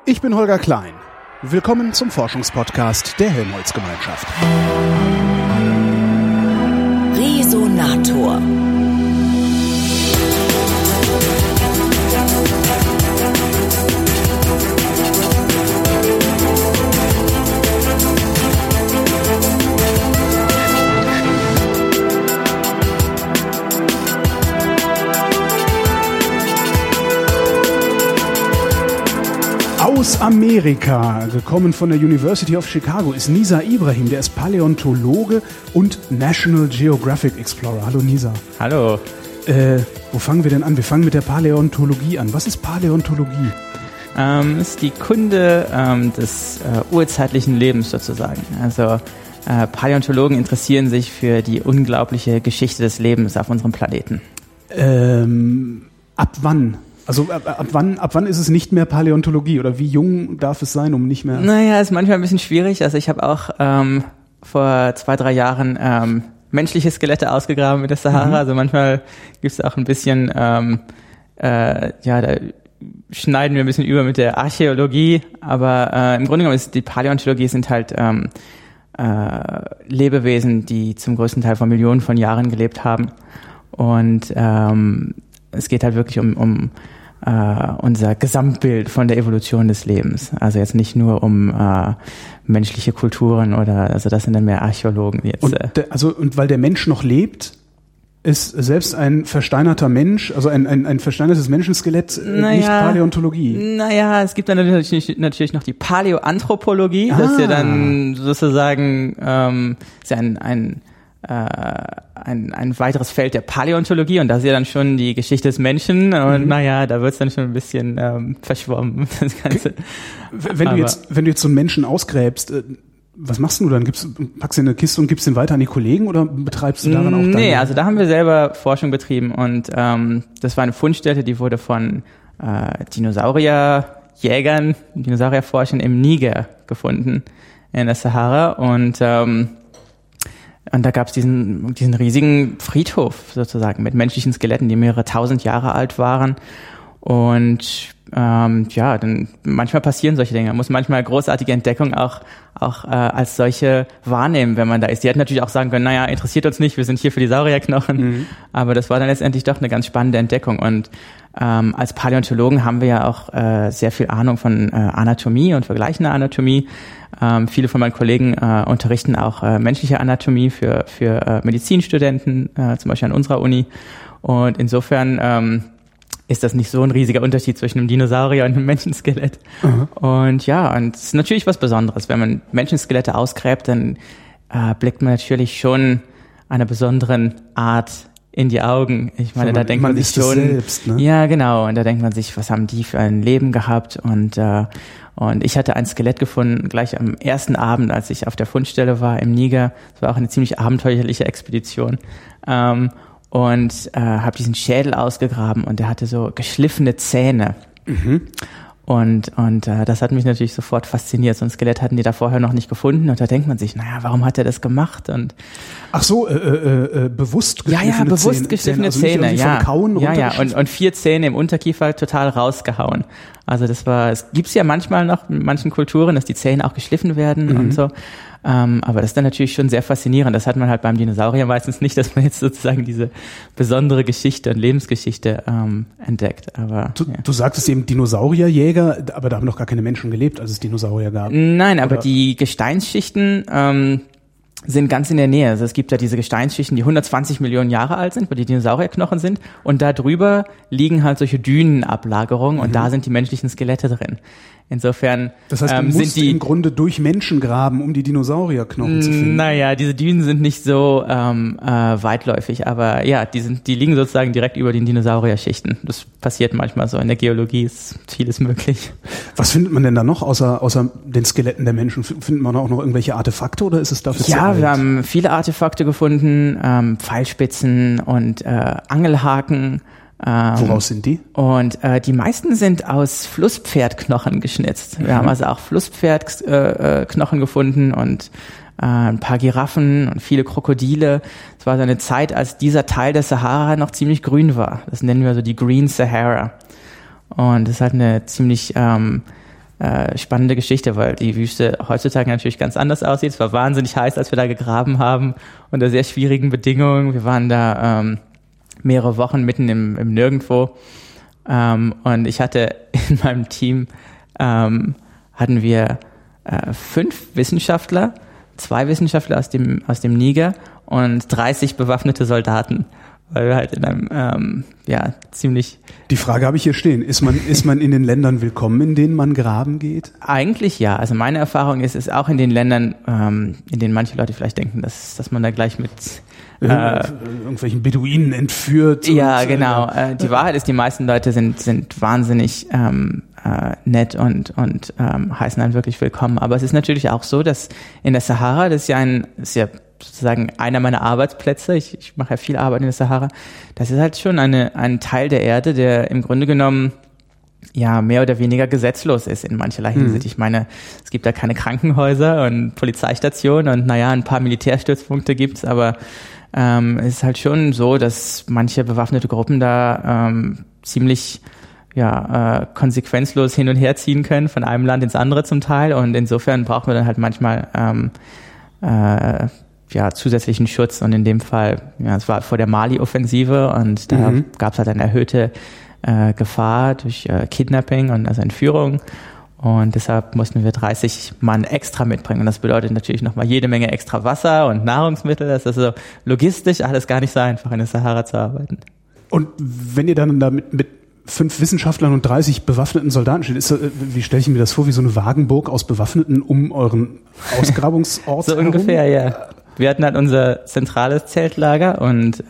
Ich bin Holger Klein. Willkommen zum Forschungspodcast der Helmholtz-Gemeinschaft. Resonator. Aus Amerika, gekommen von der University of Chicago, ist Nisa Ibrahim. Der ist Paläontologe und National Geographic Explorer. Hallo Nisa. Hallo. Wo fangen wir denn an? Wir fangen mit der Paläontologie an. Was ist Paläontologie? Ist die Kunde des urzeitlichen Lebens sozusagen. Also Paläontologen interessieren sich für die unglaubliche Geschichte des Lebens auf unserem Planeten. Ab wann? Also ab wann ist es nicht mehr Paläontologie oder wie jung darf es sein, um nicht mehr... Naja, ist manchmal ein bisschen schwierig. Also ich habe auch vor 2-3 Jahren menschliche Skelette ausgegraben mit der Sahara. Also manchmal gibt es auch ein bisschen, da schneiden wir ein bisschen über mit der Archäologie. Aber im Grunde genommen ist die Paläontologie sind halt Lebewesen, die zum größten Teil vor Millionen von Jahren gelebt haben. Und es geht halt wirklich um unser Gesamtbild von der Evolution des Lebens. Also jetzt nicht nur um menschliche Kulturen also das sind dann mehr Archäologen jetzt. Und weil der Mensch noch lebt, ist selbst ein versteinerter Mensch, also ein versteinertes Menschenskelett nicht Paläontologie. Naja, es gibt dann natürlich noch die Paläoanthropologie. Das ist ja dann sozusagen ist ja ein weiteres Feld der Paläontologie und da ist ja dann schon die Geschichte des Menschen und da wird es dann schon ein bisschen verschwommen, das Ganze. Wenn du jetzt so einen Menschen ausgräbst, was machst du dann? Packst du in eine Kiste und gibst den weiter an die Kollegen oder betreibst du daran auch deine? Nee, also da haben wir selber Forschung betrieben und das war eine Fundstätte, die wurde von Dinosaurierjägern, Dinosaurierforschern im Niger gefunden in der Sahara und da gab es diesen riesigen Friedhof sozusagen mit menschlichen Skeletten, die mehrere 1000 Jahre alt waren. Und dann manchmal passieren solche Dinge. Man muss manchmal großartige Entdeckungen auch als solche wahrnehmen, wenn man da ist. Die hätten natürlich auch sagen können, naja, interessiert uns nicht, wir sind hier für die Saurierknochen. Aber das war dann letztendlich doch eine ganz spannende Entdeckung. Und als Paläontologen haben wir ja auch sehr viel Ahnung von Anatomie und vergleichender Anatomie. Viele von meinen Kollegen unterrichten auch menschliche Anatomie für Medizinstudenten, zum Beispiel an unserer Uni. Und insofern ist das nicht so ein riesiger Unterschied zwischen einem Dinosaurier und einem Menschenskelett. Und es ist natürlich was Besonderes. Wenn man Menschenskelette ausgräbt, dann blickt man natürlich schon einer besonderen Art in die Augen. Ich meine, da denkt man sich schon, selbst, ne? Ja, genau. Und da denkt man sich, was haben die für ein Leben gehabt? Und ich hatte ein Skelett gefunden, gleich am ersten Abend, als ich auf der Fundstelle war im Niger. Es war auch eine ziemlich abenteuerliche Expedition. Habe diesen Schädel ausgegraben und der hatte so geschliffene Zähne. Und das hat mich natürlich sofort fasziniert. So ein Skelett hatten die da vorher noch nicht gefunden. Und da denkt man sich, naja, warum hat er das gemacht? Und ach so, bewusst geschliffene Zähne. Ja, bewusst geschliffene also Zähne, ja. Kauen und 4 Zähne im Unterkiefer total rausgehauen. Also es gibt's ja manchmal noch in manchen Kulturen, dass die Zähne auch geschliffen werden und so. Aber das ist dann natürlich schon sehr faszinierend. Das hat man halt beim Dinosaurier meistens nicht, dass man jetzt sozusagen diese besondere Geschichte und Lebensgeschichte entdeckt. Aber du sagtest eben Dinosaurierjäger, aber da haben noch gar keine Menschen gelebt, als es Dinosaurier gab. Nein, aber die Gesteinsschichten sind ganz in der Nähe. Also es gibt ja diese Gesteinsschichten, die 120 Millionen Jahre alt sind, wo die Dinosaurierknochen sind. Und da drüber liegen halt solche Dünenablagerungen und da sind die menschlichen Skelette drin. Insofern das heißt, du musst im Grunde durch Menschen graben, um die Dinosaurierknochen zu finden. Naja, diese Dünen sind nicht so weitläufig, aber ja, die liegen sozusagen direkt über den Dinosaurierschichten. Das passiert manchmal so. In der Geologie ist vieles möglich. Was findet man denn da noch außer den Skeletten der Menschen? Findet man auch noch irgendwelche Artefakte oder ist es dafür zu alt? Ja, wir haben viele Artefakte gefunden, Pfeilspitzen und Angelhaken. Woraus sind die? Und die meisten sind aus Flusspferdknochen geschnitzt. Wir haben also auch Flusspferdknochen gefunden und ein paar Giraffen und viele Krokodile. Es war so eine Zeit, als dieser Teil der Sahara noch ziemlich grün war. Das nennen wir so die Green Sahara. Und das ist halt eine ziemlich spannende Geschichte, weil die Wüste heutzutage natürlich ganz anders aussieht. Es war wahnsinnig heiß, als wir da gegraben haben, unter sehr schwierigen Bedingungen. Wir waren da mehrere Wochen mitten im Nirgendwo. Und ich hatte in meinem Team, hatten wir 5 Wissenschaftler, 2 Wissenschaftler aus dem Niger und 30 bewaffnete Soldaten. Weil wir halt in einem, ziemlich... Die Frage habe ich hier stehen. Ist man in den Ländern willkommen, in denen man graben geht? Eigentlich ja. Also meine Erfahrung ist auch in den Ländern, in denen manche Leute vielleicht denken, dass man da gleich mit... irgendwelchen Beduinen entführt. Ja, genau. Die Wahrheit ist, die meisten Leute sind wahnsinnig nett und heißen einen wirklich willkommen. Aber es ist natürlich auch so, dass in der Sahara, das ist ja sozusagen einer meiner Arbeitsplätze, ich mache ja viel Arbeit in der Sahara, das ist halt schon ein Teil der Erde, der im Grunde genommen ja mehr oder weniger gesetzlos ist in mancherlei Hinsicht. Ich meine, es gibt da keine Krankenhäuser und Polizeistationen und ein paar Militärstützpunkte gibt's, aber es ist halt schon so, dass manche bewaffnete Gruppen da ziemlich konsequenzlos hin und her ziehen können, von einem Land ins andere zum Teil, und insofern braucht man dann halt manchmal zusätzlichen Schutz, und in dem Fall, es war vor der Mali-Offensive, und da gab es halt eine erhöhte Gefahr durch Kidnapping und also Entführung, und deshalb mussten wir 30 Mann extra mitbringen, und das bedeutet natürlich nochmal jede Menge extra Wasser und Nahrungsmittel. Das ist also logistisch alles gar nicht so einfach, in der Sahara zu arbeiten. Und wenn ihr dann da mit 5 Wissenschaftlern und 30 bewaffneten Soldaten steht, wie stelle ich mir das vor, wie so eine Wagenburg aus Bewaffneten um euren Ausgrabungsort so herum? Ungefähr, ja. Wir hatten halt unser zentrales Zeltlager, und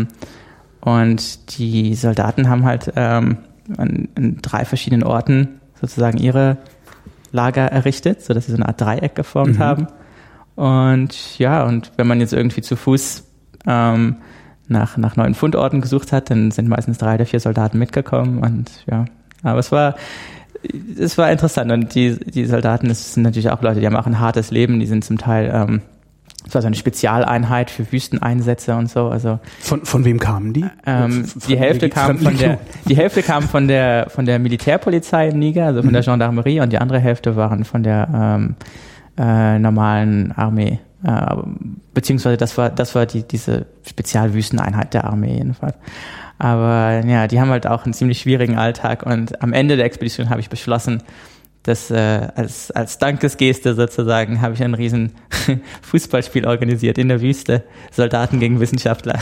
die Soldaten haben halt an 3 verschiedenen Orten sozusagen ihre Lager errichtet, sodass sie so eine Art Dreieck geformt haben. Und wenn man jetzt irgendwie zu Fuß nach neuen Fundorten gesucht hat, dann sind meistens 3 oder 4 Soldaten mitgekommen, und aber es war interessant, und die Soldaten, das sind natürlich auch Leute, die haben auch ein hartes Leben, die sind zum Teil es war so eine Spezialeinheit für Wüsteneinsätze und so. Also von wem kamen die? Die Hälfte kam von der Militärpolizei im Niger, also von der Gendarmerie, und die andere Hälfte waren von der normalen Armee. Beziehungsweise das war diese Spezialwüsteneinheit der Armee jedenfalls. Aber die haben halt auch einen ziemlich schwierigen Alltag, und am Ende der Expedition habe ich beschlossen, dass als Dankesgeste sozusagen habe ich ein riesen Fußballspiel organisiert in der Wüste, Soldaten gegen Wissenschaftler.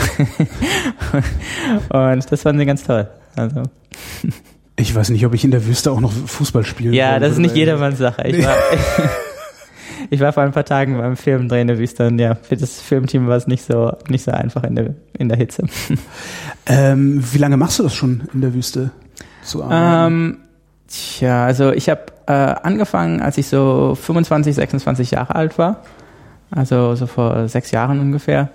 Und das fanden sie ganz toll. Also. Ich weiß nicht, ob ich in der Wüste auch noch Fußball spielen Ja, würde. Das ist nicht jedermanns Sache. Ich war vor ein paar Tagen beim Filmdreh in der Wüste, und für das Filmteam war es nicht so einfach in der Hitze. Wie lange machst du das schon in der Wüste zu arbeiten? Also ich habe angefangen, als ich so 25, 26 Jahre alt war, also so vor 6 Jahren ungefähr.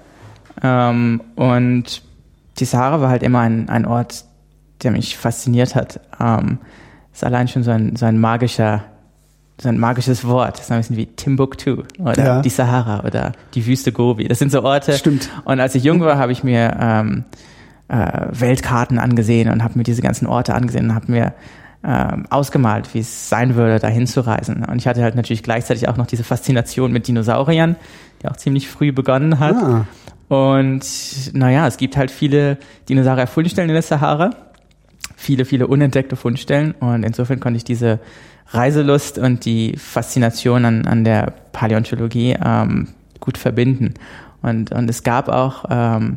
Und die Sahara war halt immer ein Ort, der mich fasziniert hat. Ist allein schon so ein magisches Wort. Das ist ein bisschen wie Timbuktu oder die Sahara oder die Wüste Gobi. Das sind so Orte. Stimmt. Und als ich jung war, habe ich mir Weltkarten angesehen und habe mir diese ganzen Orte angesehen und habe mir ausgemalt, wie es sein würde, dahin zu reisen. Und ich hatte halt natürlich gleichzeitig auch noch diese Faszination mit Dinosauriern, die auch ziemlich früh begonnen hat. Und es gibt halt viele Dinosaurier-Fundstellen in der Sahara. Viele, viele unentdeckte Fundstellen. Und insofern konnte ich diese Reiselust und die Faszination an der Paläontologie gut verbinden. Und es gab auch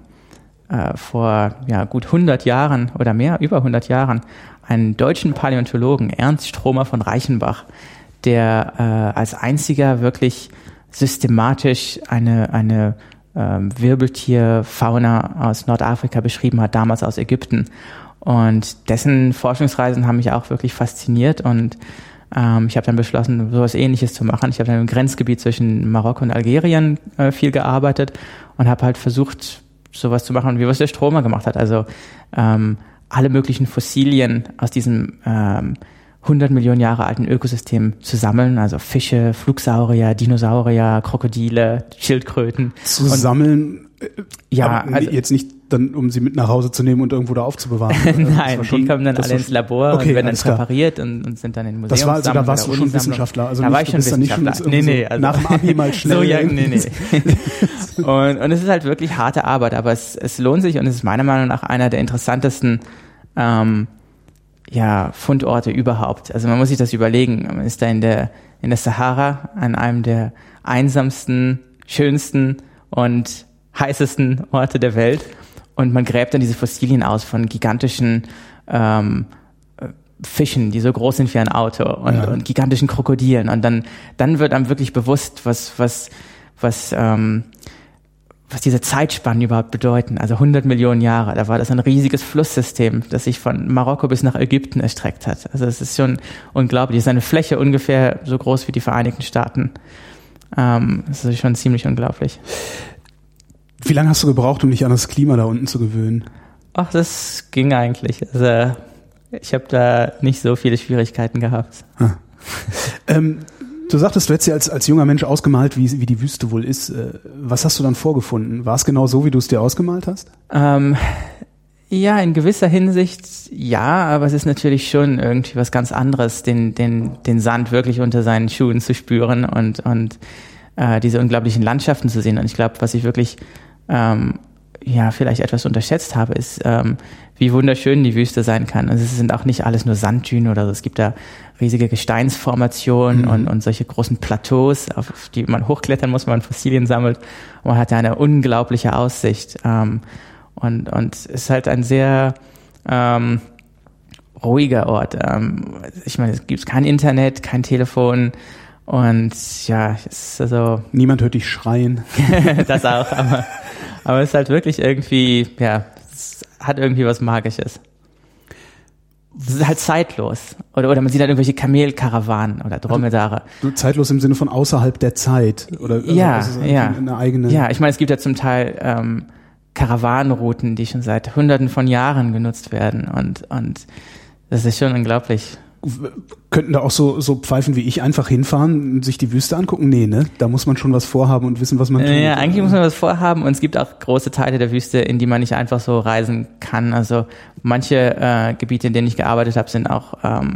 vor gut 100 Jahren oder mehr, über 100 Jahren, einen deutschen Paläontologen, Ernst Stromer von Reichenbach, der als einziger wirklich systematisch eine Wirbeltierfauna aus Nordafrika beschrieben hat, damals aus Ägypten. Und dessen Forschungsreisen haben mich auch wirklich fasziniert, und ich habe dann beschlossen, sowas Ähnliches zu machen. Ich habe dann im Grenzgebiet zwischen Marokko und Algerien viel gearbeitet und habe halt versucht, sowas zu machen, wie was der Stromer gemacht hat. Also alle möglichen Fossilien aus diesem 100 Millionen Jahre alten Ökosystem zu sammeln, also Fische, Flugsaurier, Dinosaurier, Krokodile, Schildkröten. Zu sammeln, also, jetzt nicht dann, um sie mit nach Hause zu nehmen und irgendwo da aufzubewahren? Nein, die kommen dann alle ins Labor und werden dann präpariert und sind dann in Museum. Das war also, da warst du schon Wissenschaftler? Also da war ich schon Wissenschaftler. Nee, also nach dem Abi mal schnell. So, ja, nee. Und es ist halt wirklich harte Arbeit, aber es lohnt sich und es ist meiner Meinung nach einer der interessantesten Fundorte überhaupt. Also man muss sich das überlegen. Man ist da in der Sahara an einem der einsamsten, schönsten und heißesten Orte der Welt und man gräbt dann diese Fossilien aus von gigantischen Fischen, die so groß sind wie ein Auto und gigantischen Krokodilen und dann wird einem wirklich bewusst, was diese Zeitspannen überhaupt bedeuten. Also 100 Millionen Jahre, da war das ein riesiges Flusssystem, das sich von Marokko bis nach Ägypten erstreckt hat. Also es ist schon unglaublich. Es ist eine Fläche ungefähr so groß wie die Vereinigten Staaten. Das ist schon ziemlich unglaublich. Wie lange hast du gebraucht, um dich an das Klima da unten zu gewöhnen? Ach, das ging eigentlich. Also ich habe da nicht so viele Schwierigkeiten gehabt. Du sagtest, du hättest ja als junger Mensch ausgemalt, wie die Wüste wohl ist. Was hast du dann vorgefunden? War es genau so, wie du es dir ausgemalt hast? Ja, in gewisser Hinsicht ja, aber es ist natürlich schon irgendwie was ganz anderes, den Sand wirklich unter seinen Schuhen zu spüren und diese unglaublichen Landschaften zu sehen. Und ich glaube, was ich wirklich vielleicht etwas unterschätzt habe, ist, wie wunderschön die Wüste sein kann. Also es sind auch nicht alles nur Sanddünen oder so. Es gibt da riesige Gesteinsformationen und solche großen Plateaus, auf die man hochklettern muss, wenn man Fossilien sammelt. Und man hat da eine unglaubliche Aussicht. Und es ist halt ein sehr ruhiger Ort. Ich meine, es gibt kein Internet, kein Telefon und ja, es ist also... Niemand hört dich schreien. Das auch, aber es ist halt wirklich irgendwie, es hat irgendwie was Magisches. Es ist halt zeitlos. Oder man sieht halt irgendwelche Kamelkarawanen oder Dromedare. Also, zeitlos im Sinne von außerhalb der Zeit? Oder eine eigene... Ja, ich meine, es gibt ja zum Teil Karawanenrouten, die schon seit Hunderten von Jahren genutzt werden und das ist schon unglaublich. Könnten da auch so Pfeifen wie ich einfach hinfahren und sich die Wüste angucken? Nee, ne? Da muss man schon was vorhaben und wissen, was man tut. Ja, eigentlich muss man was vorhaben und es gibt auch große Teile der Wüste, in die man nicht einfach so reisen kann. Also manche Gebiete, in denen ich gearbeitet habe, sind auch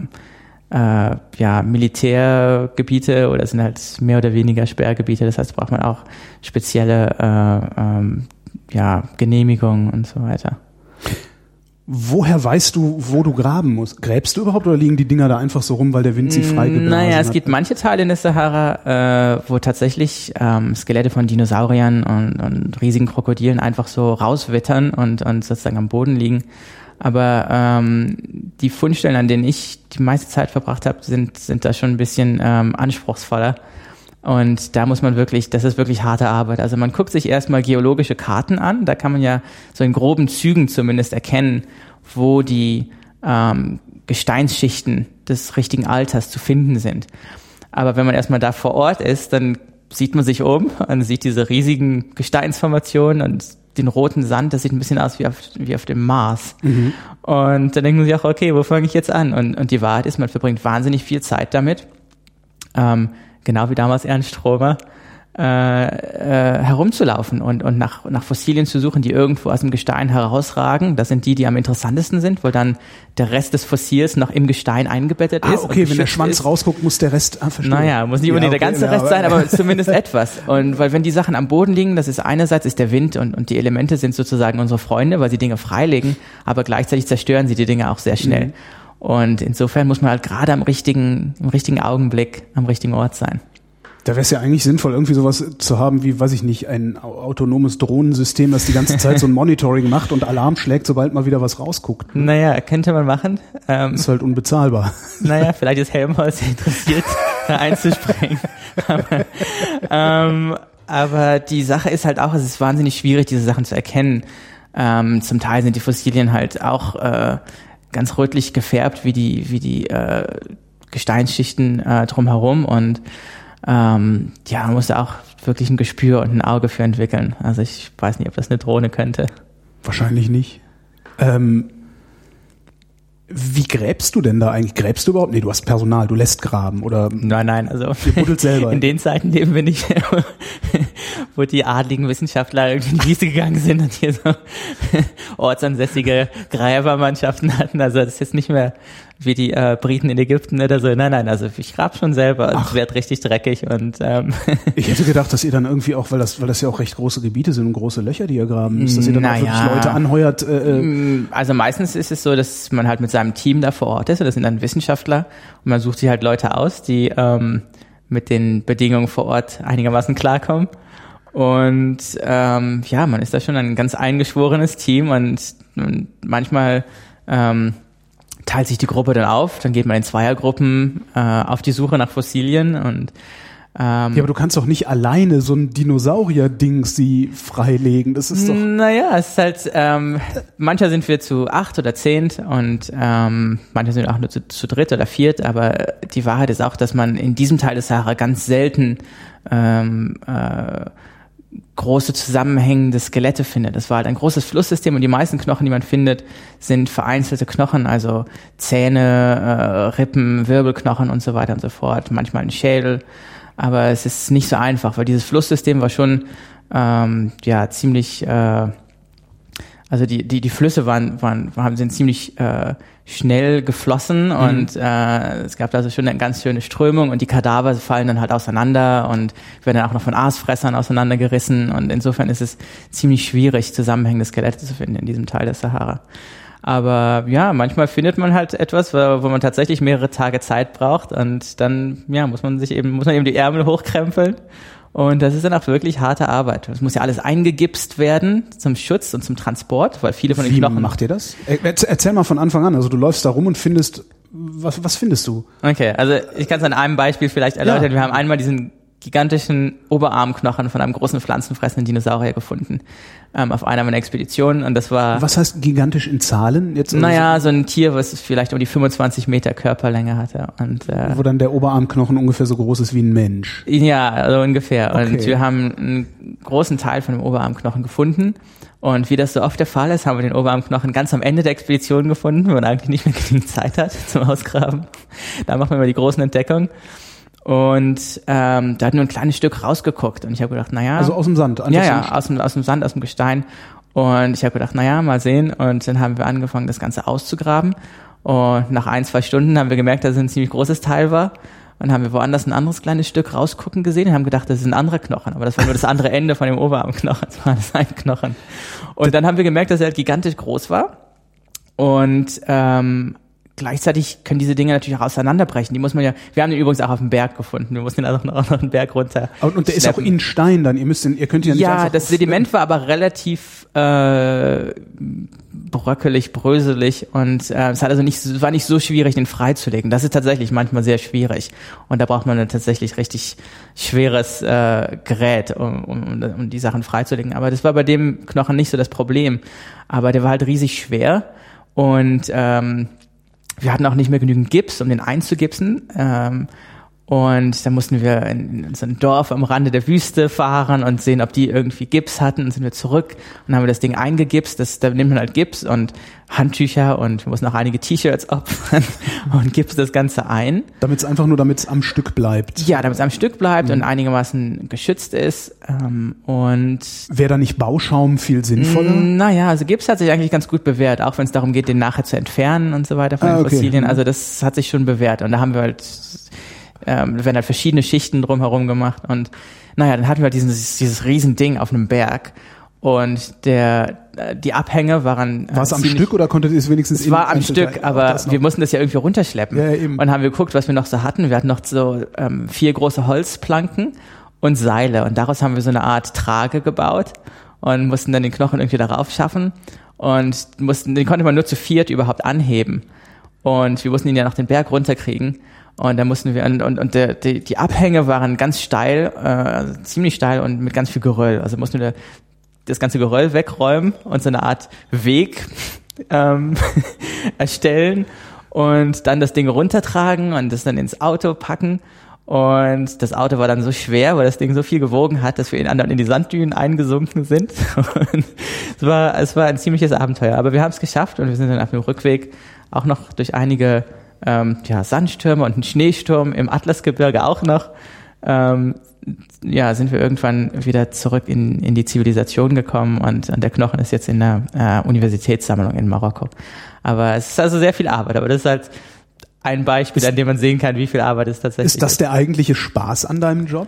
Militärgebiete oder sind halt mehr oder weniger Sperrgebiete. Das heißt, braucht man auch spezielle Genehmigungen und so weiter. Woher weißt du, wo du graben musst? Gräbst du überhaupt oder liegen die Dinger da einfach so rum, weil der Wind sie freigeblasen hat? Naja, es gibt manche Teile in der Sahara, wo tatsächlich Skelette von Dinosauriern und riesigen Krokodilen einfach so rauswittern und sozusagen am Boden liegen. Aber die Fundstellen, an denen ich die meiste Zeit verbracht habe, sind da schon ein bisschen anspruchsvoller. Und da muss man wirklich, das ist wirklich harte Arbeit. Also man guckt sich erstmal geologische Karten an, da kann man ja so in groben Zügen zumindest erkennen, wo die Gesteinsschichten des richtigen Alters zu finden sind. Aber wenn man erstmal da vor Ort ist, dann sieht man sich um und sieht diese riesigen Gesteinsformationen und den roten Sand, das sieht ein bisschen aus wie auf dem Mars. Mhm. Und dann denkt man sich auch, okay, wo fange ich jetzt an? Und die Wahrheit ist, man verbringt wahnsinnig viel Zeit damit. Genau wie damals Ernst Stromer, herumzulaufen und nach Fossilien zu suchen, die irgendwo aus dem Gestein herausragen. Das sind die am interessantesten sind, weil dann der Rest des Fossils noch im Gestein eingebettet ist. Okay, wenn der Schwanz rausguckt, muss der Rest verstehen. Naja, muss nicht unbedingt der ganze Rest sein, aber zumindest etwas. Und weil wenn die Sachen am Boden liegen, das ist einerseits ist der Wind und die Elemente sind sozusagen unsere Freunde, weil sie Dinge freilegen, aber gleichzeitig zerstören sie die Dinge auch sehr schnell. Mhm. Und insofern muss man halt gerade im richtigen Augenblick am richtigen Ort sein. Da wäre es ja eigentlich sinnvoll, irgendwie sowas zu haben wie, weiß ich nicht, ein autonomes Drohnensystem, das die ganze Zeit so ein Monitoring macht und Alarm schlägt, sobald mal wieder was rausguckt. Ne? Naja, könnte man machen. Ist halt unbezahlbar. Naja, vielleicht ist Helmholtz interessiert, da einzuspringen. Aber die Sache ist halt auch, es ist wahnsinnig schwierig, diese Sachen zu erkennen. Zum Teil sind die Fossilien halt auch ganz rötlich gefärbt wie die Gesteinsschichten drumherum und man muss da auch wirklich ein Gespür und ein Auge für entwickeln. Also ich weiß nicht, ob das eine Drohne könnte. Wahrscheinlich nicht. Wie gräbst du denn da eigentlich? Gräbst du überhaupt? Nee, du hast Personal, du lässt graben oder? Nein, also ihr buddelt selber. In den Zeiten leben wir nicht, wo die adligen Wissenschaftler irgendwie in die Wiese gegangen sind und hier so ortsansässige Gräbermannschaften hatten. Also das ist jetzt nicht mehr wie die Briten in Ägypten oder so. Nein, also ich grab schon selber. Es wird richtig dreckig und ich hätte gedacht, dass ihr dann irgendwie auch, weil das ja auch recht große Gebite sind und große Löcher, die ihr graben müsst, dass ihr dann auch wirklich Leute anheuert. Also meistens ist es so, dass man halt mit seinem Team da vor Ort ist, und das sind dann Wissenschaftler, und man sucht sich halt Leute aus, die mit den Bedingungen vor Ort einigermaßen klarkommen. Und man ist da schon ein ganz eingeschworenes Team, und manchmal teilt sich die Gruppe dann auf, dann geht man in Zweiergruppen auf die Suche nach Fossilien und ja, aber du kannst doch nicht alleine so ein Dinosaurier-Dings sie freilegen, das ist doch... Naja, es ist halt, mancher sind wir zu 8 oder 10 und manche sind auch nur zu 3 oder 4, aber die Wahrheit ist auch, dass man in diesem Teil des Sahara ganz selten große zusammenhängende Skelette findet. Das war halt ein großes Flusssystem, und die meisten Knochen, die man findet, sind vereinzelte Knochen, also Zähne, Rippen, Wirbelknochen und so weiter und so fort, manchmal ein Schädel, aber es ist nicht so einfach, weil dieses Flusssystem war schon ziemlich, also die Flüsse sind ziemlich schnell geflossen, und es gab also schon eine ganz schöne Strömung, und die Kadaver fallen dann halt auseinander und werden dann auch noch von Aasfressern auseinandergerissen, und insofern ist es ziemlich schwierig, zusammenhängende Skelette zu finden in diesem Teil der Sahara. Aber ja, manchmal findet man halt etwas, wo man tatsächlich mehrere Tage Zeit braucht, und dann muss man eben die Ärmel hochkrempeln. Und das ist dann auch wirklich harte Arbeit. Es muss ja alles eingegipst werden zum Schutz und zum Transport, weil viele von den Knochen... Wie macht ihr das? Erzähl mal von Anfang an. Also du läufst da rum und findest... Was findest du? Okay, also ich kann es an einem Beispiel vielleicht erläutern. Ja. Wir haben einmal diesen gigantischen Oberarmknochen von einem großen pflanzenfressenden Dinosaurier gefunden auf einer meiner Expeditionen, und das war... Was heißt gigantisch in Zahlen? Jetzt so ein Tier, was vielleicht um die 25 Meter Körperlänge hatte. Und, wo dann der Oberarmknochen ungefähr so groß ist wie ein Mensch. Ja, also ungefähr. Okay. Und wir haben einen großen Teil von dem Oberarmknochen gefunden. Und wie das so oft der Fall ist, haben wir den Oberarmknochen ganz am Ende der Expedition gefunden, wo man eigentlich nicht mehr genügend Zeit hat zum Ausgraben. Da machen wir immer die großen Entdeckungen. Und da hat nur ein kleines Stück rausgeguckt, und ich habe gedacht, naja... Also aus dem Sand? Aus dem Sand, aus dem Gestein. Und ich habe gedacht, naja, mal sehen. Und dann haben wir angefangen, das Ganze auszugraben. Und nach 1-2 Stunden haben wir gemerkt, dass es ein ziemlich großes Teil war. Und haben wir woanders ein anderes kleines Stück rausgucken gesehen und haben gedacht, das ist ein anderer Knochen. Aber das war nur das andere Ende von dem Oberarmknochen. Das war alles ein Knochen. Und dann haben wir gemerkt, dass er halt gigantisch groß war. Und gleichzeitig können diese Dinge natürlich auch auseinanderbrechen. Die muss man ja, wir haben den übrigens auch auf dem Berg gefunden. Wir mussten ihn auch noch einen Berg runter. Und der ist auch in Stein dann. Ihr könnt ja nicht einfach... Ja, das Sediment war aber relativ bröckelig, bröselig, und es war nicht so schwierig, den freizulegen. Das ist tatsächlich manchmal sehr schwierig. Und da braucht man ein tatsächlich richtig schweres Gerät, um die Sachen freizulegen. Aber das war bei dem Knochen nicht so das Problem. Aber der war halt riesig schwer, und wir hatten auch nicht mehr genügend Gips, um den einzugipsen. Und dann mussten wir in so ein Dorf am Rande der Wüste fahren und sehen, ob die irgendwie Gips hatten. Und sind wir zurück und haben wir das Ding eingegipst. Da nimmt man halt Gips und Handtücher, und wir mussten auch einige T-Shirts opfern und gipst das Ganze ein. Damit es am Stück bleibt. Ja, damit es am Stück bleibt und einigermaßen geschützt ist. Und wäre da nicht Bauschaum viel sinnvoller? Naja, also Gips hat sich eigentlich ganz gut bewährt, auch wenn es darum geht, den nachher zu entfernen und so weiter von den Fossilien. Also das hat sich schon bewährt. Und da haben wir halt... werden halt verschiedene Schichten drumherum gemacht, und naja, dann hatten wir halt dieses Riesending auf einem Berg, und die Abhänge waren... War es am Stück oder konntet ihr es wenigstens... Es war am Stück, aber wir mussten das ja irgendwie runterschleppen. Ja, eben. Und haben wir geguckt, was wir noch so hatten. Wir hatten noch so 4 große Holzplanken und Seile, und daraus haben wir so eine Art Trage gebaut und mussten dann den Knochen irgendwie darauf schaffen, und den konnte man nur zu 4 überhaupt anheben, und wir mussten ihn ja noch den Berg runterkriegen. Und da mussten wir, und die Abhänge waren ganz steil, also ziemlich steil und mit ganz viel Geröll. Also mussten wir das ganze Geröll wegräumen und so eine Art Weg erstellen und dann das Ding runtertragen und das dann ins Auto packen. Und das Auto war dann so schwer, weil das Ding so viel gewogen hat, dass wir in die Sanddünen eingesunken sind. Und es war ein ziemliches Abenteuer. Aber wir haben es geschafft und wir sind dann auf dem Rückweg auch noch durch einige Sandstürme und einen Schneesturm im Atlasgebirge auch noch. Sind wir irgendwann wieder zurück in die Zivilisation gekommen und der Knochen ist jetzt in der Universitätssammlung in Marokko. Aber es ist also sehr viel Arbeit, aber das ist halt ein Beispiel, an dem man sehen kann, wie viel Arbeit es tatsächlich ist. Ist das der eigentliche Spaß an deinem Job?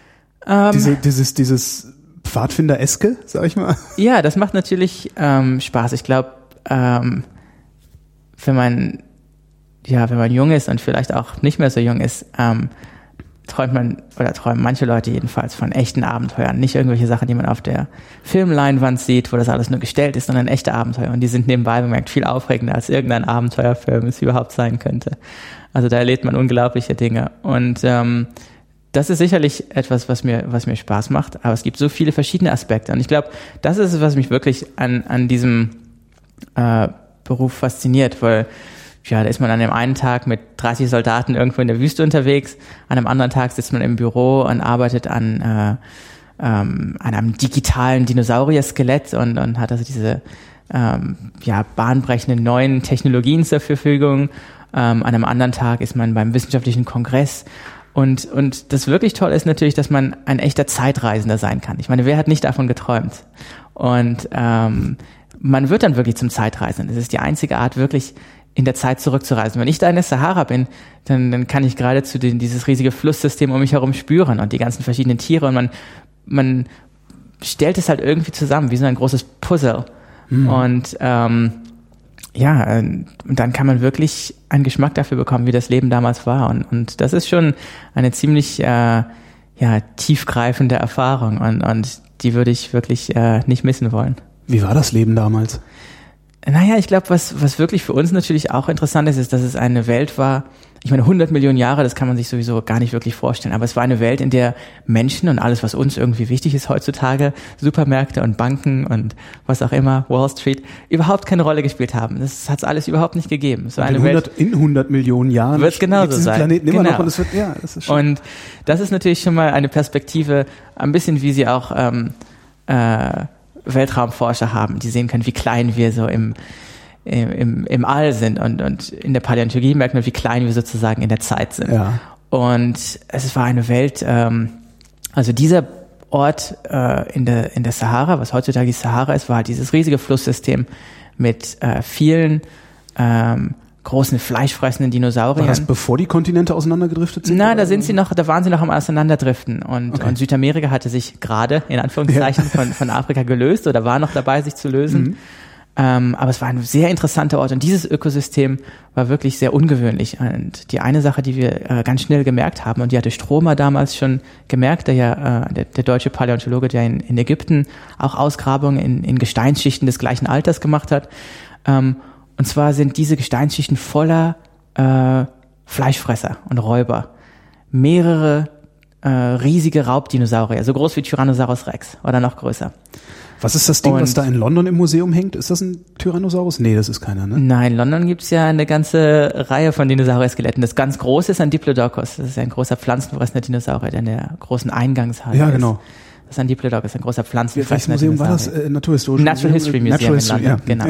Dieses Pfadfinder-eske, sag ich mal? Ja, das macht natürlich Spaß. Ich glaube, wenn man jung ist und vielleicht auch nicht mehr so jung ist, träumen manche Leute jedenfalls von echten Abenteuern. Nicht irgendwelche Sachen, die man auf der Filmleinwand sieht, wo das alles nur gestellt ist, sondern echte Abenteuer. Und die sind nebenbei bemerkt viel aufregender, als irgendein Abenteuerfilm es überhaupt sein könnte. Also da erlebt man unglaubliche Dinge. Und das ist sicherlich etwas, was mir Spaß macht. Aber es gibt so viele verschiedene Aspekte. Und ich glaube, das ist es, was mich wirklich an diesem Beruf fasziniert, weil da ist man an dem einen Tag mit 30 Soldaten irgendwo in der Wüste unterwegs, an einem anderen Tag sitzt man im Büro und arbeitet an einem digitalen Dinosaurier-Skelett und hat also diese bahnbrechenden neuen Technologien zur Verfügung. An einem anderen Tag ist man beim wissenschaftlichen Kongress. Und das wirklich Tolle ist natürlich, dass man ein echter Zeitreisender sein kann. Ich meine, wer hat nicht davon geträumt? Und man wird dann wirklich zum Zeitreisenden. Es ist die einzige Art, wirklich in der Zeit zurückzureisen. Wenn ich da in der Sahara bin, dann kann ich geradezu dieses riesige Flusssystem um mich herum spüren und die ganzen verschiedenen Tiere und man stellt es halt irgendwie zusammen, wie so ein großes Puzzle. Und und dann kann man wirklich einen Geschmack dafür bekommen, wie das Leben damals war. Und das ist schon eine ziemlich tiefgreifende Erfahrung und die würde ich wirklich nicht missen wollen. Wie war das Leben damals? Naja, ich glaube, was wirklich für uns natürlich auch interessant ist, dass es eine Welt war, ich meine 100 Millionen Jahre, das kann man sich sowieso gar nicht wirklich vorstellen, aber es war eine Welt, in der Menschen und alles, was uns irgendwie wichtig ist heutzutage, Supermärkte und Banken und was auch immer, Wall Street, überhaupt keine Rolle gespielt haben. Das hat es alles überhaupt nicht gegeben. So eine in 100 Millionen Jahren wird es genauso sein. Planeten immer noch und es wird, das ist schon. Und das ist natürlich schon mal eine Perspektive, ein bisschen wie sie auch Weltraumforscher haben, die sehen können, wie klein wir so im All sind und in der Paläontologie merkt man, wie klein wir sozusagen in der Zeit sind. Ja. Und es war eine Welt, also dieser Ort in der Sahara, was heutzutage die Sahara ist, war halt dieses riesige Flusssystem mit vielen großen fleischfressenden Dinosauriern. War das bevor die Kontinente auseinandergedriftet sind? Nein, da waren sie noch am Auseinanderdriften und Südamerika hatte sich gerade, in Anführungszeichen, von Afrika gelöst oder war noch dabei, sich zu lösen. Aber es war ein sehr interessanter Ort und dieses Ökosystem war wirklich sehr ungewöhnlich. Und die eine Sache, die wir ganz schnell gemerkt haben, und die hatte Stromer damals schon gemerkt, der deutsche Paläontologe, der in Ägypten auch Ausgrabungen in Gesteinsschichten des gleichen Alters gemacht hat. Und zwar sind diese Gesteinsschichten voller Fleischfresser und Räuber. Mehrere riesige Raubdinosaurier, so groß wie Tyrannosaurus Rex oder noch größer. Was ist das Ding, was da in London im Museum hängt? Ist das ein Tyrannosaurus? Nee, das ist keiner, ne? Nein, in London gibt's ja eine ganze Reihe von Dinosaurier-Skeletten. Das ganz große ist ein Diplodocus. Das ist ein großer pflanzenfressender Dinosaurier, der in der großen Eingangshalle ist. Ja, genau. Das ist ein Diplodocus, ein großer pflanzenfressender Museum Dinosaurier. war das? Naturhistorisch Natural History Museum in London, ja. Genau.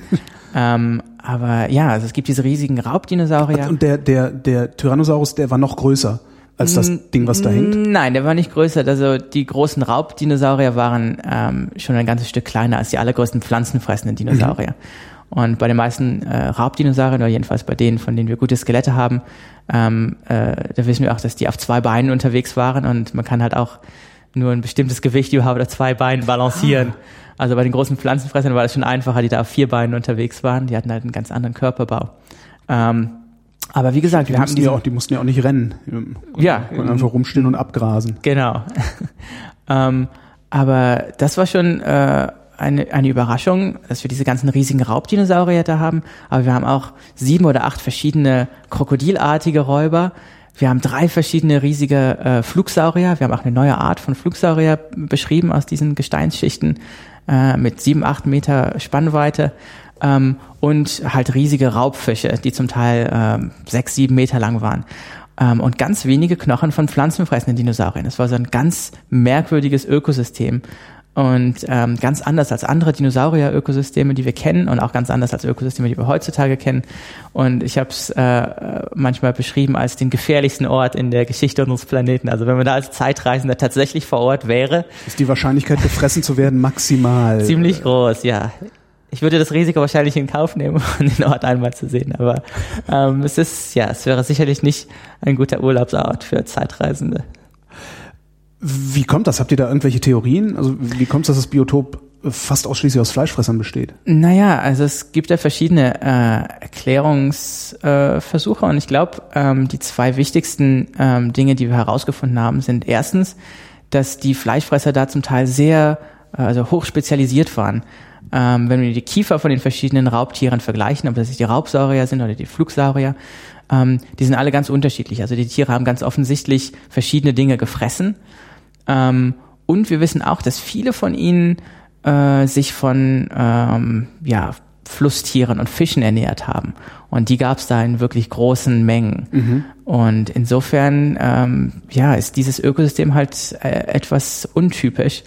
Aber ja, also es gibt diese riesigen Raubdinosaurier. Und der Tyrannosaurus, der war noch größer als das Ding, was da hängt? Nein, der war nicht größer. Also die großen Raubdinosaurier waren schon ein ganzes Stück kleiner als die allergrößten pflanzenfressenden Dinosaurier. Und bei den meisten Raubdinosauriern, oder jedenfalls bei denen, von denen wir gute Skelette haben, da wissen wir auch, dass die auf 2 Beinen unterwegs waren und man kann halt auch nur ein bestimmtes Gewicht überhaupt auf 2 Beinen balancieren. Also bei den großen Pflanzenfressern war das schon einfacher, die da auf 4 Beinen unterwegs waren. Die hatten halt einen ganz anderen Körperbau. Aber wie gesagt, die mussten ja auch nicht rennen. Ja. Und einfach rumstehen und abgrasen. Genau. Aber das war schon eine Überraschung, dass wir diese ganzen riesigen Raubdinosaurier da haben. Aber wir haben auch 7 oder 8 verschiedene krokodilartige Räuber. Wir haben 3 verschiedene riesige Flugsaurier. Wir haben auch eine neue Art von Flugsaurier beschrieben aus diesen Gesteinsschichten mit 7-8 Meter Spannweite. Und halt riesige Raubfische, die zum Teil 6-7 Meter lang waren. und ganz wenige Knochen von pflanzenfressenden Dinosauriern. Das war so ein ganz merkwürdiges Ökosystem. Und ganz anders als andere Dinosaurier-Ökosysteme, die wir kennen, und auch ganz anders als Ökosysteme, die wir heutzutage kennen. Und ich habe es manchmal beschrieben als den gefährlichsten Ort in der Geschichte unseres Planeten. Also wenn man da als Zeitreisender tatsächlich vor Ort wäre, ist die Wahrscheinlichkeit, gefressen zu werden, maximal ziemlich groß, ja. Ich würde das Risiko wahrscheinlich in Kauf nehmen, um den Ort einmal zu sehen. Aber es wäre sicherlich nicht ein guter Urlaubsort für Zeitreisende. Wie kommt das? Habt ihr da irgendwelche Theorien? Also wie kommt es, dass das Biotop fast ausschließlich aus Fleischfressern besteht? Naja, also es gibt ja verschiedene Erklärungsversuche und ich glaube, die zwei wichtigsten Dinge, die wir herausgefunden haben, sind erstens, dass die Fleischfresser da zum Teil sehr hoch spezialisiert waren. Wenn wir die Kiefer von den verschiedenen Raubtieren vergleichen, ob das die Raubsaurier sind oder die Flugsaurier, die sind alle ganz unterschiedlich. Also die Tiere haben ganz offensichtlich verschiedene Dinge gefressen. Und wir wissen auch, dass viele von ihnen sich von Flusstieren und Fischen ernährt haben. Und die gab es da in wirklich großen Mengen. Mhm. Und insofern ist dieses Ökosystem halt etwas untypisch,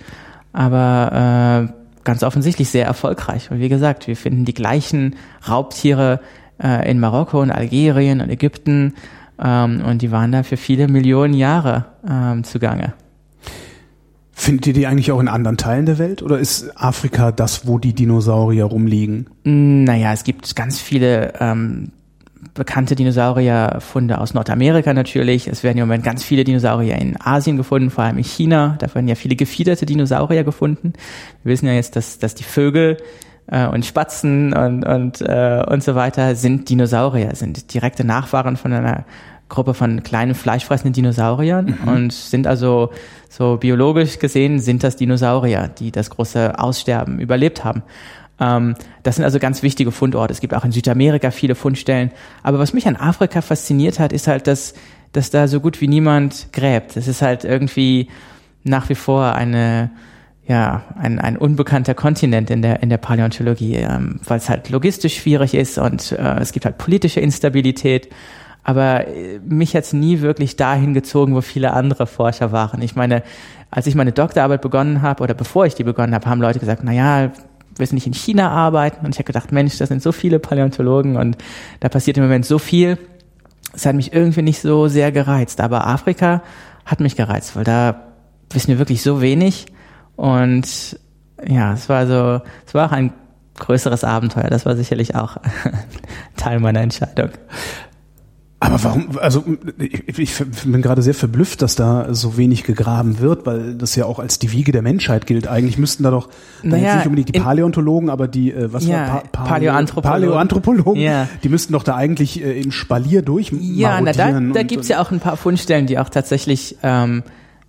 aber ganz offensichtlich sehr erfolgreich. Und wie gesagt, wir finden die gleichen Raubtiere in Marokko und Algerien und Ägypten und die waren da für viele Millionen Jahre zugange. Findet ihr die eigentlich auch in anderen Teilen der Welt oder ist Afrika das, wo die Dinosaurier rumliegen? Naja, es gibt ganz viele bekannte Dinosaurierfunde aus Nordamerika natürlich. Es werden im Moment ganz viele Dinosaurier in Asien gefunden, vor allem in China. Da werden ja viele gefiederte Dinosaurier gefunden. Wir wissen ja jetzt, dass die Vögel und Spatzen und so weiter sind Dinosaurier, sind direkte Nachfahren von einer Gruppe von kleinen fleischfressenden Dinosauriern und sind also so biologisch gesehen sind das Dinosaurier, die das große Aussterben überlebt haben. Das sind also ganz wichtige Fundorte. Es gibt auch in Südamerika viele Fundstellen. Aber was mich an Afrika fasziniert hat, ist halt, dass da so gut wie niemand gräbt. Das ist halt irgendwie nach wie vor ein unbekannter Kontinent in der Paläontologie, weil es halt logistisch schwierig ist und es gibt halt politische Instabilität. Aber mich hat's nie wirklich dahin gezogen, wo viele andere Forscher waren. Ich meine, als ich meine Doktorarbeit begonnen habe oder bevor ich die begonnen habe, haben Leute gesagt, naja, willst du nicht in China arbeiten? Und ich habe gedacht, Mensch, das sind so viele Paläontologen und da passiert im Moment so viel. Es hat mich irgendwie nicht so sehr gereizt. Aber Afrika hat mich gereizt, weil da wissen wir wirklich so wenig. Und ja, es war auch ein größeres Abenteuer. Das war sicherlich auch Teil meiner Entscheidung. Aber warum, also ich bin gerade sehr verblüfft, dass da so wenig gegraben wird, weil das ja auch als die Wiege der Menschheit gilt. Eigentlich müssten da doch jetzt nicht unbedingt die Paläontologen, aber die Paläoanthropologen, die müssten doch da eigentlich im Spalier durchmarodieren. Da gibt's ja auch ein paar Fundstellen, die auch tatsächlich für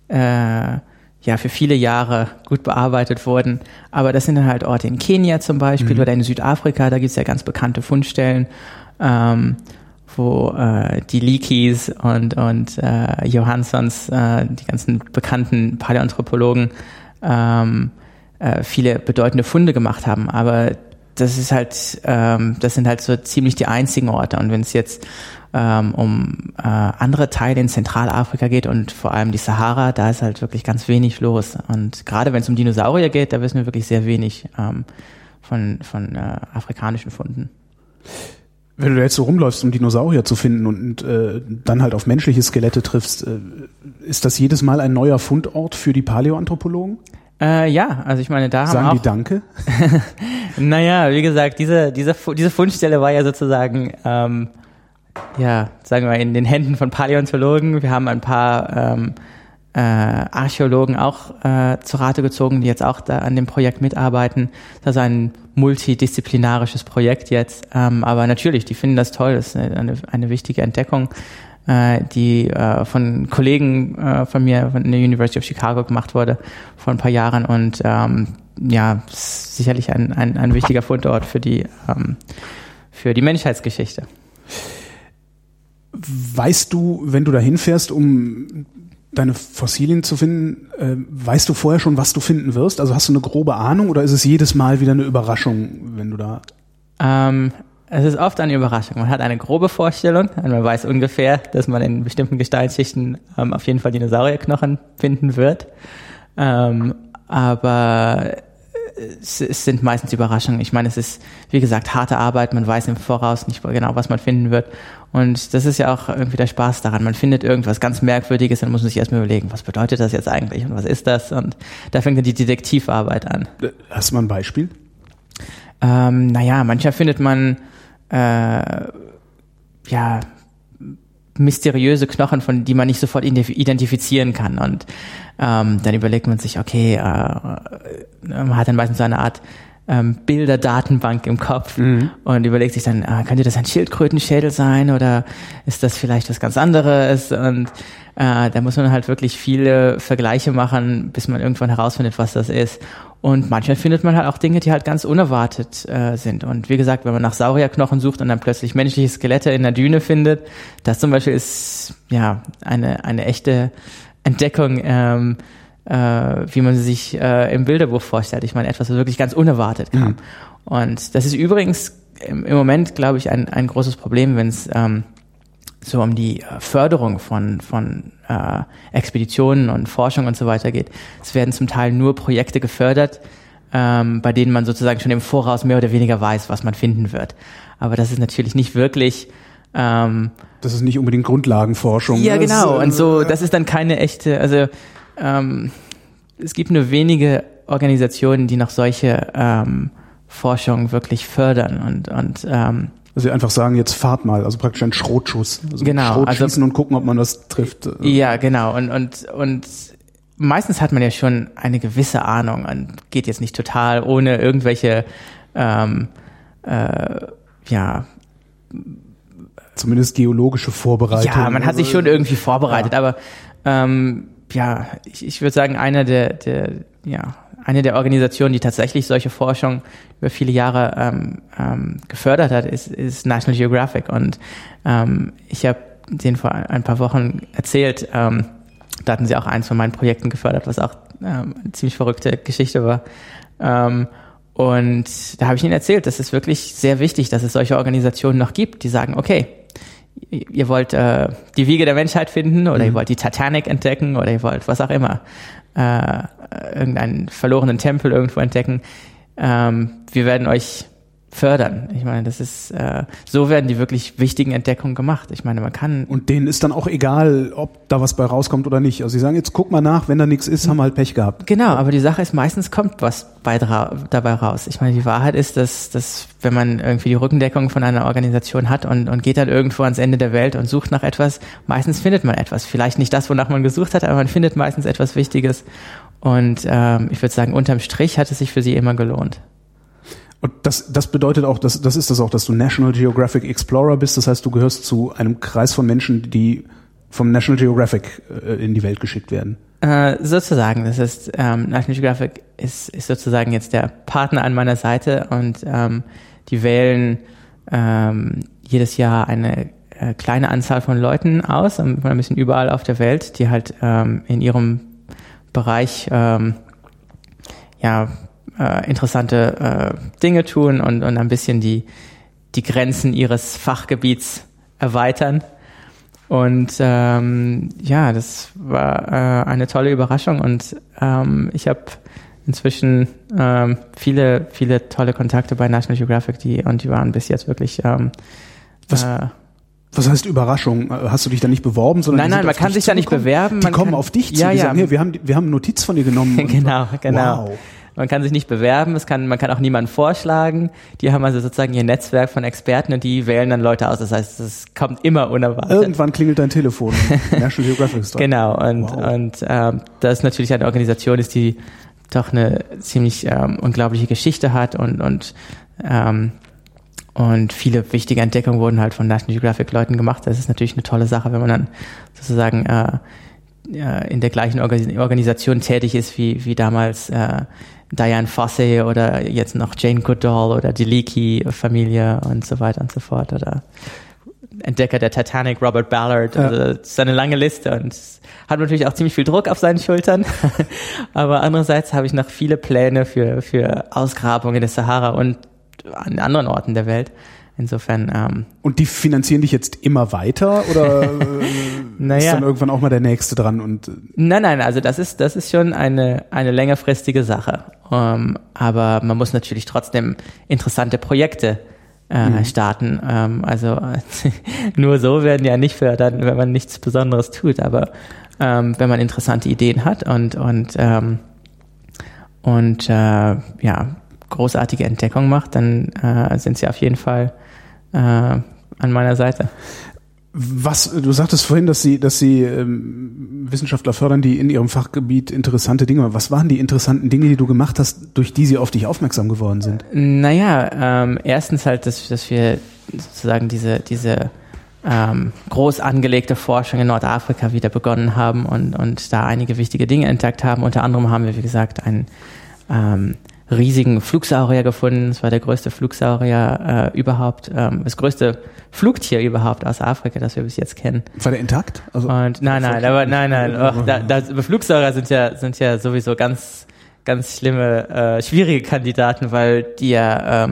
viele Jahre gut bearbeitet wurden. Aber das sind dann halt Orte in Kenia zum Beispiel oder in Südafrika, da gibt's ja ganz bekannte Fundstellen, wo die Leakeys und Johanssons, die ganzen bekannten Paläoanthropologen, viele bedeutende Funde gemacht haben. Aber das sind halt so ziemlich die einzigen Orte. Und wenn es jetzt um andere Teile in Zentralafrika geht und vor allem die Sahara, da ist halt wirklich ganz wenig los. Und gerade wenn es um Dinosaurier geht, da wissen wir wirklich sehr wenig von afrikanischen Funden. Wenn du jetzt so rumläufst, um Dinosaurier zu finden und dann halt auf menschliche Skelette triffst, ist das jedes Mal ein neuer Fundort für die Paläoanthropologen? Ja, also ich meine, da sagen haben auch... die Danke? Naja, wie gesagt, diese Fundstelle war ja sozusagen, sagen wir mal, in den Händen von Paläontologen. Wir haben ein paar Archäologen auch zu Rate gezogen, die jetzt auch da an dem Projekt mitarbeiten. Das ist ein multidisziplinarisches Projekt jetzt, aber natürlich, die finden das toll, das ist eine wichtige Entdeckung, die von Kollegen von mir von der University of Chicago gemacht wurde vor ein paar Jahren und sicherlich ein wichtiger Fundort für die Menschheitsgeschichte. Weißt du, wenn du da hinfährst, um deine Fossilien zu finden, weißt du vorher schon, was du finden wirst? Also hast du eine grobe Ahnung oder ist es jedes Mal wieder eine Überraschung, wenn du da... Es ist oft eine Überraschung. Man hat eine grobe Vorstellung und man weiß ungefähr, dass man in bestimmten Gesteinsschichten auf jeden Fall Dinosaurierknochen finden wird. Aber es sind meistens Überraschungen. Ich meine, es ist, wie gesagt, harte Arbeit. Man weiß im Voraus nicht genau, was man finden wird. Und das ist ja auch irgendwie der Spaß daran. Man findet irgendwas ganz Merkwürdiges, dann muss man sich erstmal überlegen, was bedeutet das jetzt eigentlich und was ist das? Und da fängt dann die Detektivarbeit an. Hast du mal ein Beispiel? Manchmal findet man mysteriöse Knochen, von die man nicht sofort identifizieren kann. Und dann überlegt man sich, okay, man hat dann meistens so eine Art Bilderdatenbank im Kopf und überlegt sich dann, könnte das ein Schildkrötenschädel sein oder ist das vielleicht was ganz anderes? Und da muss man halt wirklich viele Vergleiche machen, bis man irgendwann herausfindet, was das ist. Und manchmal findet man halt auch Dinge, die halt ganz unerwartet sind. Und wie gesagt, wenn man nach Saurierknochen sucht und dann plötzlich menschliche Skelette in der Düne findet, das zum Beispiel ist eine echte Entdeckung, wie man sie sich im Bilderbuch vorstellt. Ich meine, etwas, was wirklich ganz unerwartet kam. Und das ist übrigens im Moment, glaube ich, ein großes Problem, wenn es so um die Förderung von Expeditionen und Forschung und so weiter geht. Es werden zum Teil nur Projekte gefördert, bei denen man sozusagen schon im Voraus mehr oder weniger weiß, was man finden wird. Aber das ist natürlich nicht wirklich das ist nicht unbedingt Grundlagenforschung. Ja, genau. Und so, das ist dann keine echte, also es gibt nur wenige Organisationen, die noch solche Forschung wirklich fördern und also einfach sagen, jetzt fahrt mal, also praktisch ein Schrotschuss. Also genau, Schrot schießen und gucken, ob man das trifft. Ja, genau. Und meistens hat man ja schon eine gewisse Ahnung und geht jetzt nicht total ohne irgendwelche zumindest geologische Vorbereitung. Ja, man hat sich schon irgendwie vorbereitet, aber ich würde sagen, eine der Organisationen, die tatsächlich solche Forschung über viele Jahre gefördert hat, ist National Geographic. Und ich habe denen vor ein paar Wochen erzählt, da hatten sie auch eins von meinen Projekten gefördert, was auch eine ziemlich verrückte Geschichte war. Und da habe ich ihnen erzählt, das ist wirklich sehr wichtig, dass es solche Organisationen noch gibt, die sagen, okay, ihr wollt die Wiege der Menschheit finden oder ihr wollt die Titanic entdecken oder ihr wollt was auch immer, irgendeinen verlorenen Tempel irgendwo entdecken. Wir werden euch fördern. Ich meine, das ist so werden die wirklich wichtigen Entdeckungen gemacht. Ich meine, man kann... Und denen ist dann auch egal, ob da was bei rauskommt oder nicht. Also sie sagen, jetzt guck mal nach, wenn da nichts ist, haben wir halt Pech gehabt. Genau, aber die Sache ist, meistens kommt was dabei raus. Ich meine, die Wahrheit ist, dass wenn man irgendwie die Rückendeckung von einer Organisation hat und geht dann irgendwo ans Ende der Welt und sucht nach etwas, meistens findet man etwas. Vielleicht nicht das, wonach man gesucht hat, aber man findet meistens etwas Wichtiges. Und ich würde sagen, unterm Strich hat es sich für sie immer gelohnt. Und das bedeutet auch, dass du National Geographic Explorer bist. Das heißt, du gehörst zu einem Kreis von Menschen, die vom National Geographic in die Welt geschickt werden. Sozusagen. Das ist National Geographic ist sozusagen jetzt der Partner an meiner Seite und die wählen jedes Jahr eine kleine Anzahl von Leuten aus, ein bisschen überall auf der Welt, die halt in ihrem Bereich interessante Dinge tun und ein bisschen die Grenzen ihres Fachgebiets erweitern. Und das war eine tolle Überraschung und ich habe inzwischen viele tolle Kontakte bei National Geographic, die waren bis jetzt wirklich Was heißt Überraschung? Hast du dich da nicht beworben? Sondern nein, man kann sich da nicht bewerben. Die kommen auf dich zu. Ja, sagen, hier, wir haben eine Notiz von dir genommen. Genau. Wow. Man kann sich nicht bewerben, man kann auch niemanden vorschlagen. Die haben also sozusagen ihr Netzwerk von Experten und die wählen dann Leute aus. Das heißt, es kommt immer unerwartet. Irgendwann klingelt dein Telefon. National Geographic Store. Genau. Und das ist natürlich eine Organisation, die doch eine ziemlich unglaubliche Geschichte hat und viele wichtige Entdeckungen wurden halt von National Geographic Leuten gemacht. Das ist natürlich eine tolle Sache, wenn man dann sozusagen in der gleichen Organisation tätig ist wie damals Diane Fossey oder jetzt noch Jane Goodall oder die Leakey-Familie und so weiter und so fort oder Entdecker der Titanic, Robert Ballard. Ja. Also das ist eine lange Liste und hat natürlich auch ziemlich viel Druck auf seinen Schultern. Aber andererseits habe ich noch viele Pläne für Ausgrabungen der Sahara und an anderen Orten der Welt, Insofern. Und die finanzieren dich jetzt immer weiter oder ist dann irgendwann auch mal der Nächste dran? Und Nein, also das ist schon eine längerfristige Sache. Aber man muss natürlich trotzdem interessante Projekte starten. Also nur so werden ja nicht fördern, wenn man nichts Besonderes tut. Aber wenn man interessante Ideen hat und großartige Entdeckungen macht, dann sind sie auf jeden Fall an meiner Seite. Du sagtest vorhin, dass Sie Wissenschaftler fördern, die in ihrem Fachgebiet interessante Dinge machen. Was waren die interessanten Dinge, die du gemacht hast, durch die sie auf dich aufmerksam geworden sind? Erstens halt, dass wir sozusagen diese groß angelegte Forschung in Nordafrika wieder begonnen haben und da einige wichtige Dinge entdeckt haben. Unter anderem haben wir, wie gesagt, einen riesigen Flugsaurier gefunden. Es war der größte Flugsaurier überhaupt, das größte Flugtier überhaupt aus Afrika, das wir bis jetzt kennen. War der intakt? Also Flugsaurier sind ja sowieso ganz, ganz schlimme, schwierige Kandidaten, weil die ja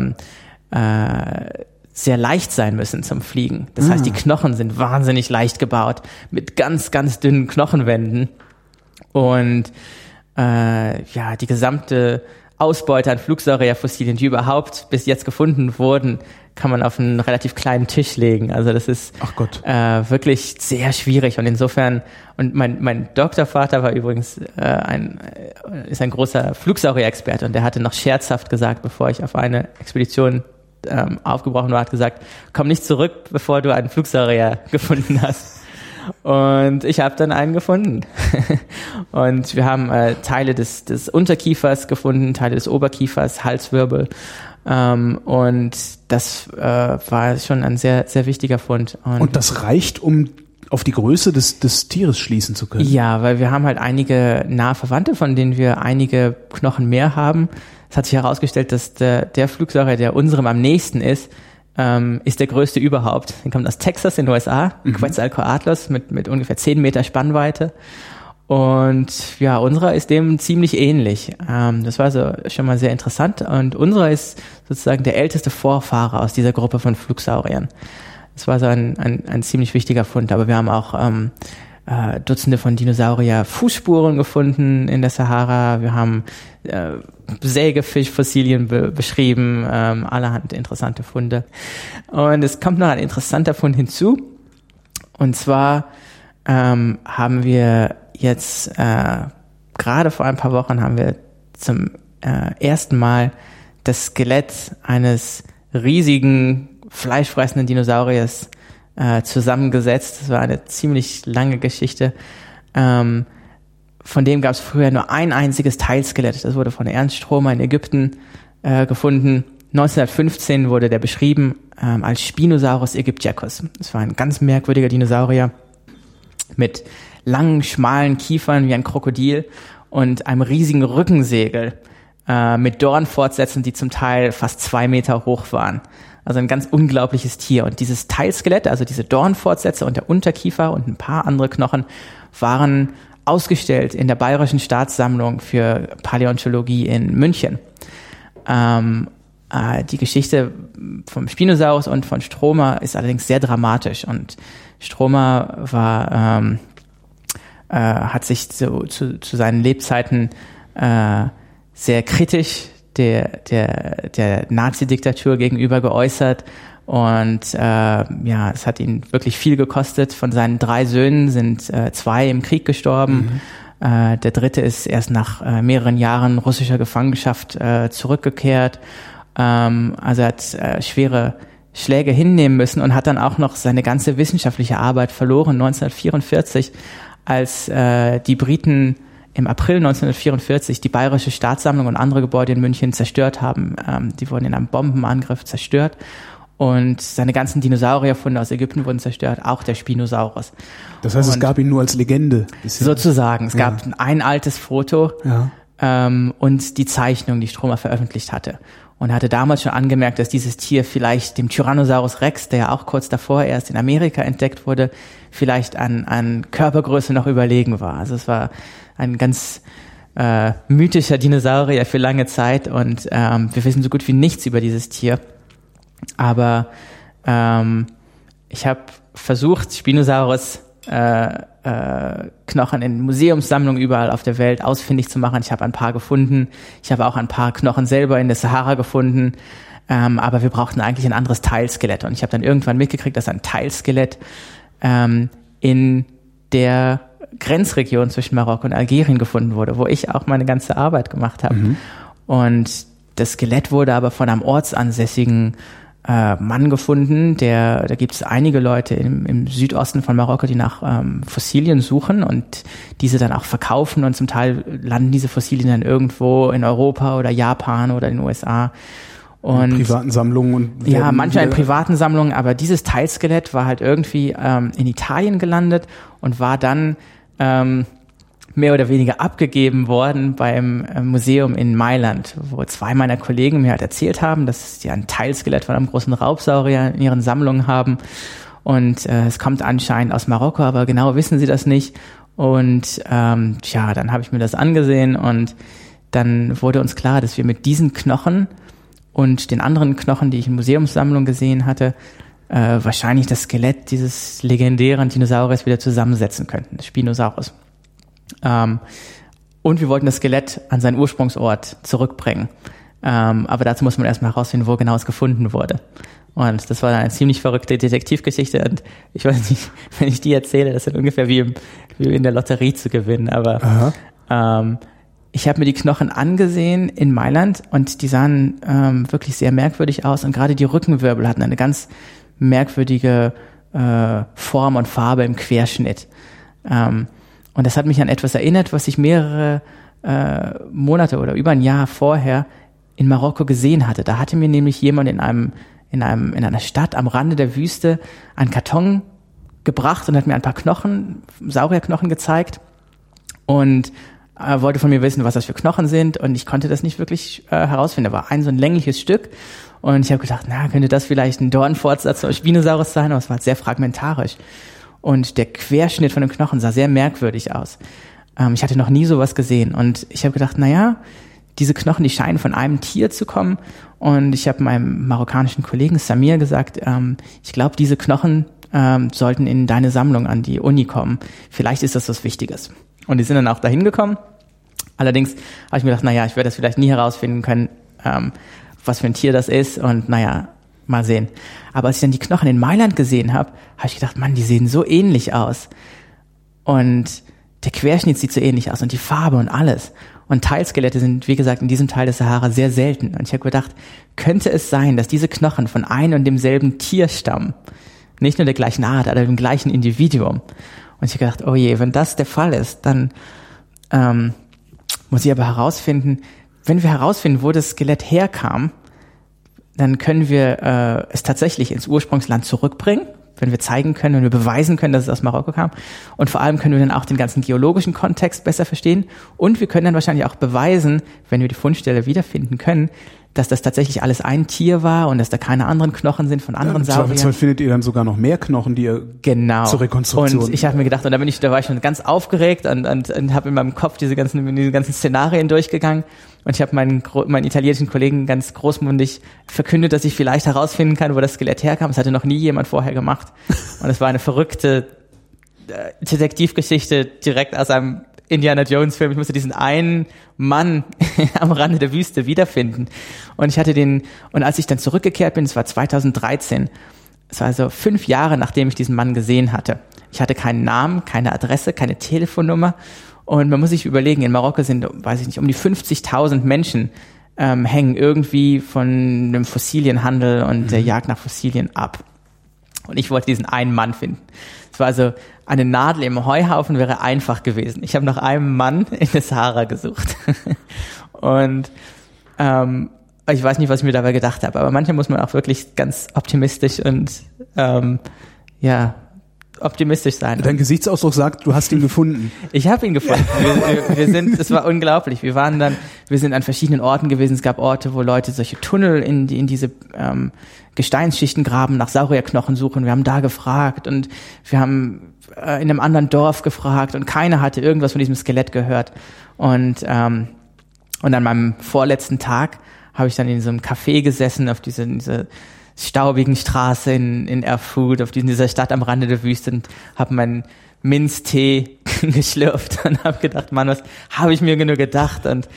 sehr leicht sein müssen zum Fliegen. Das heißt, die Knochen sind wahnsinnig leicht gebaut, mit ganz, ganz dünnen Knochenwänden. Und die gesamte Ausbeute an Flugsaurierfossilien, die überhaupt bis jetzt gefunden wurden, kann man auf einen relativ kleinen Tisch legen. Also das ist wirklich sehr schwierig. Und insofern, und mein Doktorvater war übrigens ein großer Flugsaurier-Experte, und der hatte noch scherzhaft gesagt, bevor ich auf eine Expedition aufgebrochen war, hat gesagt, komm nicht zurück, bevor du einen Flugsaurier gefunden hast. Und ich habe dann einen gefunden. Und wir haben Teile des Unterkiefers gefunden, Teile des Oberkiefers, Halswirbel. Und das war schon ein sehr, sehr wichtiger Fund. Und das reicht, um auf die Größe des Tieres schließen zu können? Ja, weil wir haben halt einige nahe Verwandte, von denen wir einige Knochen mehr haben. Es hat sich herausgestellt, dass der Flugsaurier, der unserem am nächsten ist der größte überhaupt. Der kommt aus Texas in den USA, Quetzalcoatlus mit ungefähr 10 Meter Spannweite. Und ja, unserer ist dem ziemlich ähnlich. Das war so schon mal sehr interessant. Und unserer ist sozusagen der älteste Vorfahre aus dieser Gruppe von Flugsauriern. Das war so ein ziemlich wichtiger Fund. Aber wir haben auch Dutzende von Dinosaurier-Fußspuren gefunden in der Sahara. Wir haben Sägefischfossilien beschrieben, allerhand interessante Funde. Und es kommt noch ein interessanter Fund hinzu. Und zwar haben wir jetzt, gerade vor ein paar Wochen, haben wir zum ersten Mal das Skelett eines riesigen, fleischfressenden Dinosauriers zusammengesetzt. Das war eine ziemlich lange Geschichte. Von dem gab es früher nur ein einziges Teilskelett. Das wurde von Ernst Stromer in Ägypten gefunden. 1915 wurde der beschrieben als Spinosaurus aegyptiacus. Das war ein ganz merkwürdiger Dinosaurier mit langen, schmalen Kiefern wie ein Krokodil und einem riesigen Rückensegel mit Dornfortsätzen, die zum Teil fast 2 Meter hoch waren. Also ein ganz unglaubliches Tier. Und dieses Teilskelett, also diese Dornfortsätze und der Unterkiefer und ein paar andere Knochen, waren ausgestellt in der Bayerischen Staatssammlung für Paläontologie in München. Die Geschichte vom Spinosaurus und von Stromer ist allerdings sehr dramatisch. Und Stromer hat sich zu seinen Lebzeiten sehr kritisch der Nazi-Diktatur gegenüber geäußert. Und es hat ihn wirklich viel gekostet. Von seinen 3 Söhnen sind 2 im Krieg gestorben. Der 3. ist erst nach mehreren Jahren russischer Gefangenschaft zurückgekehrt. Also er hat schwere Schläge hinnehmen müssen und hat dann auch noch seine ganze wissenschaftliche Arbeit verloren 1944, als die Briten im April 1944 die Bayerische Staatssammlung und andere Gebäude in München zerstört haben. Die wurden in einem Bombenangriff zerstört. Und seine ganzen Dinosaurierfunde aus Ägypten wurden zerstört, auch der Spinosaurus. Das heißt, es gab ihn nur als Legende bisher. Sozusagen. Es gab ein altes Foto und die Zeichnung, die Stromer veröffentlicht hatte. Und er hatte damals schon angemerkt, dass dieses Tier vielleicht dem Tyrannosaurus Rex, der ja auch kurz davor erst in Amerika entdeckt wurde, vielleicht an Körpergröße noch überlegen war. Also es war ein ganz mythischer Dinosaurier für lange Zeit und wir wissen so gut wie nichts über dieses Tier. Aber Ich habe versucht, Spinosaurus Knochen in Museumssammlungen überall auf der Welt ausfindig zu machen. Ich habe ein paar gefunden. Ich habe auch ein paar Knochen selber in der Sahara gefunden. Aber wir brauchten eigentlich ein anderes Teilskelett. Und ich habe dann irgendwann mitgekriegt, dass ein Teilskelett in der Grenzregion zwischen Marokko und Algerien gefunden wurde, wo ich auch meine ganze Arbeit gemacht habe. Mhm. Und das Skelett wurde aber von einem ortsansässigen Mann gefunden, da gibt es einige Leute im Südosten von Marokko, die nach Fossilien suchen und diese dann auch verkaufen und zum Teil landen diese Fossilien dann irgendwo in Europa oder Japan oder in den USA. Und in privaten Sammlungen. Und ja, manchmal in privaten Sammlungen, aber dieses Teilskelett war halt irgendwie in Italien gelandet und war dann mehr oder weniger abgegeben worden beim Museum in Mailand, wo 2 meiner Kollegen mir halt erzählt haben, dass sie ein Teilskelett von einem großen Raubsaurier in ihren Sammlungen haben. Und es kommt anscheinend aus Marokko, aber genau wissen sie das nicht. Und dann habe ich mir das angesehen und dann wurde uns klar, dass wir mit diesen Knochen und den anderen Knochen, die ich in Museumssammlungen gesehen hatte, wahrscheinlich das Skelett dieses legendären Dinosauriers wieder zusammensetzen könnten, des Spinosaurus. Und wir wollten das Skelett an seinen Ursprungsort zurückbringen. Aber dazu muss man erstmal herausfinden, wo genau es gefunden wurde. Und das war eine ziemlich verrückte Detektivgeschichte. Und ich weiß nicht, wenn ich die erzähle, das ist ungefähr wie in der Lotterie zu gewinnen. Aber ich habe mir die Knochen angesehen in Mailand und die sahen wirklich sehr merkwürdig aus. Und gerade die Rückenwirbel hatten eine ganz merkwürdige Form und Farbe im Querschnitt. Und das hat mich an etwas erinnert, was ich mehrere Monate oder über ein Jahr vorher in Marokko gesehen hatte. Da hatte mir nämlich jemand in einer Stadt am Rande der Wüste einen Karton gebracht und hat mir ein paar Knochen, Saurierknochen gezeigt und wollte von mir wissen, was das für Knochen sind, und ich konnte das nicht wirklich herausfinden. Da war so ein längliches Stück und ich habe gedacht, könnte das vielleicht ein Dornfortsatz oder Spinosaurus sein, aber es war sehr fragmentarisch. Und der Querschnitt von dem Knochen sah sehr merkwürdig aus. Ich hatte noch nie sowas gesehen. Und ich habe gedacht, diese Knochen, die scheinen von einem Tier zu kommen. Und ich habe meinem marokkanischen Kollegen Samir gesagt, ich glaube, diese Knochen sollten in deine Sammlung an die Uni kommen. Vielleicht ist das was Wichtiges. Und die sind dann auch dahin gekommen. Allerdings habe ich mir gedacht, ich werde das vielleicht nie herausfinden können, was für ein Tier das ist. Und mal sehen. Aber als ich dann die Knochen in Mailand gesehen habe, habe ich gedacht, die sehen so ähnlich aus. Und der Querschnitt sieht so ähnlich aus und die Farbe und alles. Und Teilskelette sind, wie gesagt, in diesem Teil des Sahara sehr selten. Und ich habe gedacht, könnte es sein, dass diese Knochen von einem und demselben Tier stammen? Nicht nur der gleichen Art, aber dem gleichen Individuum. Und ich habe gedacht, oh je, wenn das der Fall ist, dann muss ich aber herausfinden, wenn wir herausfinden, wo das Skelett herkam, dann können wir es tatsächlich ins Ursprungsland zurückbringen, wenn wir zeigen können und wir beweisen können, dass es aus Marokko kam. Und vor allem können wir dann auch den ganzen geologischen Kontext besser verstehen. Und wir können dann wahrscheinlich auch beweisen, wenn wir die Fundstelle wiederfinden können, dass das tatsächlich alles ein Tier war und dass da keine anderen Knochen sind von anderen Sauriern. Im Zweifelsfall findet ihr dann sogar noch mehr Knochen, die ihr zur Rekonstruktion... Und ich habe mir gedacht, und da war ich schon ganz aufgeregt und habe in meinem Kopf diese ganzen Szenarien durchgegangen. Und ich habe meinen italienischen Kollegen ganz großmundig verkündet, dass ich vielleicht herausfinden kann, wo das Skelett herkam. Das hatte noch nie jemand vorher gemacht. Und es war eine verrückte Detektivgeschichte direkt aus einem Indiana Jones Film. Ich musste diesen einen Mann am Rande der Wüste wiederfinden. Und ich hatte und als ich dann zurückgekehrt bin, es war 2013, es war also 5 Jahre, nachdem ich diesen Mann gesehen hatte. Ich hatte keinen Namen, keine Adresse, keine Telefonnummer. Und man muss sich überlegen, in Marokko sind, weiß ich nicht, um die 50.000 Menschen hängen irgendwie von dem Fossilienhandel und der Jagd nach Fossilien ab. Und ich wollte diesen einen Mann finden. Es war also eine Nadel im Heuhaufen, wäre einfach gewesen. Ich habe nach einem Mann in der Sahara gesucht. Und ich weiß nicht, was ich mir dabei gedacht habe, aber manchmal muss man auch wirklich ganz optimistisch und optimistisch sein. Dein Gesichtsausdruck sagt, du hast ihn gefunden. Ich habe ihn gefunden. Es war unglaublich. Wir sind an verschiedenen Orten gewesen. Es gab Orte, wo Leute solche Tunnel in diese Gesteinsschichten graben, nach Saurierknochen suchen. Wir haben da gefragt und wir haben in einem anderen Dorf gefragt und keiner hatte irgendwas von diesem Skelett gehört. Und an meinem vorletzten Tag habe ich dann in so einem Café gesessen, auf diese staubigen Straße in Erfurt, in dieser Stadt am Rande der Wüste, und habe meinen Minztee geschlürft und habe gedacht, Mann, was habe ich mir nur gedacht? Und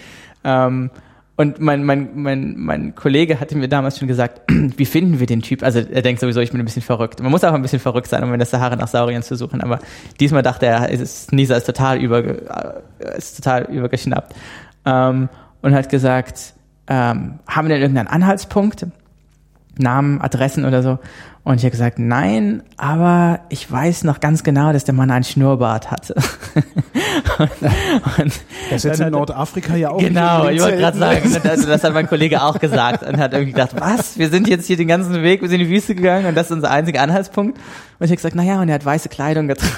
mein Kollege hatte mir damals schon gesagt, wie finden wir den Typ? Also er denkt sowieso, ich bin ein bisschen verrückt. Man muss auch ein bisschen verrückt sein, um in der Sahara nach Sauriern zu suchen. Aber diesmal dachte er, Nisa ist total übergeschnappt. Und hat gesagt, haben wir denn irgendeinen Anhaltspunkt? Namen, Adressen oder so? Und ich habe gesagt, nein, aber ich weiß noch ganz genau, dass der Mann einen Schnurrbart hatte. und das ist jetzt in Nordafrika ja auch. Genau, ich wollte gerade sagen, das hat mein Kollege auch gesagt und hat irgendwie gedacht, was? Wir sind jetzt hier den ganzen Weg, wir sind in die Wüste gegangen und das ist unser einziger Anhaltspunkt. Und ich habe gesagt, naja, und er hat weiße Kleidung getragen.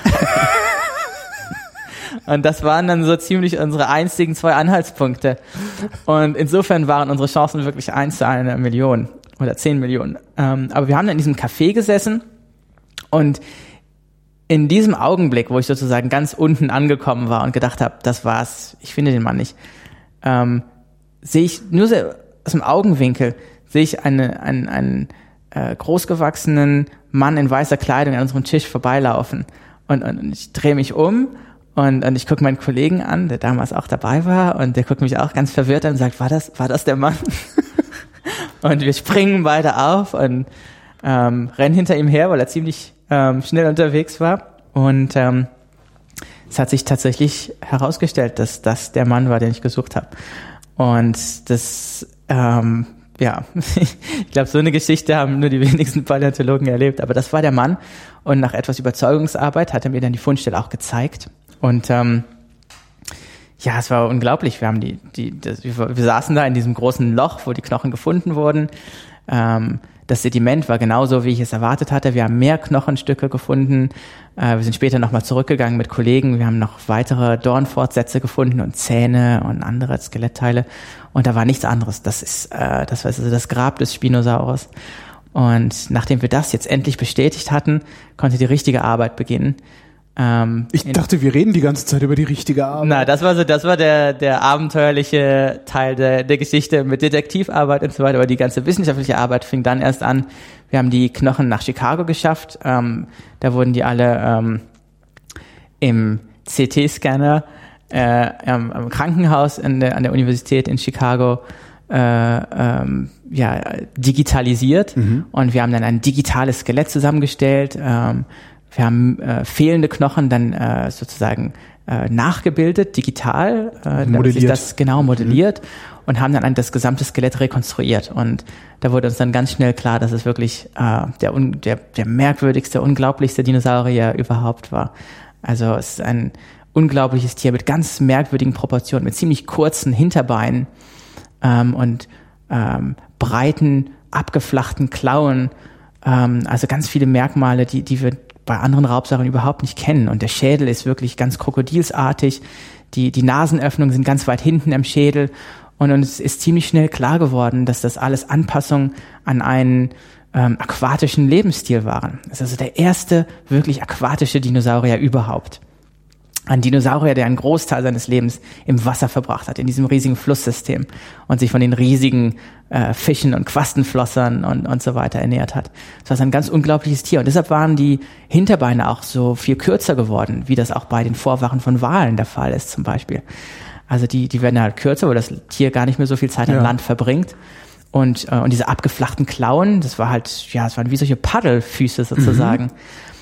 Und das waren dann so ziemlich unsere einzigen 2 Anhaltspunkte. Und insofern waren unsere Chancen wirklich 1 zu 1 Million. Oder 10 Millionen. Aber wir haben dann in diesem Café gesessen und in diesem Augenblick, wo ich sozusagen ganz unten angekommen war und gedacht habe, das war's, ich finde den Mann nicht, sehe ich nur so aus dem Augenwinkel, sehe ich einen großgewachsenen Mann in weißer Kleidung an unserem Tisch vorbeilaufen. Und ich drehe mich um und ich gucke meinen Kollegen an, der damals auch dabei war, und der guckt mich auch ganz verwirrt an und sagt, war das der Mann? Und wir springen beide auf und rennen hinter ihm her, weil er ziemlich schnell unterwegs war. Und es hat sich tatsächlich herausgestellt, dass das der Mann war, den ich gesucht habe. Und das, ich glaube, so eine Geschichte haben nur die wenigsten Paläontologen erlebt. Aber das war der Mann. Und nach etwas Überzeugungsarbeit hat er mir dann die Fundstelle auch gezeigt. Und ja, es war unglaublich. Wir haben wir saßen da in diesem großen Loch, wo die Knochen gefunden wurden. Das Sediment war genauso, wie ich es erwartet hatte. Wir haben mehr Knochenstücke gefunden. Wir sind später nochmal zurückgegangen mit Kollegen. Wir haben noch weitere Dornfortsätze gefunden und Zähne und andere Skelettteile. Und da war nichts anderes. Das war also das Grab des Spinosaurus. Und nachdem wir das jetzt endlich bestätigt hatten, konnte die richtige Arbeit beginnen. Ich dachte, wir reden die ganze Zeit über die richtige Arbeit. Na, das war der abenteuerliche Teil der Geschichte mit Detektivarbeit und so weiter, aber die ganze wissenschaftliche Arbeit fing dann erst an. Wir haben die Knochen nach Chicago geschafft, da wurden die alle im CT-Scanner am Krankenhaus an der Universität in Chicago digitalisiert, und wir haben dann ein digitales Skelett zusammengestellt. Wir haben fehlende Knochen dann sozusagen nachgebildet, digital, damit sich das genau modelliert, und haben dann das gesamte Skelett rekonstruiert. Und da wurde uns dann ganz schnell klar, dass es wirklich der merkwürdigste, unglaublichste Dinosaurier überhaupt war. Also es ist ein unglaubliches Tier mit ganz merkwürdigen Proportionen, mit ziemlich kurzen Hinterbeinen und breiten, abgeflachten Klauen. Also ganz viele Merkmale, die wir bei anderen Raubsauriern überhaupt nicht kennen. Und der Schädel ist wirklich ganz krokodilsartig. Die Nasenöffnungen sind ganz weit hinten am Schädel. Und es ist ziemlich schnell klar geworden, dass das alles Anpassungen an einen aquatischen Lebensstil waren. Das ist also der erste wirklich aquatische Dinosaurier überhaupt. Ein Dinosaurier, der einen Großteil seines Lebens im Wasser verbracht hat, in diesem riesigen Flusssystem, und sich von den riesigen Fischen und Quastenflossern und so weiter ernährt hat. Das war ein ganz unglaubliches Tier. Und deshalb waren die Hinterbeine auch so viel kürzer geworden, wie das auch bei den Vorfahren von Walen der Fall ist zum Beispiel. Also die werden halt kürzer, weil das Tier gar nicht mehr so viel Zeit an Land verbringt. Und diese abgeflachten Klauen, das waren wie solche Paddelfüße sozusagen.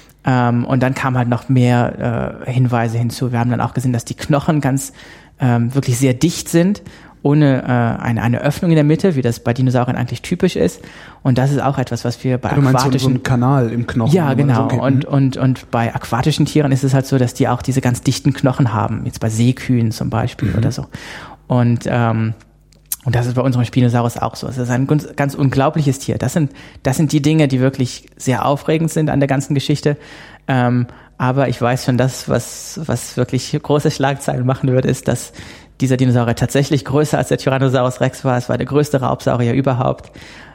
Und dann kamen halt noch mehr Hinweise hinzu. Wir haben dann auch gesehen, dass die Knochen ganz wirklich sehr dicht sind, ohne eine Öffnung in der Mitte, wie das bei Dinosauriern eigentlich typisch ist. Und das ist auch etwas, was wir bei aquatischen... so einen Kanal im Knochen. Ja, genau. So. Okay. Und bei aquatischen Tieren ist es halt so, dass die auch diese ganz dichten Knochen haben. Jetzt bei Seekühen zum Beispiel oder so. Und das ist bei unserem Spinosaurus auch so. Es ist ein ganz unglaubliches Tier. Das sind die Dinge, die wirklich sehr aufregend sind an der ganzen Geschichte. Aber ich weiß schon, was wirklich große Schlagzeilen machen wird, ist, dass dieser Dinosaurier tatsächlich größer als der Tyrannosaurus Rex war. Es war der größte Raubsaurier überhaupt.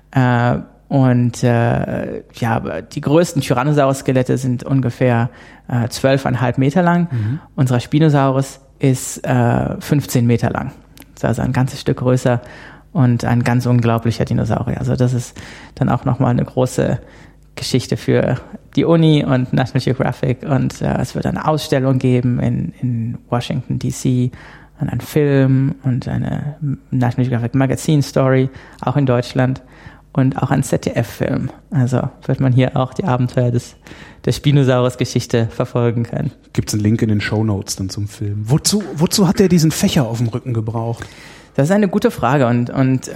Die größten Tyrannosaurus-Skelette sind ungefähr 12,5 Meter lang. Unser Spinosaurus ist 15 Meter lang. Also ein ganzes Stück größer. und ein ganz unglaublicher Dinosaurier. Also das ist dann auch nochmal eine große Geschichte für die Uni und National Geographic, und es wird eine Ausstellung geben in Washington D.C. und einen Film und eine National Geographic Magazine Story, auch in Deutschland, und auch ein ZDF-Film. Also wird man hier auch die Abenteuer der Spinosaurus-Geschichte verfolgen können. Gibt's einen Link in den Shownotes dann zum Film? Wozu hat der diesen Fächer auf dem Rücken gebraucht? Das ist eine gute Frage, und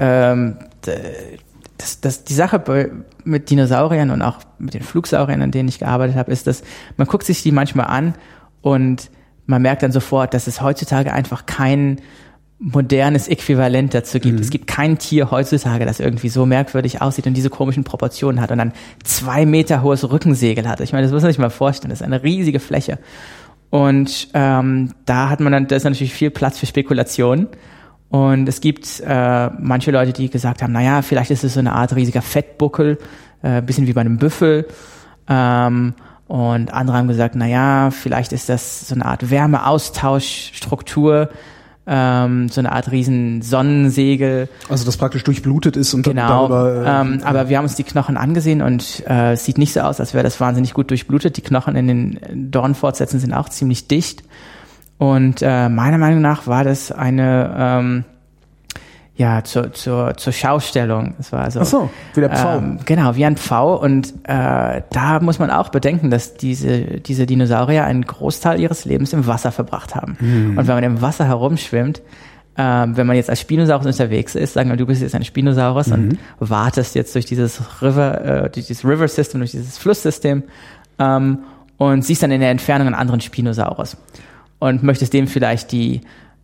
die Sache mit Dinosauriern und auch mit den Flugsauriern, an denen ich gearbeitet habe, ist, dass man guckt sich die manchmal an und man merkt dann sofort, dass es heutzutage einfach kein modernes Äquivalent dazu gibt. Es gibt kein Tier heutzutage, das irgendwie so merkwürdig aussieht und diese komischen Proportionen hat und dann 2 Meter hohes Rückensegel hat. Ich meine, das muss man sich mal vorstellen. Das ist eine riesige Fläche. Und da hat man dann, da ist natürlich viel Platz für Spekulationen. Und es gibt manche Leute, die gesagt haben, naja, vielleicht ist es so eine Art riesiger Fettbuckel, bisschen wie bei einem Büffel. Und andere haben gesagt, naja, vielleicht ist das so eine Art Wärmeaustauschstruktur, so eine Art riesen Sonnensegel. Also das praktisch durchblutet ist und genau, darüber... aber wir haben uns die Knochen angesehen und es sieht nicht so aus, als wäre das wahnsinnig gut durchblutet. Die Knochen in den Dornfortsätzen sind auch ziemlich dicht. Und meiner Meinung nach war das eine zur Schaustellung. Es war also, ach so, wie der Pfau. Genau, wie ein Pfau. Und da muss man auch bedenken, dass diese Dinosaurier einen Großteil ihres Lebens im Wasser verbracht haben. Und wenn man im Wasser herumschwimmt, wenn man jetzt als Spinosaurus unterwegs ist, sagen wir, du bist jetzt ein Spinosaurus und wartest jetzt durch dieses River System, durch dieses Flusssystem und siehst dann in der Entfernung einen anderen Spinosaurus und möchtest dem vielleicht die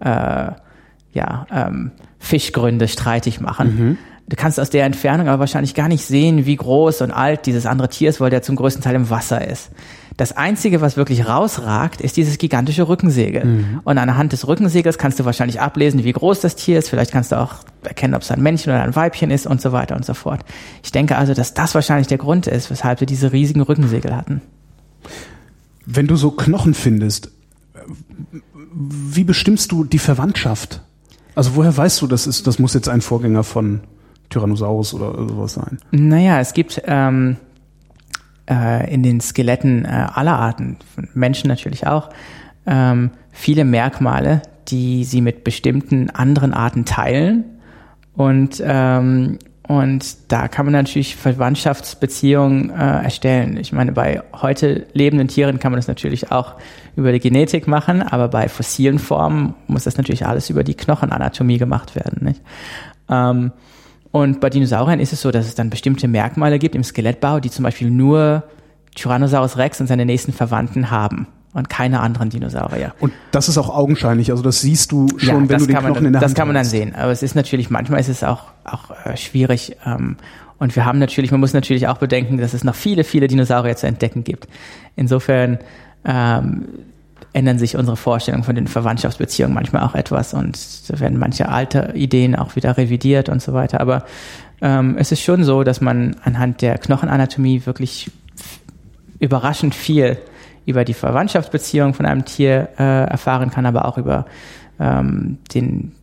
Fischgründe streitig machen. Du kannst aus der Entfernung aber wahrscheinlich gar nicht sehen, wie groß und alt dieses andere Tier ist, weil der zum größten Teil im Wasser ist. Das Einzige, was wirklich rausragt, ist dieses gigantische Rückensegel. Und anhand des Rückensegels kannst du wahrscheinlich ablesen, wie groß das Tier ist. Vielleicht kannst du auch erkennen, ob es ein Männchen oder ein Weibchen ist und so weiter und so fort. Ich denke also, dass das wahrscheinlich der Grund ist, weshalb wir diese riesigen Rückensegel hatten. Wenn du so Knochen findest, wie bestimmst du die Verwandtschaft? Also woher weißt du, das muss jetzt ein Vorgänger von Tyrannosaurus oder sowas sein? Naja, es gibt in den Skeletten aller Arten, von Menschen natürlich auch, viele Merkmale, die sie mit bestimmten anderen Arten teilen. Und da kann man natürlich Verwandtschaftsbeziehungen erstellen. Ich meine, bei heute lebenden Tieren kann man das natürlich auch über die Genetik machen, aber bei fossilen Formen muss das natürlich alles über die Knochenanatomie gemacht werden, nicht? Und bei Dinosauriern ist es so, dass es dann bestimmte Merkmale gibt im Skelettbau, die zum Beispiel nur Tyrannosaurus Rex und seine nächsten Verwandten haben und keine anderen Dinosaurier. Und das ist auch augenscheinlich, also das siehst du schon, wenn du den Knochen in der Hand hast. Das kann man dann sehen, aber es ist natürlich, manchmal ist es auch schwierig, und man muss natürlich auch bedenken, dass es noch viele, viele Dinosaurier zu entdecken gibt. Insofern ändern sich unsere Vorstellungen von den Verwandtschaftsbeziehungen manchmal auch etwas und da werden manche alte Ideen auch wieder revidiert und so weiter. Aber es ist schon so, dass man anhand der Knochenanatomie wirklich überraschend viel über die Verwandtschaftsbeziehung von einem Tier erfahren kann, aber auch über den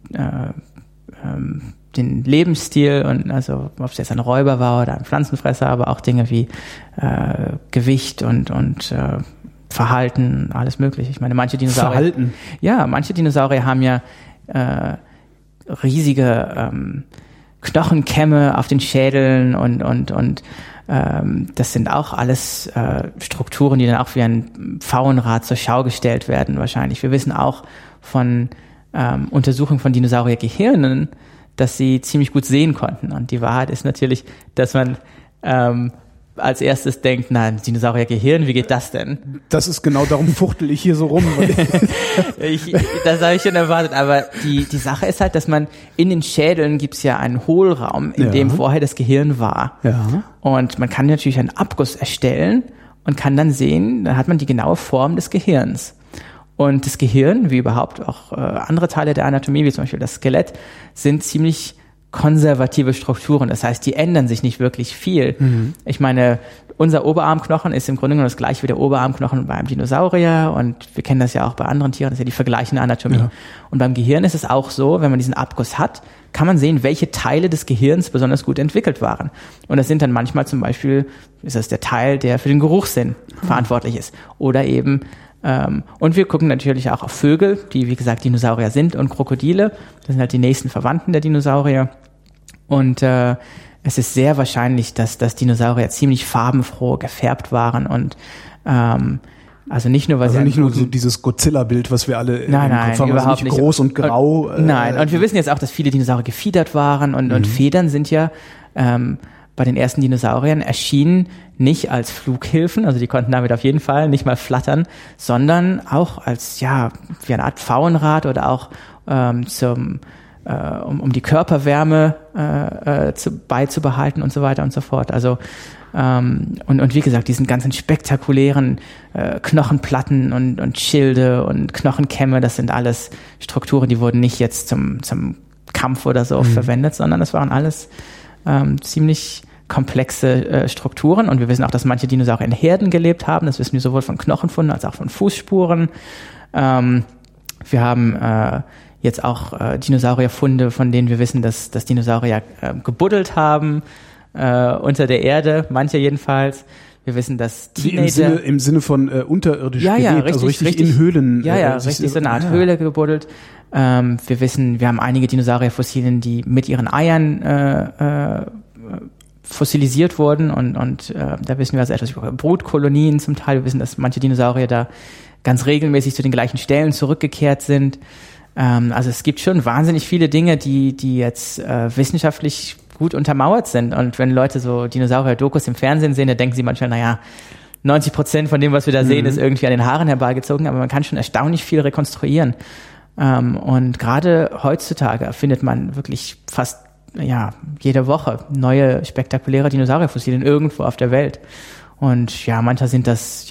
Lebensstil und also ob es jetzt ein Räuber war oder ein Pflanzenfresser, aber auch Dinge wie Gewicht und Verhalten, alles mögliche. Ich meine, manche Dinosaurier... Verhalten? Ja, manche Dinosaurier haben ja riesige Knochenkämme auf den Schädeln und das sind auch alles Strukturen, die dann auch wie ein Pfauenrad zur Schau gestellt werden wahrscheinlich. Wir wissen auch von Untersuchungen von Dinosauriergehirnen, dass sie ziemlich gut sehen konnten. Und die Wahrheit ist natürlich, dass man als erstes denkt, na, Dinosauriergehirn, wie geht das denn? Das ist genau, darum fuchtel ich hier so rum. Das habe ich schon erwartet, aber die Sache ist halt, dass man in den Schädeln gibt's ja einen Hohlraum, in dem vorher das Gehirn war. Ja. Und man kann natürlich einen Abriss erstellen und kann dann sehen, dann hat man die genaue Form des Gehirns. Und das Gehirn, wie überhaupt auch andere Teile der Anatomie, wie zum Beispiel das Skelett, sind ziemlich konservative Strukturen. Das heißt, die ändern sich nicht wirklich viel. Ich meine, unser Oberarmknochen ist im Grunde genommen das gleiche wie der Oberarmknochen beim Dinosaurier und wir kennen das ja auch bei anderen Tieren, das ist ja die vergleichende Anatomie. Ja. Und beim Gehirn ist es auch so, wenn man diesen Abguss hat, kann man sehen, welche Teile des Gehirns besonders gut entwickelt waren. Und das sind dann manchmal zum Beispiel, ist das der Teil, der für den Geruchssinn verantwortlich ist. Oder eben und wir gucken natürlich auch auf Vögel, die wie gesagt Dinosaurier sind und Krokodile. Das sind halt die nächsten Verwandten der Dinosaurier. Und es ist sehr wahrscheinlich, dass Dinosaurier ziemlich farbenfroh gefärbt waren und also nicht nur, weil also nicht nur so dieses Godzilla-Bild, was wir alle im Kopf haben, überhaupt nicht groß und grau. Nein, und wir wissen jetzt auch, dass viele Dinosaurier gefiedert waren und Federn sind ja bei den ersten Dinosauriern erschienen nicht als Flughilfen, also die konnten damit auf jeden Fall nicht mal flattern, sondern auch als wie eine Art Pfauenrad oder auch um die Körperwärme beizubehalten und so weiter und so fort. Also und wie gesagt, diesen ganzen spektakulären Knochenplatten und Schilde und Knochenkämme, das sind alles Strukturen, die wurden nicht jetzt zum Kampf oder so verwendet, sondern das waren alles ziemlich komplexe Strukturen. Und wir wissen auch, dass manche Dinosaurier in Herden gelebt haben. Das wissen wir sowohl von Knochenfunden als auch von Fußspuren. Wir haben jetzt auch Dinosaurierfunde, von denen wir wissen, dass Dinosaurier gebuddelt haben unter der Erde, manche jedenfalls. Wir wissen, dass Teenager... Im Sinne von unterirdisch gelebt, richtig, also richtig in Höhlen. Richtig, so eine Art Höhle gebuddelt. Wir wissen, wir haben einige Dinosaurierfossilien, die mit ihren Eiern fossilisiert wurden und da wissen wir also etwas über Brutkolonien zum Teil. Wir wissen, dass manche Dinosaurier da ganz regelmäßig zu den gleichen Stellen zurückgekehrt sind. Also es gibt schon wahnsinnig viele Dinge, die jetzt wissenschaftlich gut untermauert sind. Und wenn Leute so Dinosaurier-Dokus im Fernsehen sehen, dann denken sie manchmal, 90% von dem, was wir da sehen, ist irgendwie an den Haaren herbeigezogen, aber man kann schon erstaunlich viel rekonstruieren. Und gerade heutzutage findet man wirklich fast jede Woche neue spektakuläre Dinosaurierfossilien irgendwo auf der Welt. Und manchmal sind das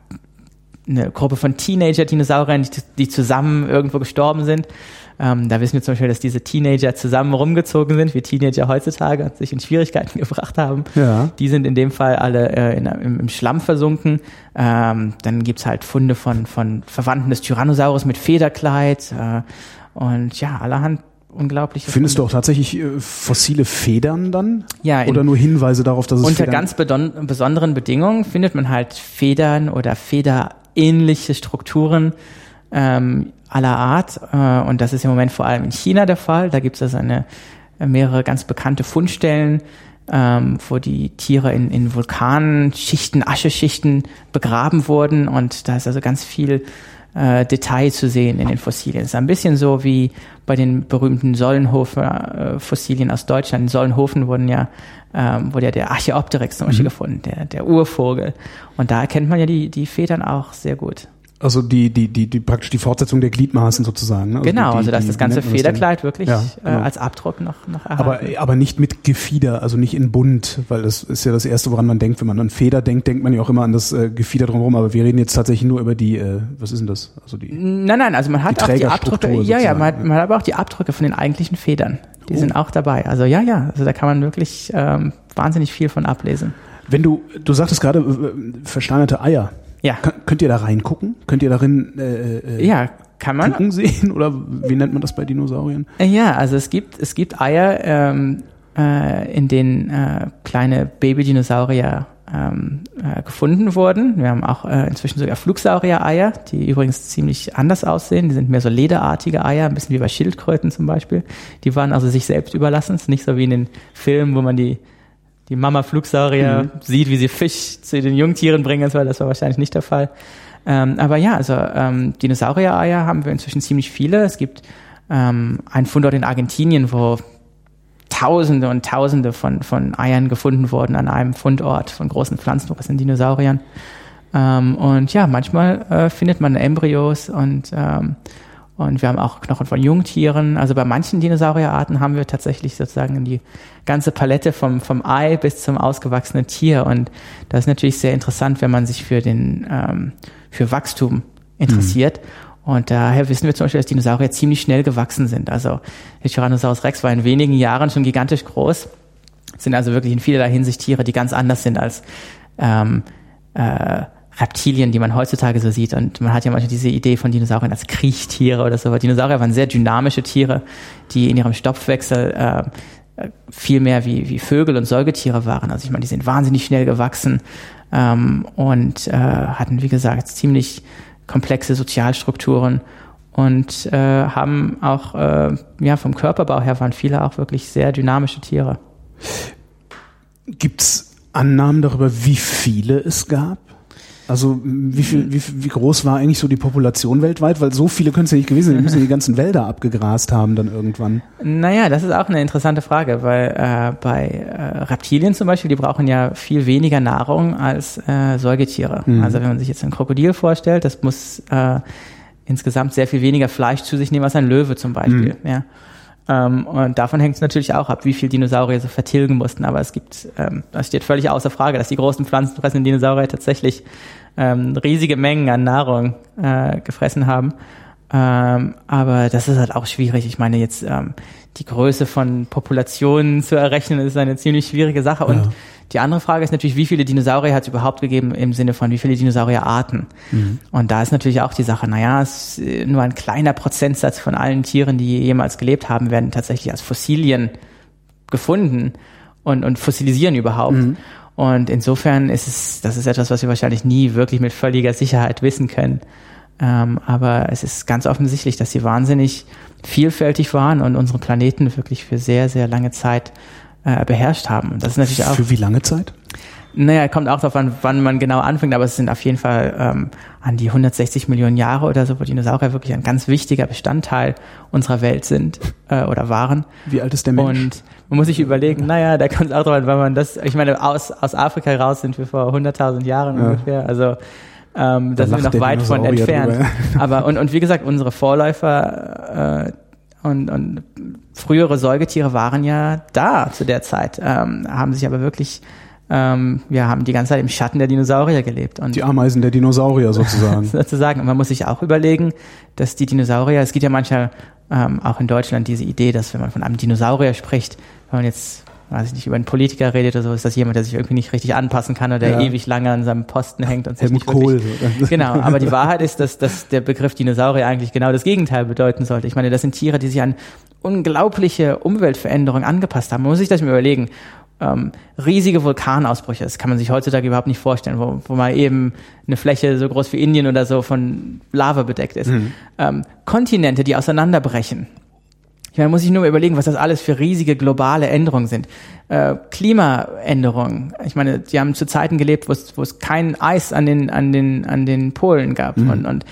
eine Gruppe von Teenager-Dinosauriern, die zusammen irgendwo gestorben sind. Da wissen wir zum Beispiel, dass diese Teenager zusammen rumgezogen sind, wie Teenager heutzutage und sich in Schwierigkeiten gebracht haben. Ja. Die sind in dem Fall alle im Schlamm versunken. Dann gibt's halt Funde von Verwandten des Tyrannosaurus mit Federkleid und allerhand unglaubliche Findest Funde. Du auch tatsächlich fossile Federn dann? Ja. Oder nur Hinweise darauf, dass es unter ganz besonderen Bedingungen findet man halt Federn oder federähnliche Strukturen aller Art. Und das ist im Moment vor allem in China der Fall. Da gibt es also mehrere ganz bekannte Fundstellen, wo die Tiere in Vulkanschichten, Ascheschichten begraben wurden. Und da ist also ganz viel Detail zu sehen in den Fossilien. Es ist ein bisschen so wie bei den berühmten Sollenhofer Fossilien aus Deutschland. In Sollenhofen wurde ja der Archaeopteryx zum Beispiel gefunden, der Urvogel. Und da erkennt man ja die Federn auch sehr gut. Also die praktisch die Fortsetzung der Gliedmaßen sozusagen. Ne? Also genau, also dass das ganze Federkleid wirklich als Abdruck noch erhalten. Aber nicht mit Gefieder, also nicht in bunt, weil das ist ja das Erste, woran man denkt. Wenn man an Feder denkt man ja auch immer an das Gefieder drumherum. Aber wir reden jetzt tatsächlich nur über die, was ist denn das? Also Nein, also man hat auch die Abdrücke, man hat aber auch die Abdrücke von den eigentlichen Federn. Die sind auch dabei. Also also da kann man wirklich wahnsinnig viel von ablesen. Wenn du sagtest gerade versteinerte Eier. Ja. Könnt ihr da reingucken? Könnt ihr darin kann man Küken sehen oder wie nennt man das bei Dinosauriern? Ja, also es gibt Eier, in denen kleine Baby-Dinosaurier gefunden wurden. Wir haben auch inzwischen sogar Flugsaurier-Eier, die übrigens ziemlich anders aussehen. Die sind mehr so lederartige Eier, ein bisschen wie bei Schildkröten zum Beispiel. Die waren also sich selbst überlassen. Es ist nicht so wie in den Filmen, wo man die Mama-Flugsaurier sieht, wie sie Fisch zu den Jungtieren bringen. Das war wahrscheinlich nicht der Fall. Aber Dinosaurier-Eier haben wir inzwischen ziemlich viele. Es gibt einen Fundort in Argentinien, wo Tausende und Tausende von Eiern gefunden wurden an einem Fundort von großen pflanzenfressenden Dinosauriern. Manchmal findet man Embryos und wir haben auch Knochen von Jungtieren. Also bei manchen Dinosaurierarten haben wir tatsächlich sozusagen die ganze Palette vom Ei bis zum ausgewachsenen Tier. Und das ist natürlich sehr interessant, wenn man sich für Wachstum interessiert. Und daher wissen wir zum Beispiel, dass Dinosaurier ziemlich schnell gewachsen sind. Also der Tyrannosaurus Rex war in wenigen Jahren schon gigantisch groß. Das sind also wirklich in vielerlei Hinsicht Tiere, die ganz anders sind als Reptilien, die man heutzutage so sieht. Und man hat ja manchmal diese Idee von Dinosauriern als Kriechtiere oder so. Aber Dinosaurier waren sehr dynamische Tiere, die in ihrem Stoffwechsel viel mehr wie Vögel und Säugetiere waren. Also ich meine, die sind wahnsinnig schnell gewachsen und hatten, wie gesagt, ziemlich komplexe Sozialstrukturen und haben auch, vom Körperbau her waren viele auch wirklich sehr dynamische Tiere. Gibt's Annahmen darüber, wie viele es gab? Also wie groß war eigentlich so die Population weltweit? Weil so viele können es ja nicht gewesen sein, die müssen die ganzen Wälder abgegrast haben dann irgendwann. Naja, das ist auch eine interessante Frage, weil bei Reptilien zum Beispiel, die brauchen ja viel weniger Nahrung als Säugetiere. Also wenn man sich jetzt ein Krokodil vorstellt, das muss insgesamt sehr viel weniger Fleisch zu sich nehmen als ein Löwe zum Beispiel. Ja. Und davon hängt es natürlich auch ab, wie viel Dinosaurier so vertilgen mussten. Aber es gibt, das steht völlig außer Frage, dass die großen pflanzenfressenden Dinosaurier tatsächlich riesige Mengen an Nahrung gefressen haben. Aber das ist halt auch schwierig. Ich meine, jetzt die Größe von Populationen zu errechnen, ist eine ziemlich schwierige Sache. Und die andere Frage ist natürlich, wie viele Dinosaurier hat es überhaupt gegeben im Sinne von wie viele Dinosaurierarten? Und da ist natürlich auch die Sache, es ist nur ein kleiner Prozentsatz von allen Tieren, die jemals gelebt haben, werden tatsächlich als Fossilien gefunden und fossilisieren überhaupt. Und insofern das ist etwas, was wir wahrscheinlich nie wirklich mit völliger Sicherheit wissen können. Aber es ist ganz offensichtlich, dass sie wahnsinnig vielfältig waren und unseren Planeten wirklich für sehr, sehr lange Zeit beherrscht haben. Und das ist natürlich auch. Für wie lange Zeit? Naja, kommt auch darauf an, wann man genau anfängt, aber es sind auf jeden Fall an die 160 Millionen Jahre oder so, wo Dinosaurier wirklich ein ganz wichtiger Bestandteil unserer Welt sind oder waren. Wie alt ist der Mensch? Und man muss sich überlegen, da kommt es auch darauf an, weil man ich meine, aus Afrika raus sind wir vor 100.000 Jahren ungefähr, also da sind wir noch weit von entfernt. Drüber. Aber und wie gesagt, unsere Vorläufer und frühere Säugetiere waren ja da zu der Zeit, haben sich aber wirklich haben die ganze Zeit im Schatten der Dinosaurier gelebt. Und die Ameisen der Dinosaurier sozusagen. Sozusagen. Und man muss sich auch überlegen, dass die Dinosaurier, es gibt ja manchmal auch in Deutschland diese Idee, dass wenn man von einem Dinosaurier spricht, wenn man jetzt, weiß ich nicht, über einen Politiker redet oder so, ist das jemand, der sich irgendwie nicht richtig anpassen kann oder der ewig lange an seinem Posten hängt und sich nicht wirklich... Genau, aber die Wahrheit ist, dass der Begriff Dinosaurier eigentlich genau das Gegenteil bedeuten sollte. Ich meine, das sind Tiere, die sich an unglaubliche Umweltveränderungen angepasst haben. Man muss sich das mal überlegen. Riesige Vulkanausbrüche, das kann man sich heutzutage überhaupt nicht vorstellen, wo mal eben eine Fläche so groß wie Indien oder so von Lava bedeckt ist. Kontinente, die auseinanderbrechen. Ich meine, muss ich nur mal überlegen, was das alles für riesige globale Änderungen sind. Klimaänderungen. Ich meine, die haben zu Zeiten gelebt, wo es kein Eis an den Polen gab. Und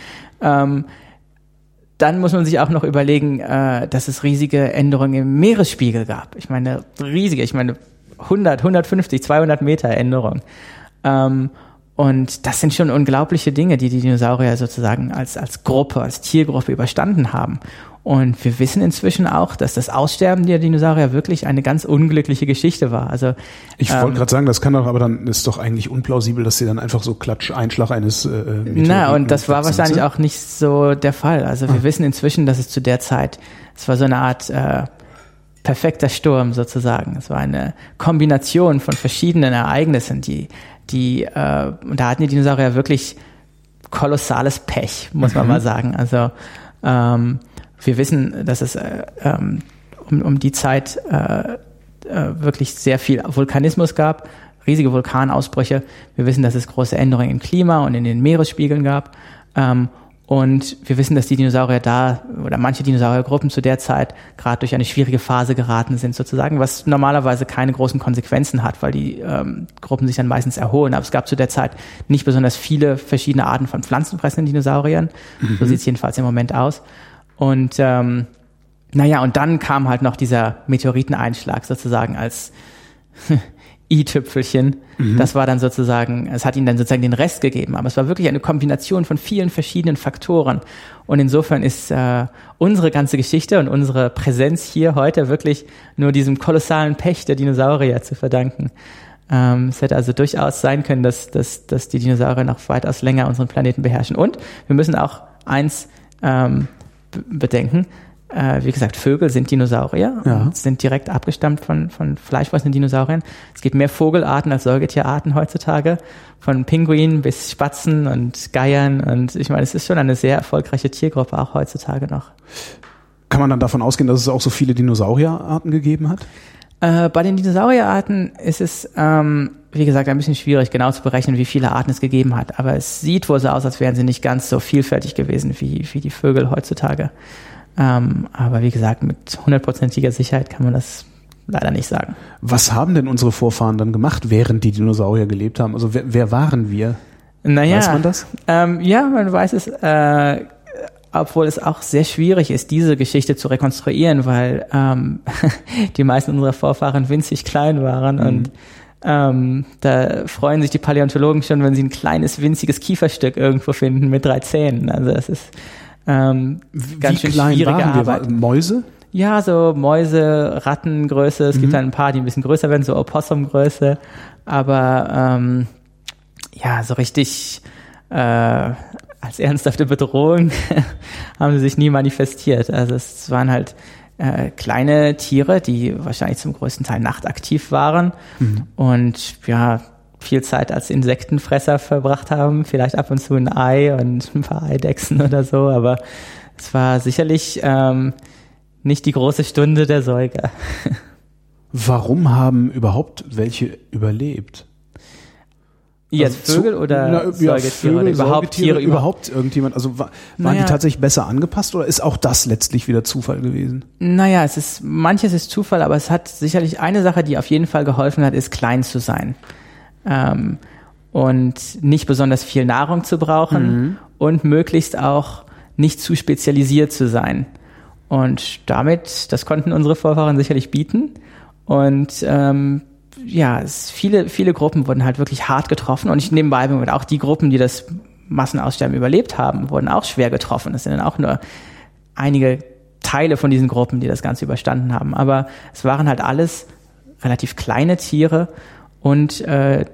dann muss man sich auch noch überlegen, dass es riesige Änderungen im Meeresspiegel gab. Ich meine, riesige, 100, 150, 200 Meter Änderung. Und das sind schon unglaubliche Dinge, die Dinosaurier sozusagen als Gruppe, als Tiergruppe überstanden haben. Und wir wissen inzwischen auch, dass das Aussterben der Dinosaurier wirklich eine ganz unglückliche Geschichte war. Also ich wollte gerade sagen, das kann doch, aber dann ist doch eigentlich unplausibel, dass sie dann einfach so Einschlag eines Meteoriten. Und das war wahrscheinlich auch nicht so der Fall. Also wir wissen inzwischen, dass es zu der Zeit, es war so eine Art perfekter Sturm sozusagen. Es war eine Kombination von verschiedenen Ereignissen, und da hatten die Dinosaurier wirklich kolossales Pech, muss man mal sagen. Also wir wissen, dass es um die Zeit wirklich sehr viel Vulkanismus gab, riesige Vulkanausbrüche. Wir wissen, dass es große Änderungen im Klima und in den Meeresspiegeln gab. Und wir wissen, dass die Dinosaurier oder manche Dinosauriergruppen zu der Zeit gerade durch eine schwierige Phase geraten sind sozusagen, was normalerweise keine großen Konsequenzen hat, weil die Gruppen sich dann meistens erholen. Aber es gab zu der Zeit nicht besonders viele verschiedene Arten von pflanzenfressenden Dinosauriern. So sieht es jedenfalls im Moment aus. Und und dann kam halt noch dieser Meteoriteneinschlag sozusagen als i-Tüpfelchen. Das war dann sozusagen, es hat ihnen dann sozusagen den Rest gegeben. Aber es war wirklich eine Kombination von vielen verschiedenen Faktoren. Und insofern ist unsere ganze Geschichte und unsere Präsenz hier heute wirklich nur diesem kolossalen Pech der Dinosaurier zu verdanken. Es hätte also durchaus sein können, dass die Dinosaurier noch weitaus länger unseren Planeten beherrschen. Und wir müssen auch eins bedenken. Wie gesagt, Vögel sind Dinosaurier und sind direkt abgestammt von fleischfressenden Dinosauriern. Es gibt mehr Vogelarten als Säugetierarten heutzutage, von Pinguinen bis Spatzen und Geiern. Und ich meine, es ist schon eine sehr erfolgreiche Tiergruppe, auch heutzutage noch. Kann man dann davon ausgehen, dass es auch so viele Dinosaurierarten gegeben hat? Bei den Dinosaurierarten ist es, wie gesagt, ein bisschen schwierig, genau zu berechnen, wie viele Arten es gegeben hat. Aber es sieht wohl so aus, als wären sie nicht ganz so vielfältig gewesen wie die Vögel heutzutage. Aber wie gesagt, mit 100%iger Sicherheit kann man das leider nicht sagen. Was haben denn unsere Vorfahren dann gemacht, während die Dinosaurier gelebt haben? Also wer waren wir? Naja, weiß man das? Ja, man weiß es, obwohl es auch sehr schwierig ist, diese Geschichte zu rekonstruieren, weil die meisten unserer Vorfahren winzig klein waren und da freuen sich die Paläontologen schon, wenn sie ein kleines, winziges Kieferstück irgendwo finden mit 3 Zähnen. Also es ist ganz schön schwierige Arbeit. Mäuse? Ja, so Mäuse, Rattengröße. Es gibt dann ein paar, die ein bisschen größer werden, so Opossumgröße. Aber ja, so richtig als ernsthafte Bedrohung haben sie sich nie manifestiert. Also es waren halt kleine Tiere, die wahrscheinlich zum größten Teil nachtaktiv waren und ja, viel Zeit als Insektenfresser verbracht haben, vielleicht ab und zu ein Ei und ein paar Eidechsen oder so, aber es war sicherlich nicht die große Stunde der Säuger. Warum haben überhaupt welche überlebt? Jetzt also Vögel oder Säugetiere oder überhaupt Tiere? Überhaupt irgendjemand? Also waren die tatsächlich besser angepasst oder ist auch das letztlich wieder Zufall gewesen? Naja, manches ist Zufall, aber es hat sicherlich eine Sache, die auf jeden Fall geholfen hat, ist klein zu sein. Und nicht besonders viel Nahrung zu brauchen und möglichst auch nicht zu spezialisiert zu sein. Und damit, das konnten unsere Vorfahren sicherlich bieten. Und ja, viele Gruppen wurden halt wirklich hart getroffen. Und ich nebenbei auch die Gruppen, die das Massenaussterben überlebt haben, wurden auch schwer getroffen. Es sind dann auch nur einige Teile von diesen Gruppen, die das Ganze überstanden haben. Aber es waren halt alles relativ kleine Tiere. Und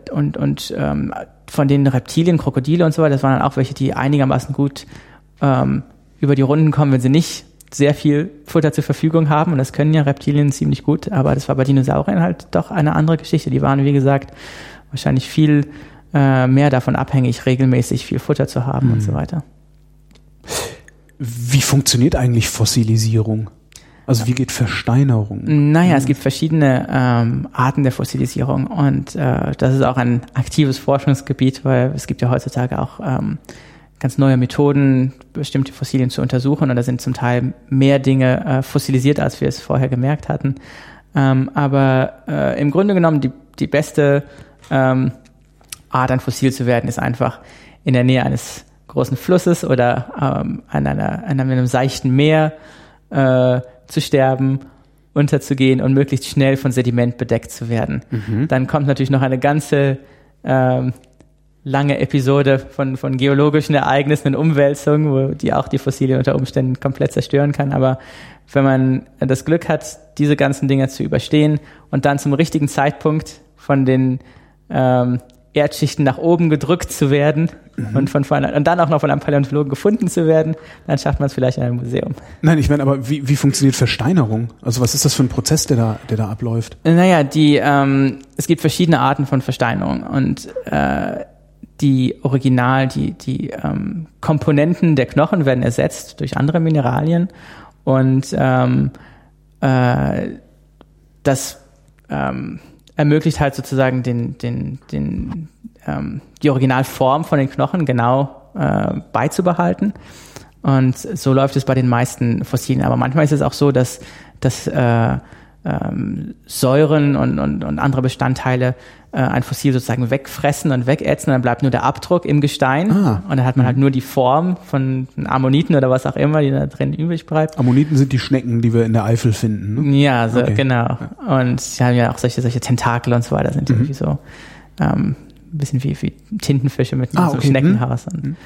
von den Reptilien, Krokodile und so weiter, das waren dann auch welche, die einigermaßen gut über die Runden kommen, wenn sie nicht sehr viel Futter zur Verfügung haben. Und das können ja Reptilien ziemlich gut, aber das war bei Dinosauriern halt doch eine andere Geschichte. Die waren, wie gesagt, wahrscheinlich viel mehr davon abhängig, regelmäßig viel Futter zu haben und so weiter. Wie funktioniert eigentlich Fossilisierung? Also wie geht Versteinerung? Naja, es gibt verschiedene Arten der Fossilisierung und das ist auch ein aktives Forschungsgebiet, weil es gibt ja heutzutage auch ganz neue Methoden, bestimmte Fossilien zu untersuchen und da sind zum Teil mehr Dinge fossilisiert, als wir es vorher gemerkt hatten. Aber im Grunde genommen die beste Art, ein Fossil zu werden, ist einfach in der Nähe eines großen Flusses oder an einem seichten Meer zu sterben, unterzugehen und möglichst schnell von Sediment bedeckt zu werden. Dann kommt natürlich noch eine ganze lange Episode von geologischen Ereignissen und Umwälzungen, wo die auch die Fossilien unter Umständen komplett zerstören kann. Aber wenn man das Glück hat, diese ganzen Dinge zu überstehen und dann zum richtigen Zeitpunkt von den Erdschichten nach oben gedrückt zu werden und dann auch noch von einem Paläontologen gefunden zu werden, dann schafft man es vielleicht in einem Museum. Nein, ich meine, aber wie funktioniert Versteinerung? Also was ist das für ein Prozess, der da abläuft? Naja, es gibt verschiedene Arten von Versteinerung und die Komponenten der Knochen werden ersetzt durch andere Mineralien und das ermöglicht halt sozusagen die Originalform von den Knochen genau beizubehalten. Und so läuft es bei den meisten Fossilien. Aber manchmal ist es auch so, dass Säuren und andere Bestandteile ein Fossil sozusagen wegfressen und wegätzen, dann bleibt nur der Abdruck im Gestein und dann hat man halt nur die Form von Ammoniten oder was auch immer, die da drin übrig bleibt. Ammoniten sind die Schnecken, die wir in der Eifel finden, ne? Ja, so, okay. Genau. Und sie haben ja auch solche Tentakel und so weiter, sind irgendwie so ein bisschen wie Tintenfische mit so einem Schneckenhaus.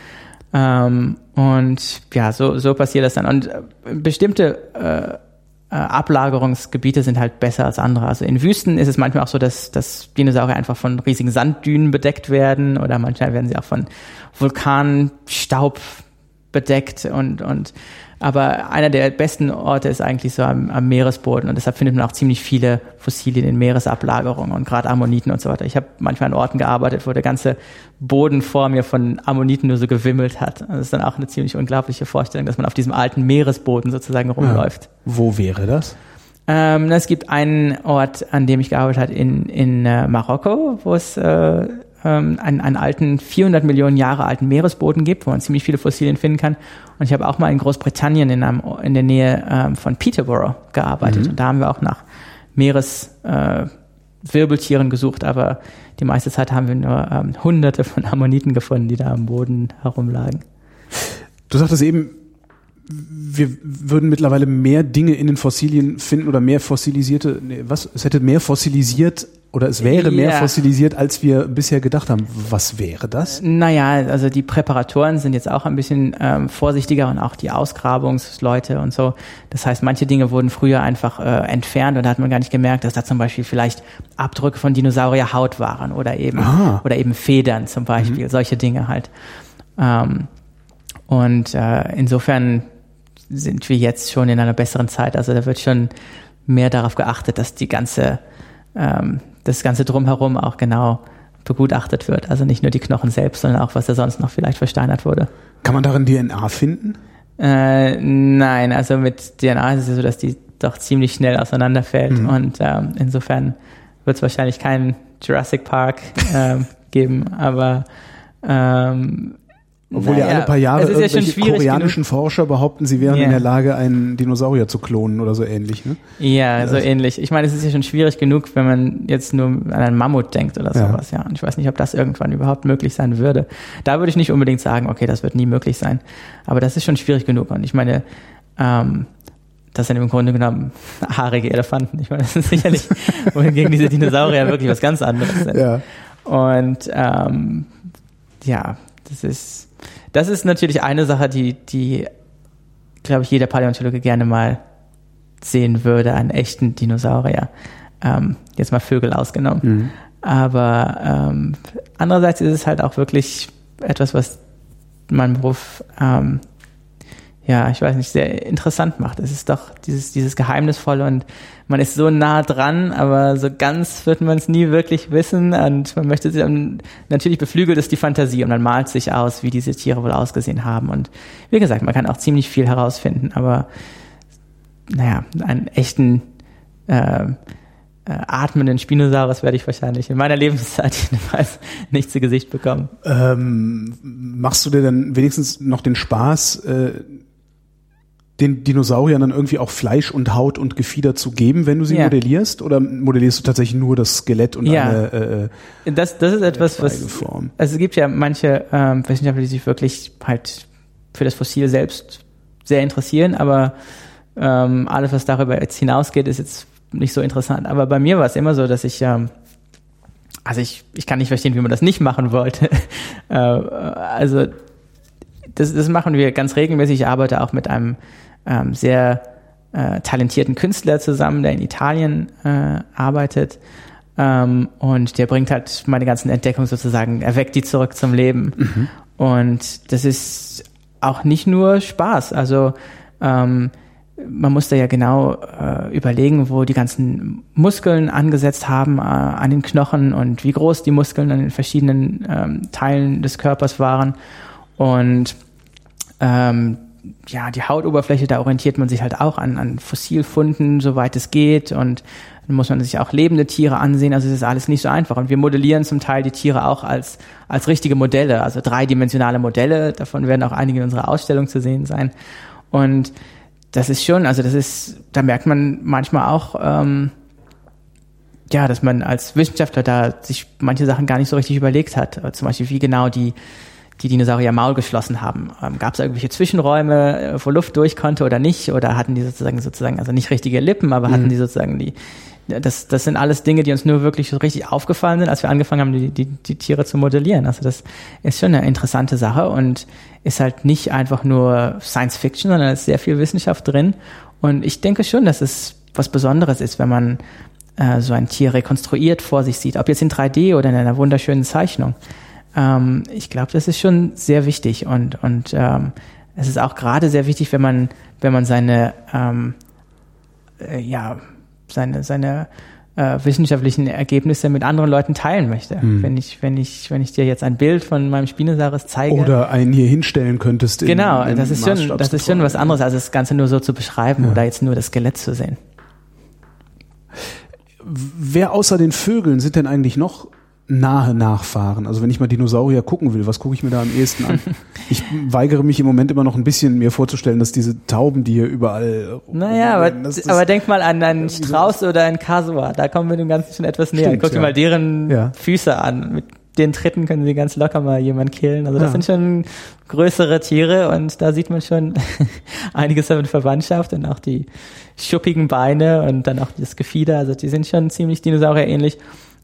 Und ja, so passiert das dann. Und bestimmte Ablagerungsgebiete sind halt besser als andere. Also in Wüsten ist es manchmal auch so, dass Dinosaurier einfach von riesigen Sanddünen bedeckt werden oder manchmal werden sie auch von Vulkanstaub bedeckt aber einer der besten Orte ist eigentlich so am Meeresboden und deshalb findet man auch ziemlich viele Fossilien in Meeresablagerungen und gerade Ammoniten und so weiter. Ich habe manchmal an Orten gearbeitet, wo der ganze Boden vor mir von Ammoniten nur so gewimmelt hat. Das ist dann auch eine ziemlich unglaubliche Vorstellung, dass man auf diesem alten Meeresboden sozusagen rumläuft. Ja. Wo wäre das? Es gibt einen Ort, an dem ich gearbeitet habe in Marokko, wo es einen alten, 400 Millionen Jahre alten Meeresboden gibt, wo man ziemlich viele Fossilien finden kann. Und ich habe auch mal in Großbritannien in der Nähe von Peterborough gearbeitet. Und da haben wir auch nach Meereswirbeltieren gesucht, aber die meiste Zeit haben wir nur Hunderte von Ammoniten gefunden, die da am Boden herumlagen. Du sagtest eben, wir würden mittlerweile mehr Dinge in den Fossilien finden oder mehr fossilisierte, es hätte mehr fossilisiert oder es wäre mehr fossilisiert, als wir bisher gedacht haben. Was wäre das? Naja, also die Präparatoren sind jetzt auch ein bisschen vorsichtiger und auch die Ausgrabungsleute und so. Das heißt, manche Dinge wurden früher einfach entfernt und da hat man gar nicht gemerkt, dass da zum Beispiel vielleicht Abdrücke von Dinosaurierhaut waren oder eben Federn zum Beispiel, solche Dinge halt. Insofern sind wir jetzt schon in einer besseren Zeit. Also da wird schon mehr darauf geachtet, dass das Ganze drumherum auch genau begutachtet wird. Also nicht nur die Knochen selbst, sondern auch, was da sonst noch vielleicht versteinert wurde. Kann man darin DNA finden? Nein, also mit DNA ist es so, dass die doch ziemlich schnell auseinanderfällt. Und insofern wird es wahrscheinlich keinen Jurassic Park geben, aber obwohl ja alle paar Jahre irgendwelche koreanischen Forscher behaupten, sie wären in der Lage, einen Dinosaurier zu klonen oder so ähnlich, ne? Ja, so ähnlich. Ich meine, es ist ja schon schwierig genug, wenn man jetzt nur an einen Mammut denkt oder sowas, ja. Und ich weiß nicht, ob das irgendwann überhaupt möglich sein würde. Da würde ich nicht unbedingt sagen, okay, das wird nie möglich sein. Aber das ist schon schwierig genug. Und ich meine, das sind im Grunde genommen haarige Elefanten. Ich meine, das ist sicherlich, wohingegen diese Dinosaurier wirklich was ganz anderes sind. Ja. Und das ist natürlich eine Sache, die glaube ich, jeder Paläontologe gerne mal sehen würde, einen echten Dinosaurier. Jetzt mal Vögel ausgenommen. Aber andererseits ist es halt auch wirklich etwas, was meinen Beruf ich weiß nicht, sehr interessant macht. Es ist doch dieses Geheimnisvolle und man ist so nah dran, aber so ganz wird man es nie wirklich wissen und man möchte sich natürlich beflügelt ist die Fantasie und man malt sich aus, wie diese Tiere wohl ausgesehen haben und wie gesagt, man kann auch ziemlich viel herausfinden, aber einen echten atmenden Spinosaurus werde ich wahrscheinlich in meiner Lebenszeit jedenfalls nicht zu Gesicht bekommen. Machst du dir dann wenigstens noch den Spaß, den Dinosauriern dann irgendwie auch Fleisch und Haut und Gefieder zu geben, wenn du sie modellierst? Oder modellierst du tatsächlich nur das Skelett und eine das ist etwas, was also es gibt ja manche Wissenschaftler, die sich wirklich halt für das Fossil selbst sehr interessieren, aber alles, was darüber jetzt hinausgeht, ist jetzt nicht so interessant. Aber bei mir war es immer so, dass ich kann nicht verstehen, wie man das nicht machen wollte. Also das machen wir ganz regelmäßig. Ich arbeite auch mit einem sehr talentierten Künstler zusammen, der in Italien arbeitet. Und der bringt halt meine ganzen Entdeckungen sozusagen, er weckt die zurück zum Leben. Und das ist auch nicht nur Spaß. Also man muss da ja genau überlegen, wo die ganzen Muskeln angesetzt haben an den Knochen und wie groß die Muskeln an den verschiedenen Teilen des Körpers waren. Und die Hautoberfläche, da orientiert man sich halt auch an Fossilfunden, soweit es geht. Und dann muss man sich auch lebende Tiere ansehen. Also es ist alles nicht so einfach. Und wir modellieren zum Teil die Tiere auch als richtige Modelle, also dreidimensionale Modelle. Davon werden auch einige in unserer Ausstellung zu sehen sein. Und das ist schon, da merkt man manchmal auch, dass man als Wissenschaftler da sich manche Sachen gar nicht so richtig überlegt hat. Zum Beispiel, wie genau die Dinosaurier Maul geschlossen haben. Gab es irgendwelche Zwischenräume, wo Luft durch konnte oder nicht? Oder hatten die sozusagen, also nicht richtige Lippen, aber hatten die sozusagen das sind alles Dinge, die uns nur wirklich so richtig aufgefallen sind, als wir angefangen haben, die Tiere zu modellieren. Also das ist schon eine interessante Sache und ist halt nicht einfach nur Science Fiction, sondern es ist sehr viel Wissenschaft drin. Und ich denke schon, dass es was Besonderes ist, wenn man so ein Tier rekonstruiert vor sich sieht, ob jetzt in 3D oder in einer wunderschönen Zeichnung. Ich glaube, das ist schon sehr wichtig und es ist auch gerade sehr wichtig, wenn man seine wissenschaftlichen Ergebnisse mit anderen Leuten teilen möchte. Wenn ich dir jetzt ein Bild von meinem Spinosaurus zeige. Oder einen hier hinstellen könntest. Genau, das ist schon was anderes, als das Ganze nur so zu beschreiben oder jetzt nur das Skelett zu sehen. Wer außer den Vögeln sind denn eigentlich noch nahe Nachfahren? Also wenn ich mal Dinosaurier gucken will, was gucke ich mir da am ehesten an? Ich weigere mich im Moment immer noch ein bisschen mir vorzustellen, dass diese Tauben, die hier überall... Naja, aber denk mal an einen Strauß oder einen Kasua, da kommen wir dem Ganzen schon etwas näher. Guck dir mal deren Füße an. Mit den Tritten können sie ganz locker mal jemanden killen. Also das sind schon größere Tiere und da sieht man schon einiges von Verwandtschaft und auch die schuppigen Beine und dann auch das Gefieder. Also die sind schon ziemlich Dinosaurier ähnlich.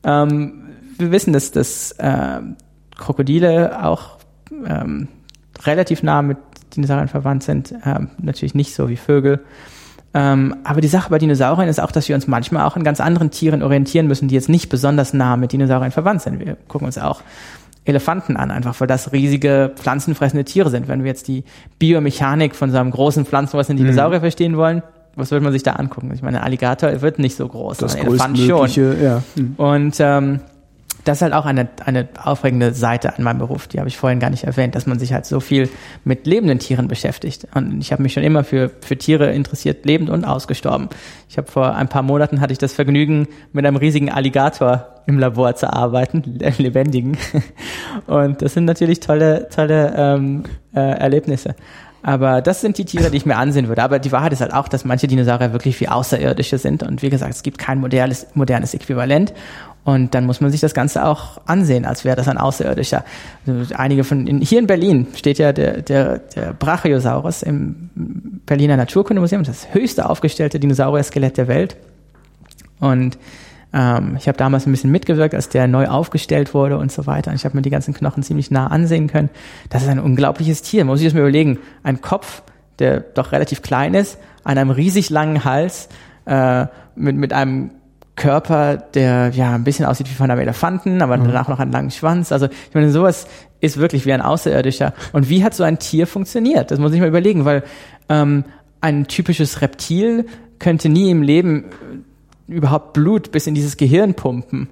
Wir wissen, dass Krokodile auch relativ nah mit Dinosauriern verwandt sind. Natürlich nicht so wie Vögel. Aber die Sache bei Dinosauriern ist auch, dass wir uns manchmal auch an ganz anderen Tieren orientieren müssen, die jetzt nicht besonders nah mit Dinosauriern verwandt sind. Wir gucken uns auch Elefanten an, einfach weil das riesige pflanzenfressende Tiere sind. Wenn wir jetzt die Biomechanik von so einem großen pflanzenfressenden Dinosaurier verstehen wollen, was würde man sich da angucken? Ich meine, ein Alligator wird nicht so groß, das ein Elefant schon. Ja. Und das ist halt auch eine aufregende Seite an meinem Beruf, die habe ich vorhin gar nicht erwähnt, dass man sich halt so viel mit lebenden Tieren beschäftigt. Und ich habe mich schon immer für Tiere interessiert, lebend und ausgestorben. Ich habe vor ein paar Monaten hatte ich das Vergnügen, mit einem riesigen Alligator im Labor zu arbeiten, lebendigen. Und das sind natürlich tolle Erlebnisse. Aber das sind die Tiere, die ich mir ansehen würde. Aber die Wahrheit ist halt auch, dass manche Dinosaurier wirklich wie Außerirdische sind. Und wie gesagt, es gibt kein modernes Äquivalent. Und dann muss man sich das Ganze auch ansehen, als wäre das ein Außerirdischer. Also hier in Berlin steht ja der Brachiosaurus im Berliner Naturkundemuseum, das höchste aufgestellte Dinosaurier-Skelett der Welt. Und ich habe damals ein bisschen mitgewirkt, als der neu aufgestellt wurde und so weiter. Und ich habe mir die ganzen Knochen ziemlich nah ansehen können. Das ist ein unglaubliches Tier. Man muss sich das mal überlegen. Ein Kopf, der doch relativ klein ist, an einem riesig langen Hals, mit einem Körper, der ja ein bisschen aussieht wie von einem Elefanten, aber danach noch einen langen Schwanz. Also ich meine, sowas ist wirklich wie ein Außerirdischer. Und wie hat so ein Tier funktioniert? Das muss ich mal überlegen, weil ein typisches Reptil könnte nie im Leben überhaupt Blut bis in dieses Gehirn pumpen.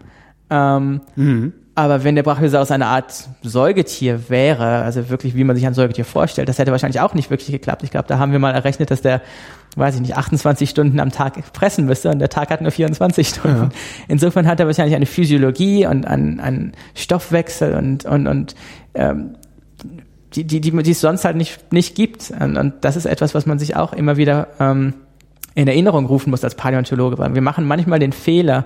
Aber wenn der Brachiosaurus eine Art Säugetier wäre, also wirklich wie man sich ein Säugetier vorstellt, das hätte wahrscheinlich auch nicht wirklich geklappt. Ich glaube, da haben wir mal errechnet, dass der 28 Stunden am Tag fressen müsste und der Tag hat nur 24 Stunden. Ja. Insofern hat er wahrscheinlich eine Physiologie und einen Stoffwechsel und die es sonst halt nicht gibt. Und das ist etwas, was man sich auch immer wieder in Erinnerung rufen muss als Paläontologe, weil wir machen manchmal den Fehler,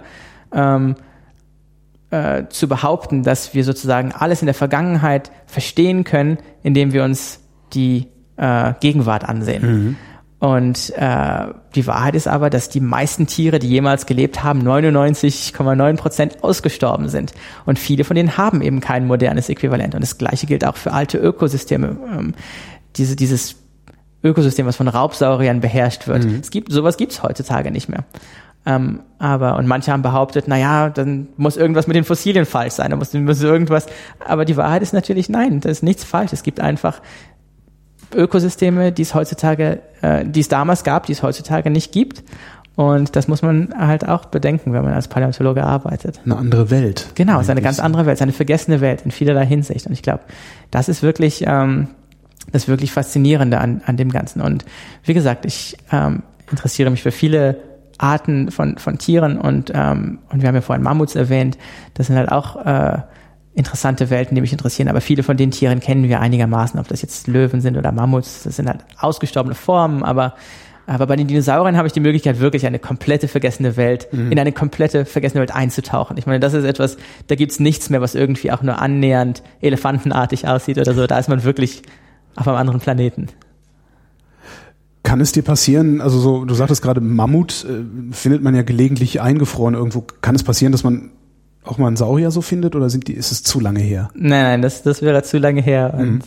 zu behaupten, dass wir sozusagen alles in der Vergangenheit verstehen können, indem wir uns die Gegenwart ansehen. Und die Wahrheit ist aber, dass die meisten Tiere, die jemals gelebt haben, 99,9% ausgestorben sind. Und viele von denen haben eben kein modernes Äquivalent. Und das Gleiche gilt auch für alte Ökosysteme. Dieses Ökosystem, was von Raubsauriern beherrscht wird. Sowas gibt's heutzutage nicht mehr. Und manche haben behauptet, dann muss irgendwas mit den Fossilien falsch sein, da muss irgendwas, aber die Wahrheit ist natürlich nein, da ist nichts falsch. Es gibt einfach Ökosysteme, die es damals gab, die es heutzutage nicht gibt. Und das muss man halt auch bedenken, wenn man als Paläontologe arbeitet. Eine andere Welt. Genau, es ist eine ganz andere Welt, es ist eine vergessene Welt in vielerlei Hinsicht. Und ich glaube, das ist wirklich das wirklich Faszinierende an dem Ganzen. Und wie gesagt, ich interessiere mich für viele Arten von Tieren und wir haben ja vorhin Mammuts erwähnt. Das sind halt auch interessante Welten, die mich interessieren. Aber viele von den Tieren kennen wir einigermaßen, ob das jetzt Löwen sind oder Mammuts. Das sind halt ausgestorbene Formen, aber bei den Dinosauriern habe ich die Möglichkeit, wirklich eine komplette vergessene Welt, in eine komplette vergessene Welt einzutauchen. Ich meine, das ist etwas, da gibt's nichts mehr, was irgendwie auch nur annähernd elefantenartig aussieht oder so. Da ist man wirklich auf einem anderen Planeten. Kann es dir passieren, also so, du sagtest gerade Mammut, findet man ja gelegentlich eingefroren irgendwo. Kann es passieren, dass man auch mal einen Saurier so findet oder ist es zu lange her? Nein, das wäre zu lange her und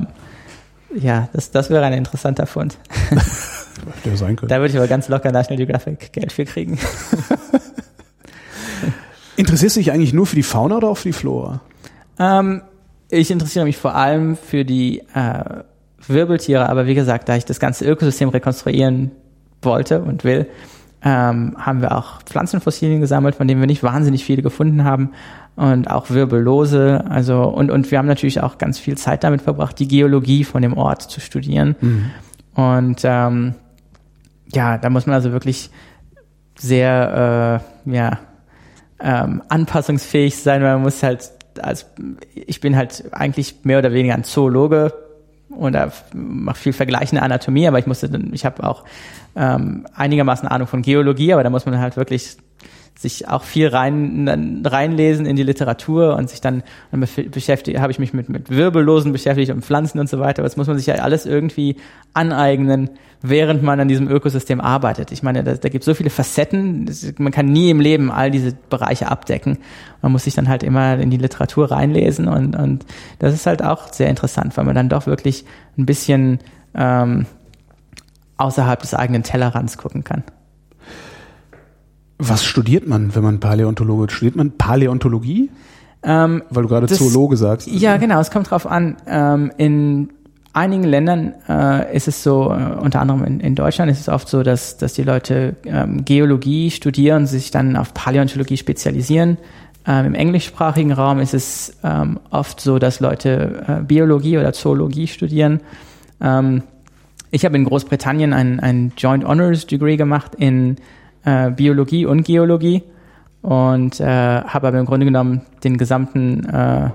das wäre ein interessanter Fund. Der sein könnte. Da würde ich aber ganz locker National Geographic Geld für kriegen. Interessierst du dich eigentlich nur für die Fauna oder auch für die Flora? Ich interessiere mich vor allem für die Wirbeltiere, aber wie gesagt, da ich das ganze Ökosystem rekonstruieren wollte und will, haben wir auch Pflanzenfossilien gesammelt, von denen wir nicht wahnsinnig viele gefunden haben und auch Wirbellose, also und wir haben natürlich auch ganz viel Zeit damit verbracht, die Geologie von dem Ort zu studieren. Und da muss man also wirklich sehr anpassungsfähig sein, weil man muss halt, ich bin halt eigentlich mehr oder weniger ein Zoologe und mache viel vergleichende Anatomie, aber ich habe auch einigermaßen Ahnung von Geologie, aber da muss man halt wirklich sich auch viel reinlesen in die Literatur und sich dann beschäftigt, habe ich mich mit Wirbellosen beschäftigt und Pflanzen und so weiter. Aber das muss man sich ja alles irgendwie aneignen, während man an diesem Ökosystem arbeitet. Ich meine, da gibt es so viele Facetten, man kann nie im Leben all diese Bereiche abdecken. Man muss sich dann halt immer in die Literatur reinlesen und das ist halt auch sehr interessant, weil man dann doch wirklich ein bisschen außerhalb des eigenen Tellerrands gucken kann. Was studiert man, wenn man Paläontologe ist? Studiert man Paläontologie? Weil du gerade Zoologe sagst. Ja, genau, es kommt drauf an. In einigen Ländern ist es so, unter anderem in Deutschland ist es oft so, dass die Leute Geologie studieren, sich dann auf Paläontologie spezialisieren. Im englischsprachigen Raum ist es oft so, dass Leute Biologie oder Zoologie studieren. Ich habe in Großbritannien ein Joint Honours Degree gemacht in Biologie und Geologie und habe aber im Grunde genommen den gesamten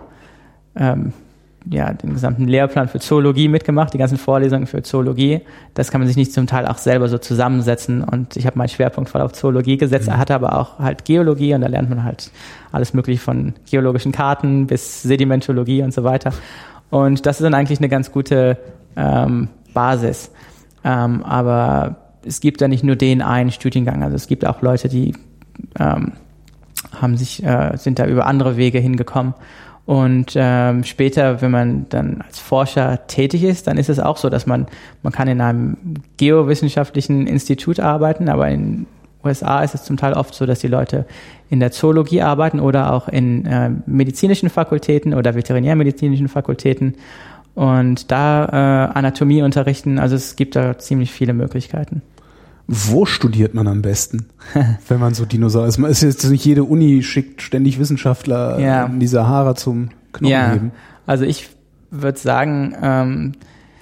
Lehrplan für Zoologie mitgemacht, die ganzen Vorlesungen für Zoologie. Das kann man sich nicht zum Teil auch selber so zusammensetzen und ich habe meinen Schwerpunkt voll auf Zoologie gesetzt, hatte aber auch halt Geologie und da lernt man halt alles mögliche von geologischen Karten bis Sedimentologie und so weiter. Und das ist dann eigentlich eine ganz gute Basis. Aber es gibt da nicht nur den einen Studiengang. Also es gibt auch Leute, die sind da über andere Wege hingekommen. Und später, wenn man dann als Forscher tätig ist, dann ist es auch so, dass man kann in einem geowissenschaftlichen Institut arbeiten, aber in den USA ist es zum Teil oft so, dass die Leute in der Zoologie arbeiten oder auch in medizinischen Fakultäten oder veterinärmedizinischen Fakultäten und da Anatomie unterrichten. Also es gibt da ziemlich viele Möglichkeiten. Wo studiert man am besten, wenn man so Dinosaurier ist? Es ist jetzt nicht jede Uni schickt ständig Wissenschaftler in die Sahara zum Knochenheben. Also ich würde sagen,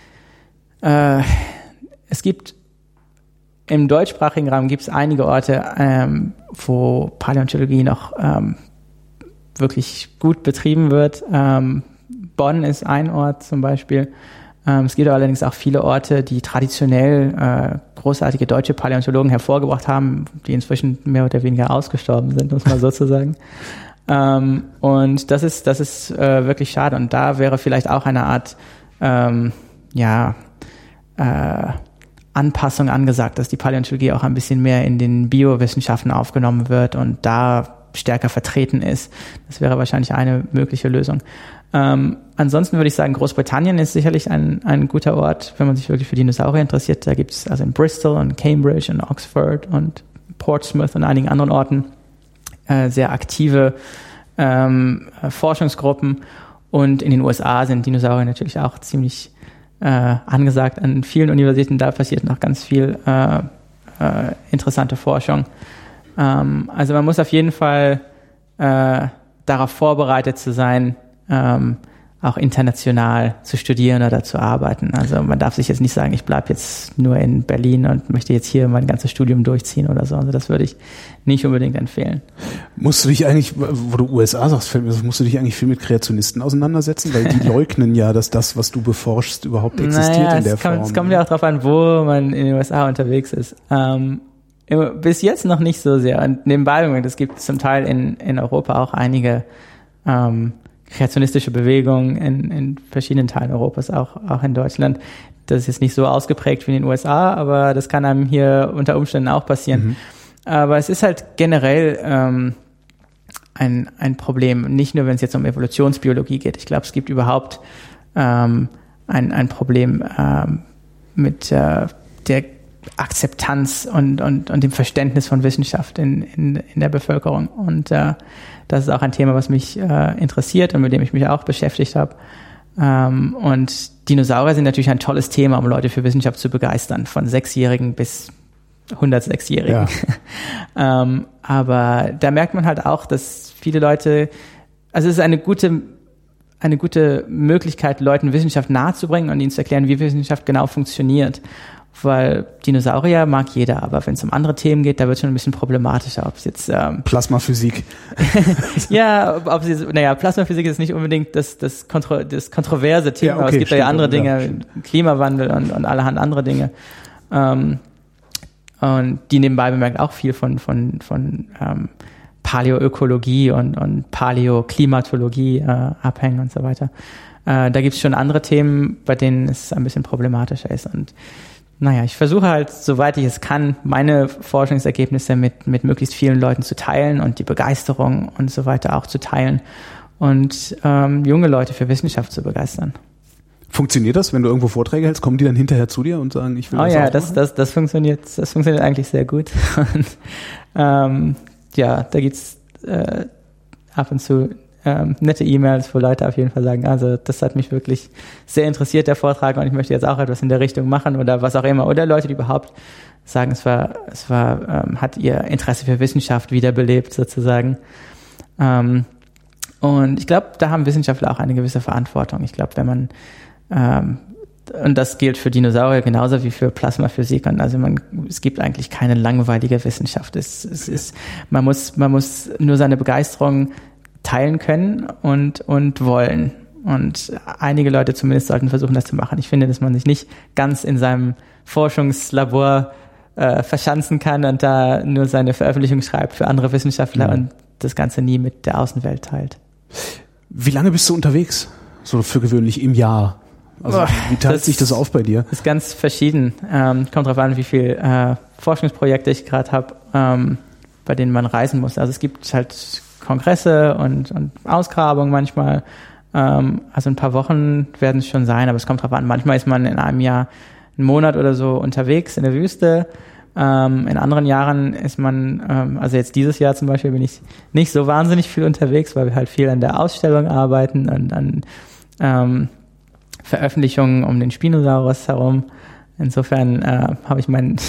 es gibt im deutschsprachigen Raum gibt es einige Orte, wo Paläontologie noch wirklich gut betrieben wird. Bonn ist ein Ort zum Beispiel. Es gibt allerdings auch viele Orte, die traditionell großartige deutsche Paläontologen hervorgebracht haben, die inzwischen mehr oder weniger ausgestorben sind, muss man so zu sagen. Und das ist wirklich schade. Und da wäre vielleicht auch eine Art Anpassung angesagt, dass die Paläontologie auch ein bisschen mehr in den Biowissenschaften aufgenommen wird und da stärker vertreten ist. Das wäre wahrscheinlich eine mögliche Lösung. Ansonsten würde ich sagen, Großbritannien ist sicherlich ein guter Ort, wenn man sich wirklich für Dinosaurier interessiert. Da gibt es also in Bristol und Cambridge und Oxford und Portsmouth und einigen anderen Orten sehr aktive Forschungsgruppen. Und in den USA sind Dinosaurier natürlich auch ziemlich angesagt an vielen Universitäten. Da passiert noch ganz viel interessante Forschung. Also man muss auf jeden Fall darauf vorbereitet zu sein, auch international zu studieren oder zu arbeiten. Also man darf sich jetzt nicht sagen, ich bleibe jetzt nur in Berlin und möchte jetzt hier mein ganzes Studium durchziehen oder so. Also das würde ich nicht unbedingt empfehlen. Musst du dich eigentlich, wo du USA sagst, musst du dich eigentlich viel mit Kreationisten auseinandersetzen? Weil die leugnen ja, dass das, was du beforschst, überhaupt existiert in der Form. Es kommt ja auch darauf an, wo man in den USA unterwegs ist. Bis jetzt noch nicht so sehr. Und nebenbei, es gibt zum Teil in Europa auch einige kreationistische Bewegungen in verschiedenen Teilen Europas, auch in Deutschland. Das ist jetzt nicht so ausgeprägt wie in den USA, aber das kann einem hier unter Umständen auch passieren. Aber es ist halt generell ein Problem, nicht nur wenn es jetzt um Evolutionsbiologie geht. Ich glaube, es gibt überhaupt ein Problem mit der Akzeptanz und dem Verständnis von Wissenschaft in der Bevölkerung. Und das ist auch ein Thema, was mich interessiert und mit dem ich mich auch beschäftigt habe. Und Dinosaurier sind natürlich ein tolles Thema, um Leute für Wissenschaft zu begeistern, von 6-Jährigen bis 106-Jährigen. Ja. Aber da merkt man halt auch, dass viele Leute, also es ist eine gute Möglichkeit, Leuten Wissenschaft nahezubringen und ihnen zu erklären, wie Wissenschaft genau funktioniert. Weil Dinosaurier mag jeder, aber wenn es um andere Themen geht, da wird es schon ein bisschen problematischer, ob es jetzt Plasmaphysik. Ja, Plasmaphysik ist nicht unbedingt das kontroverse Thema, aber es gibt ja andere Dinge, Klimawandel und allerhand andere Dinge. Und die nebenbei bemerkt auch viel von Paläoökologie und Paläoklimatologie abhängen und so weiter. Da gibt es schon andere Themen, bei denen es ein bisschen problematischer ist. Und naja, ich versuche halt, soweit ich es kann, meine Forschungsergebnisse mit möglichst vielen Leuten zu teilen und die Begeisterung und so weiter auch zu teilen und junge Leute für Wissenschaft zu begeistern. Funktioniert das, wenn du irgendwo Vorträge hältst? Kommen die dann hinterher zu dir und sagen, ich will das auch machen? Das funktioniert eigentlich sehr gut. Und, da gibt's ab und zu nette E-Mails, wo Leute auf jeden Fall sagen, also das hat mich wirklich sehr interessiert, der Vortrag, und ich möchte jetzt auch etwas in der Richtung machen oder was auch immer. Oder Leute, die überhaupt sagen, hat ihr Interesse für Wissenschaft wiederbelebt sozusagen. Und ich glaube, da haben Wissenschaftler auch eine gewisse Verantwortung. Ich glaube, wenn man und das gilt für Dinosaurier genauso wie für Plasmaphysik. Und also es gibt eigentlich keine langweilige Wissenschaft. Man muss nur seine Begeisterung teilen können und wollen. Und einige Leute zumindest sollten versuchen, das zu machen. Ich finde, dass man sich nicht ganz in seinem Forschungslabor verschanzen kann und da nur seine Veröffentlichung schreibt für andere Wissenschaftler und das Ganze nie mit der Außenwelt teilt. Wie lange bist du unterwegs? So für gewöhnlich im Jahr? Also wie teilt sich das auf bei dir? Ist ganz verschieden. Kommt darauf an, wie viel Forschungsprojekte ich gerade habe, bei denen man reisen muss. Also es gibt halt Kongresse und Ausgrabungen manchmal. Also ein paar Wochen werden es schon sein, aber es kommt darauf an. Manchmal ist man in einem Jahr einen Monat oder so unterwegs in der Wüste. In anderen Jahren ist man, also jetzt dieses Jahr zum Beispiel bin ich nicht so wahnsinnig viel unterwegs, weil wir halt viel an der Ausstellung arbeiten und an Veröffentlichungen um den Spinosaurus herum. Insofern habe ich mein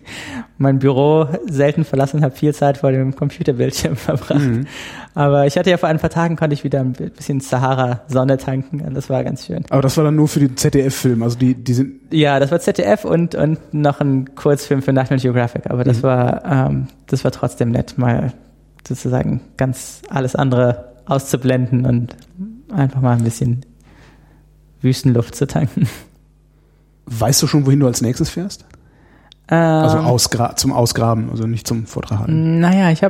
Büro selten verlassen und habe viel Zeit vor dem Computerbildschirm verbracht. Mhm. Aber ich hatte ja vor ein paar Tagen, konnte ich wieder ein bisschen Sahara-Sonne tanken und das war ganz schön. Aber das war dann nur für den ZDF-Film, also die sind... Ja, das war ZDF und noch ein Kurzfilm für National Geographic, aber das war trotzdem nett, mal sozusagen ganz alles andere auszublenden und einfach mal ein bisschen Wüstenluft zu tanken. Weißt du schon, wohin du als nächstes fährst? Also zum Ausgraben, also nicht zum Vortrag halten. Naja, ich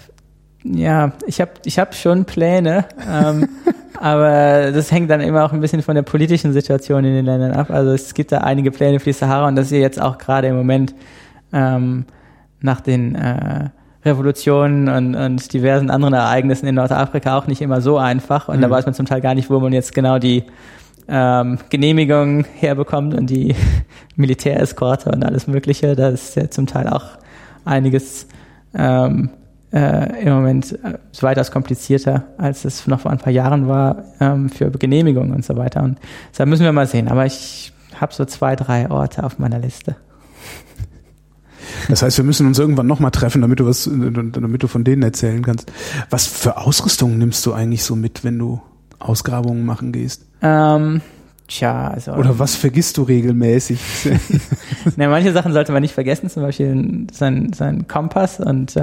habe schon Pläne, aber das hängt dann immer auch ein bisschen von der politischen Situation in den Ländern ab. Also es gibt da einige Pläne für die Sahara und das ist ja jetzt auch gerade im Moment nach den Revolutionen und diversen anderen Ereignissen in Nordafrika auch nicht immer so einfach und da weiß man zum Teil gar nicht, wo man jetzt genau die Genehmigung herbekommt und die Militäreskorte und alles Mögliche. Da ist ja zum Teil auch einiges im Moment weitaus komplizierter, als es noch vor ein paar Jahren war für Genehmigungen und so weiter. Und da müssen wir mal sehen. Aber ich habe so 2, 3 Orte auf meiner Liste. Das heißt, wir müssen uns irgendwann nochmal treffen, damit du von denen erzählen kannst. Was für Ausrüstung nimmst du eigentlich so mit, wenn du Ausgrabungen machen gehst? Oder was vergisst du regelmäßig? Manche Sachen sollte man nicht vergessen, zum Beispiel sein Kompass und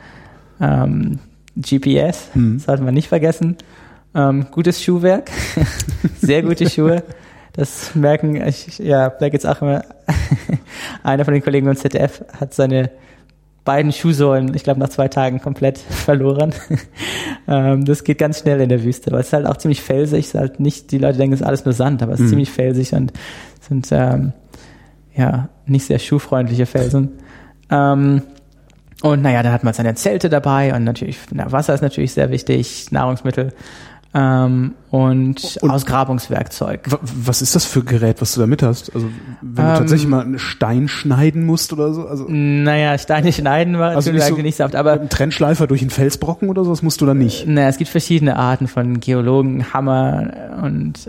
GPS sollte man nicht vergessen. Gutes Schuhwerk, sehr gute Schuhe. Das merken, da geht's auch immer. Einer von den Kollegen beim ZDF hat seine beiden Schuhsohlen, ich glaube, nach 2 Tagen komplett verloren. Das geht ganz schnell in der Wüste, weil es ist halt auch ziemlich felsig. Es ist halt nicht, die Leute denken, es ist alles nur Sand, aber es ist ziemlich felsig und sind nicht sehr schuhfreundliche Felsen. Und da hat man seine Zelte dabei und natürlich, Wasser ist natürlich sehr wichtig, Nahrungsmittel. und Ausgrabungswerkzeug. Was ist das für ein Gerät, was du da mit hast? Also wenn du tatsächlich mal einen Stein schneiden musst oder so? Also, naja, Steine schneiden war also nicht so oft, aber ein Trennschleifer durch einen Felsbrocken oder so, das musst du da nicht? Naja, es gibt verschiedene Arten von Geologen, Hammer und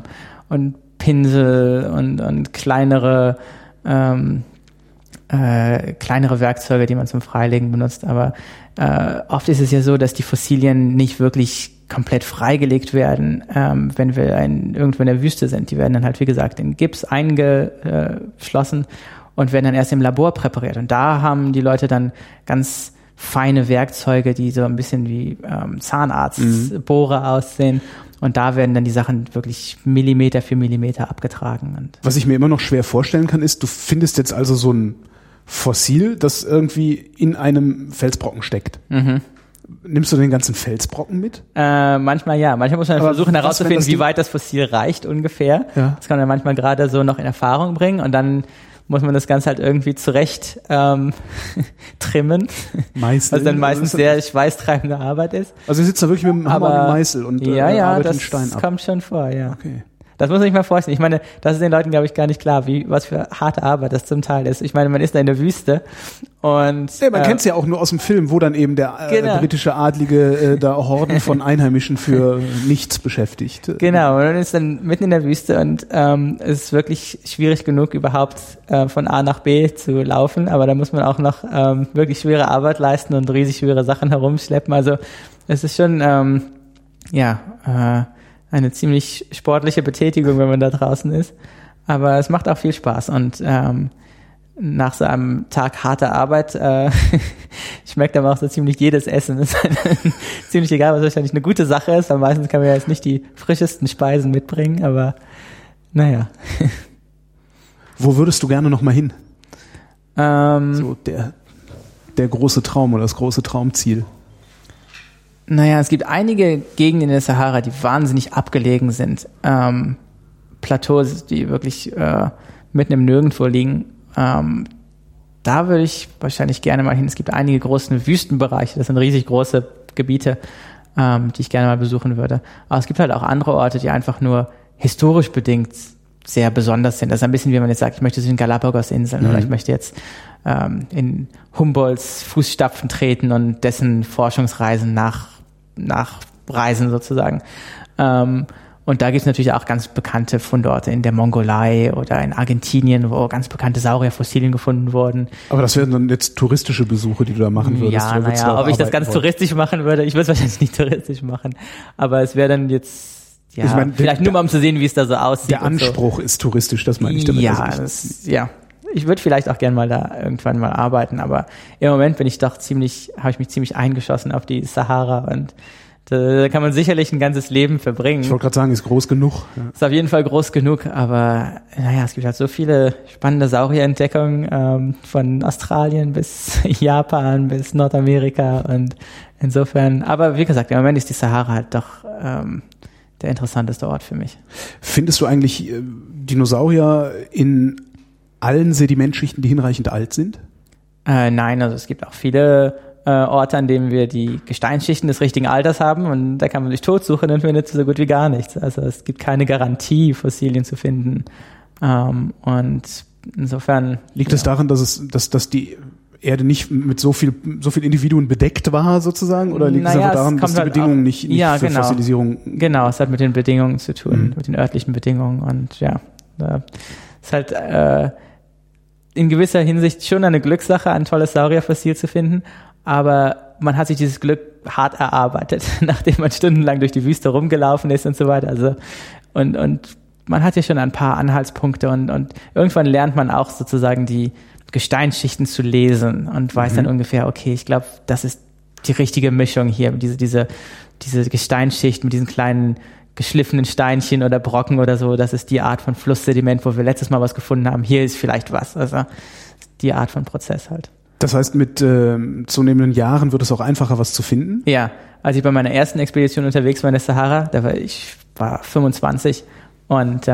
Pinsel und kleinere Werkzeuge, die man zum Freilegen benutzt, aber oft ist es ja so, dass die Fossilien nicht wirklich komplett freigelegt werden, wenn wir irgendwo in der Wüste sind. Die werden dann halt, wie gesagt, in Gips eingeschlossen und werden dann erst im Labor präpariert. Und da haben die Leute dann ganz feine Werkzeuge, die so ein bisschen wie Zahnarztbohrer aussehen. Und da werden dann die Sachen wirklich Millimeter für Millimeter abgetragen. Und was ich mir immer noch schwer vorstellen kann, ist, du findest jetzt also so ein Fossil, das irgendwie in einem Felsbrocken steckt. Mhm. Nimmst du den ganzen Felsbrocken mit? Manchmal ja. Manchmal muss man versuchen herauszufinden, wie weit das Fossil reicht ungefähr. Ja. Das kann man manchmal gerade so noch in Erfahrung bringen und dann muss man das Ganze halt irgendwie zurecht trimmen. Meißeln. Was dann meistens sehr schweißtreibende Arbeit ist. Also ihr sitzt da wirklich mit dem Hammer und dem Meißel und arbeitet den Stein ab. Das kommt schon vor, ja. Okay. Das muss man sich mal vorstellen. Ich meine, das ist den Leuten, glaube ich, gar nicht klar, was für harte Arbeit das zum Teil ist. Ich meine, man ist da in der Wüste und man kennt es ja auch nur aus dem Film, wo dann eben der britische Adlige da Horden von Einheimischen für nichts beschäftigt. Genau, und man ist dann mitten in der Wüste und es ist wirklich schwierig genug, überhaupt von A nach B zu laufen, aber da muss man auch noch wirklich schwere Arbeit leisten und riesig schwere Sachen herumschleppen. Also es ist schon eine ziemlich sportliche Betätigung, wenn man da draußen ist. Aber es macht auch viel Spaß. Und nach so einem Tag harter Arbeit schmeckt aber auch so ziemlich jedes Essen. Es ist ziemlich egal, was wahrscheinlich eine gute Sache ist. Weil meistens kann man ja jetzt nicht die frischesten Speisen mitbringen, aber naja. Wo würdest du gerne noch mal hin? So der große Traum oder das große Traumziel. Naja, es gibt einige Gegenden in der Sahara, die wahnsinnig abgelegen sind. Plateaus, die wirklich mitten im Nirgendwo liegen. Da würde ich wahrscheinlich gerne mal hin. Es gibt einige große Wüstenbereiche, das sind riesig große Gebiete, die ich gerne mal besuchen würde. Aber es gibt halt auch andere Orte, die einfach nur historisch bedingt sehr besonders sind. Das ist ein bisschen, wie man jetzt sagt, ich möchte zu den Galapagos-Inseln oder ich möchte jetzt in Humboldts Fußstapfen treten und dessen Forschungsreisen nachreisen sozusagen. Und da gibt es natürlich auch ganz bekannte Fundorte in der Mongolei oder in Argentinien, wo ganz bekannte Saurierfossilien gefunden wurden. Aber das wären dann jetzt touristische Besuche, die du da machen würdest? Ja, naja, ob ich das ganz touristisch machen würde, ich würde es wahrscheinlich nicht touristisch machen. Aber es wäre dann jetzt ich meine, vielleicht nur mal, um zu sehen, wie es da so aussieht. Der Anspruch ist touristisch, das meine ich damit. Ja, ich würde vielleicht auch gerne mal da irgendwann mal arbeiten, aber im Moment habe ich mich ziemlich eingeschossen auf die Sahara und da kann man sicherlich ein ganzes Leben verbringen. Ich wollte gerade sagen, ist groß genug. Ja. Ist auf jeden Fall groß genug, aber naja, es gibt halt so viele spannende Saurierentdeckungen von Australien bis Japan bis Nordamerika und insofern, aber wie gesagt, im Moment ist die Sahara halt doch der interessanteste Ort für mich. Findest du eigentlich Dinosaurier in allen Sedimentschichten, die hinreichend alt sind? Nein, also es gibt auch viele Orte, an denen wir die Gesteinsschichten des richtigen Alters haben und da kann man sich tot suchen und findet so gut wie gar nichts. Also es gibt keine Garantie, Fossilien zu finden. Und insofern liegt es daran, dass die Erde nicht mit so viel Individuen bedeckt war sozusagen, oder liegt es einfach daran, dass die Bedingungen nicht für Fossilisierung? Genau, es hat mit den Bedingungen zu tun, mit den örtlichen Bedingungen und ja, da ist halt in gewisser Hinsicht schon eine Glückssache, ein tolles Saurierfossil zu finden, aber man hat sich dieses Glück hart erarbeitet, nachdem man stundenlang durch die Wüste rumgelaufen ist und so weiter. Also und man hat ja schon ein paar Anhaltspunkte und irgendwann lernt man auch sozusagen die Gesteinsschichten zu lesen und weiß dann ungefähr, okay, ich glaube, das ist die richtige Mischung hier, diese Gesteinsschicht mit diesen kleinen geschliffenen Steinchen oder Brocken oder so, das ist die Art von Flusssediment, wo wir letztes Mal was gefunden haben. Hier ist vielleicht was, also die Art von Prozess halt. Das heißt, mit zunehmenden Jahren wird es auch einfacher, was zu finden? Ja, als ich bei meiner ersten Expedition unterwegs war in der Sahara, ich war 25 und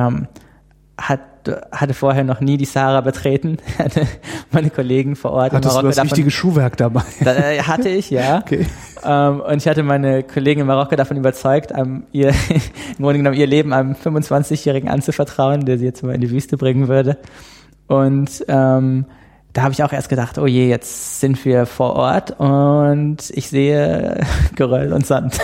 hatte vorher noch nie die Sahara betreten. Hatte meine Kollegen vor Ort in Marokko. Hattest du das richtige Schuhwerk dabei? Hatte ich, ja. Okay. Und ich hatte meine Kollegen in Marokko davon überzeugt, im Grunde genommen ihr Leben einem 25-Jährigen anzuvertrauen, der sie jetzt mal in die Wüste bringen würde. Und da habe ich auch erst gedacht, oh je, jetzt sind wir vor Ort und ich sehe Geröll und Sand.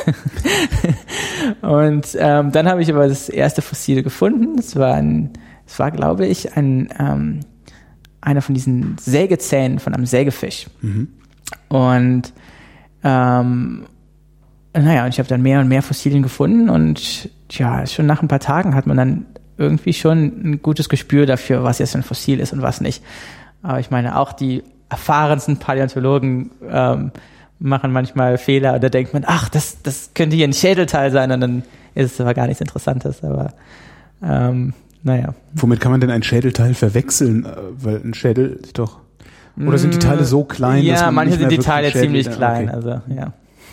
Und dann habe ich aber das erste Fossil gefunden. Es war, glaube ich, einer von diesen Sägezähnen von einem Sägefisch. Mhm. Und und ich habe dann mehr und mehr Fossilien gefunden und ja, schon nach ein paar Tagen hat man dann irgendwie schon ein gutes Gespür dafür, was jetzt ein Fossil ist und was nicht. Aber ich meine, auch die erfahrensten Paläontologen machen manchmal Fehler und da denkt man, ach, das könnte hier ein Schädelteil sein und dann ist es aber gar nichts Interessantes, aber naja. Womit kann man denn ein Schädelteil verwechseln? Weil ein Schädel ist doch... Oder sind die Teile so klein, dass man manche nicht mehr sind die Teile ziemlich klein, okay. Also ja.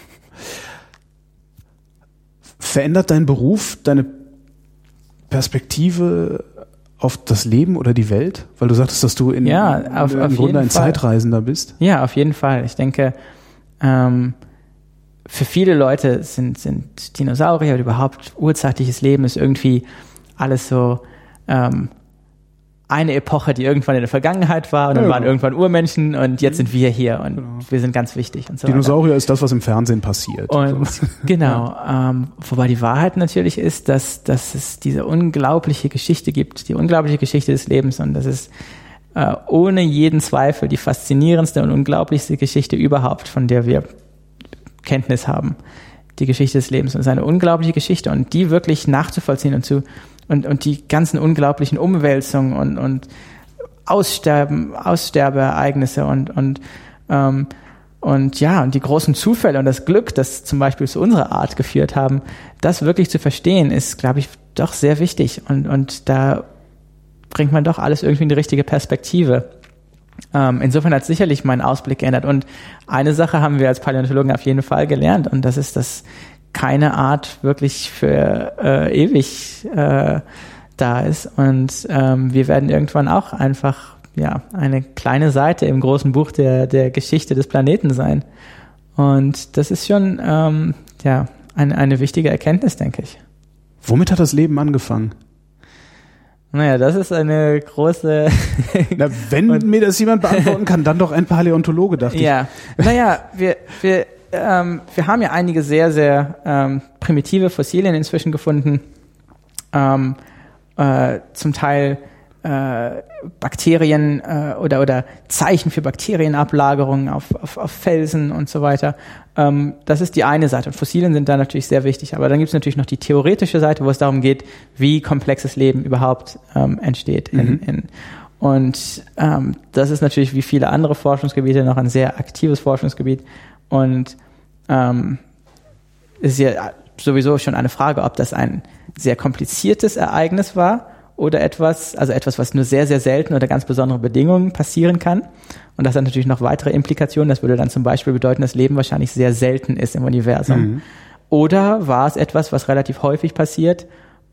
Verändert dein Beruf deine Perspektive auf das Leben oder die Welt? Weil du sagtest, dass du im Grunde ein Zeitreisender bist. Ja, auf jeden Fall. Ich denke, für viele Leute sind Dinosaurier oder überhaupt urzeitliches Leben ist irgendwie alles so eine Epoche, die irgendwann in der Vergangenheit war und dann waren irgendwann Urmenschen und jetzt sind wir hier und wir sind ganz wichtig und so Dinosaurier ist das, was im Fernsehen passiert. Und genau, wobei die Wahrheit natürlich ist, dass es diese unglaubliche Geschichte gibt, die unglaubliche Geschichte des Lebens und das ist ohne jeden Zweifel die faszinierendste und unglaublichste Geschichte überhaupt, von der wir Kenntnis haben. Die Geschichte des Lebens und es ist eine unglaubliche Geschichte und die wirklich nachzuvollziehen und die ganzen unglaublichen Umwälzungen und Aussterbeereignisse und die großen Zufälle und das Glück, das zum Beispiel zu unserer Art geführt haben, das wirklich zu verstehen, ist, glaube ich, doch sehr wichtig und da bringt man doch alles irgendwie in die richtige Perspektive. Insofern hat sicherlich mein Ausblick geändert und eine Sache haben wir als Paläontologen auf jeden Fall gelernt und das ist, dass keine Art wirklich für ewig da ist und wir werden irgendwann auch einfach eine kleine Seite im großen Buch der Geschichte des Planeten sein und das ist schon eine wichtige Erkenntnis, denke ich. Womit hat das Leben angefangen? Naja, das ist eine große... Na, wenn mir das jemand beantworten kann, dann doch ein Paläontologe, dachte ich. Ja, naja, wir haben ja einige sehr, sehr primitive Fossilien inzwischen gefunden. Zum Teil Bakterien oder Zeichen für Bakterienablagerungen auf Felsen und so weiter. Das ist die eine Seite. Und Fossilien sind da natürlich sehr wichtig. Aber dann gibt es natürlich noch die theoretische Seite, wo es darum geht, wie komplexes Leben überhaupt entsteht. Und das ist natürlich wie viele andere Forschungsgebiete noch ein sehr aktives Forschungsgebiet. Und ist ja sowieso schon eine Frage, ob das ein sehr kompliziertes Ereignis war oder etwas, was nur sehr, sehr selten unter ganz besonderen Bedingungen passieren kann. Und das hat natürlich noch weitere Implikationen. Das würde dann zum Beispiel bedeuten, dass Leben wahrscheinlich sehr selten ist im Universum. Mhm. Oder war es etwas, was relativ häufig passiert?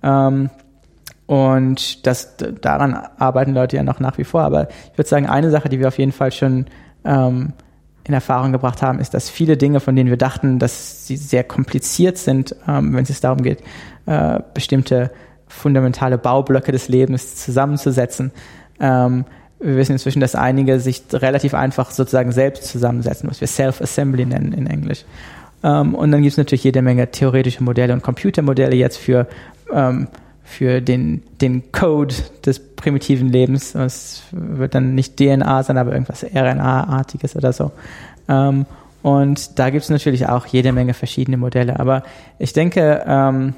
Und daran arbeiten Leute ja noch nach wie vor. Aber ich würde sagen, eine Sache, die wir auf jeden Fall schon in Erfahrung gebracht haben, ist, dass viele Dinge, von denen wir dachten, dass sie sehr kompliziert sind, wenn es darum geht, bestimmte fundamentale Baublöcke des Lebens zusammenzusetzen. Wir wissen inzwischen, dass einige sich relativ einfach sozusagen selbst zusammensetzen, was wir Self-Assembly nennen in Englisch. Und dann gibt es natürlich jede Menge theoretische Modelle und Computermodelle jetzt für den Code des primitiven Lebens. Es wird dann nicht DNA sein, aber irgendwas RNA-artiges oder so. Und da gibt es natürlich auch jede Menge verschiedene Modelle. Aber ich denke,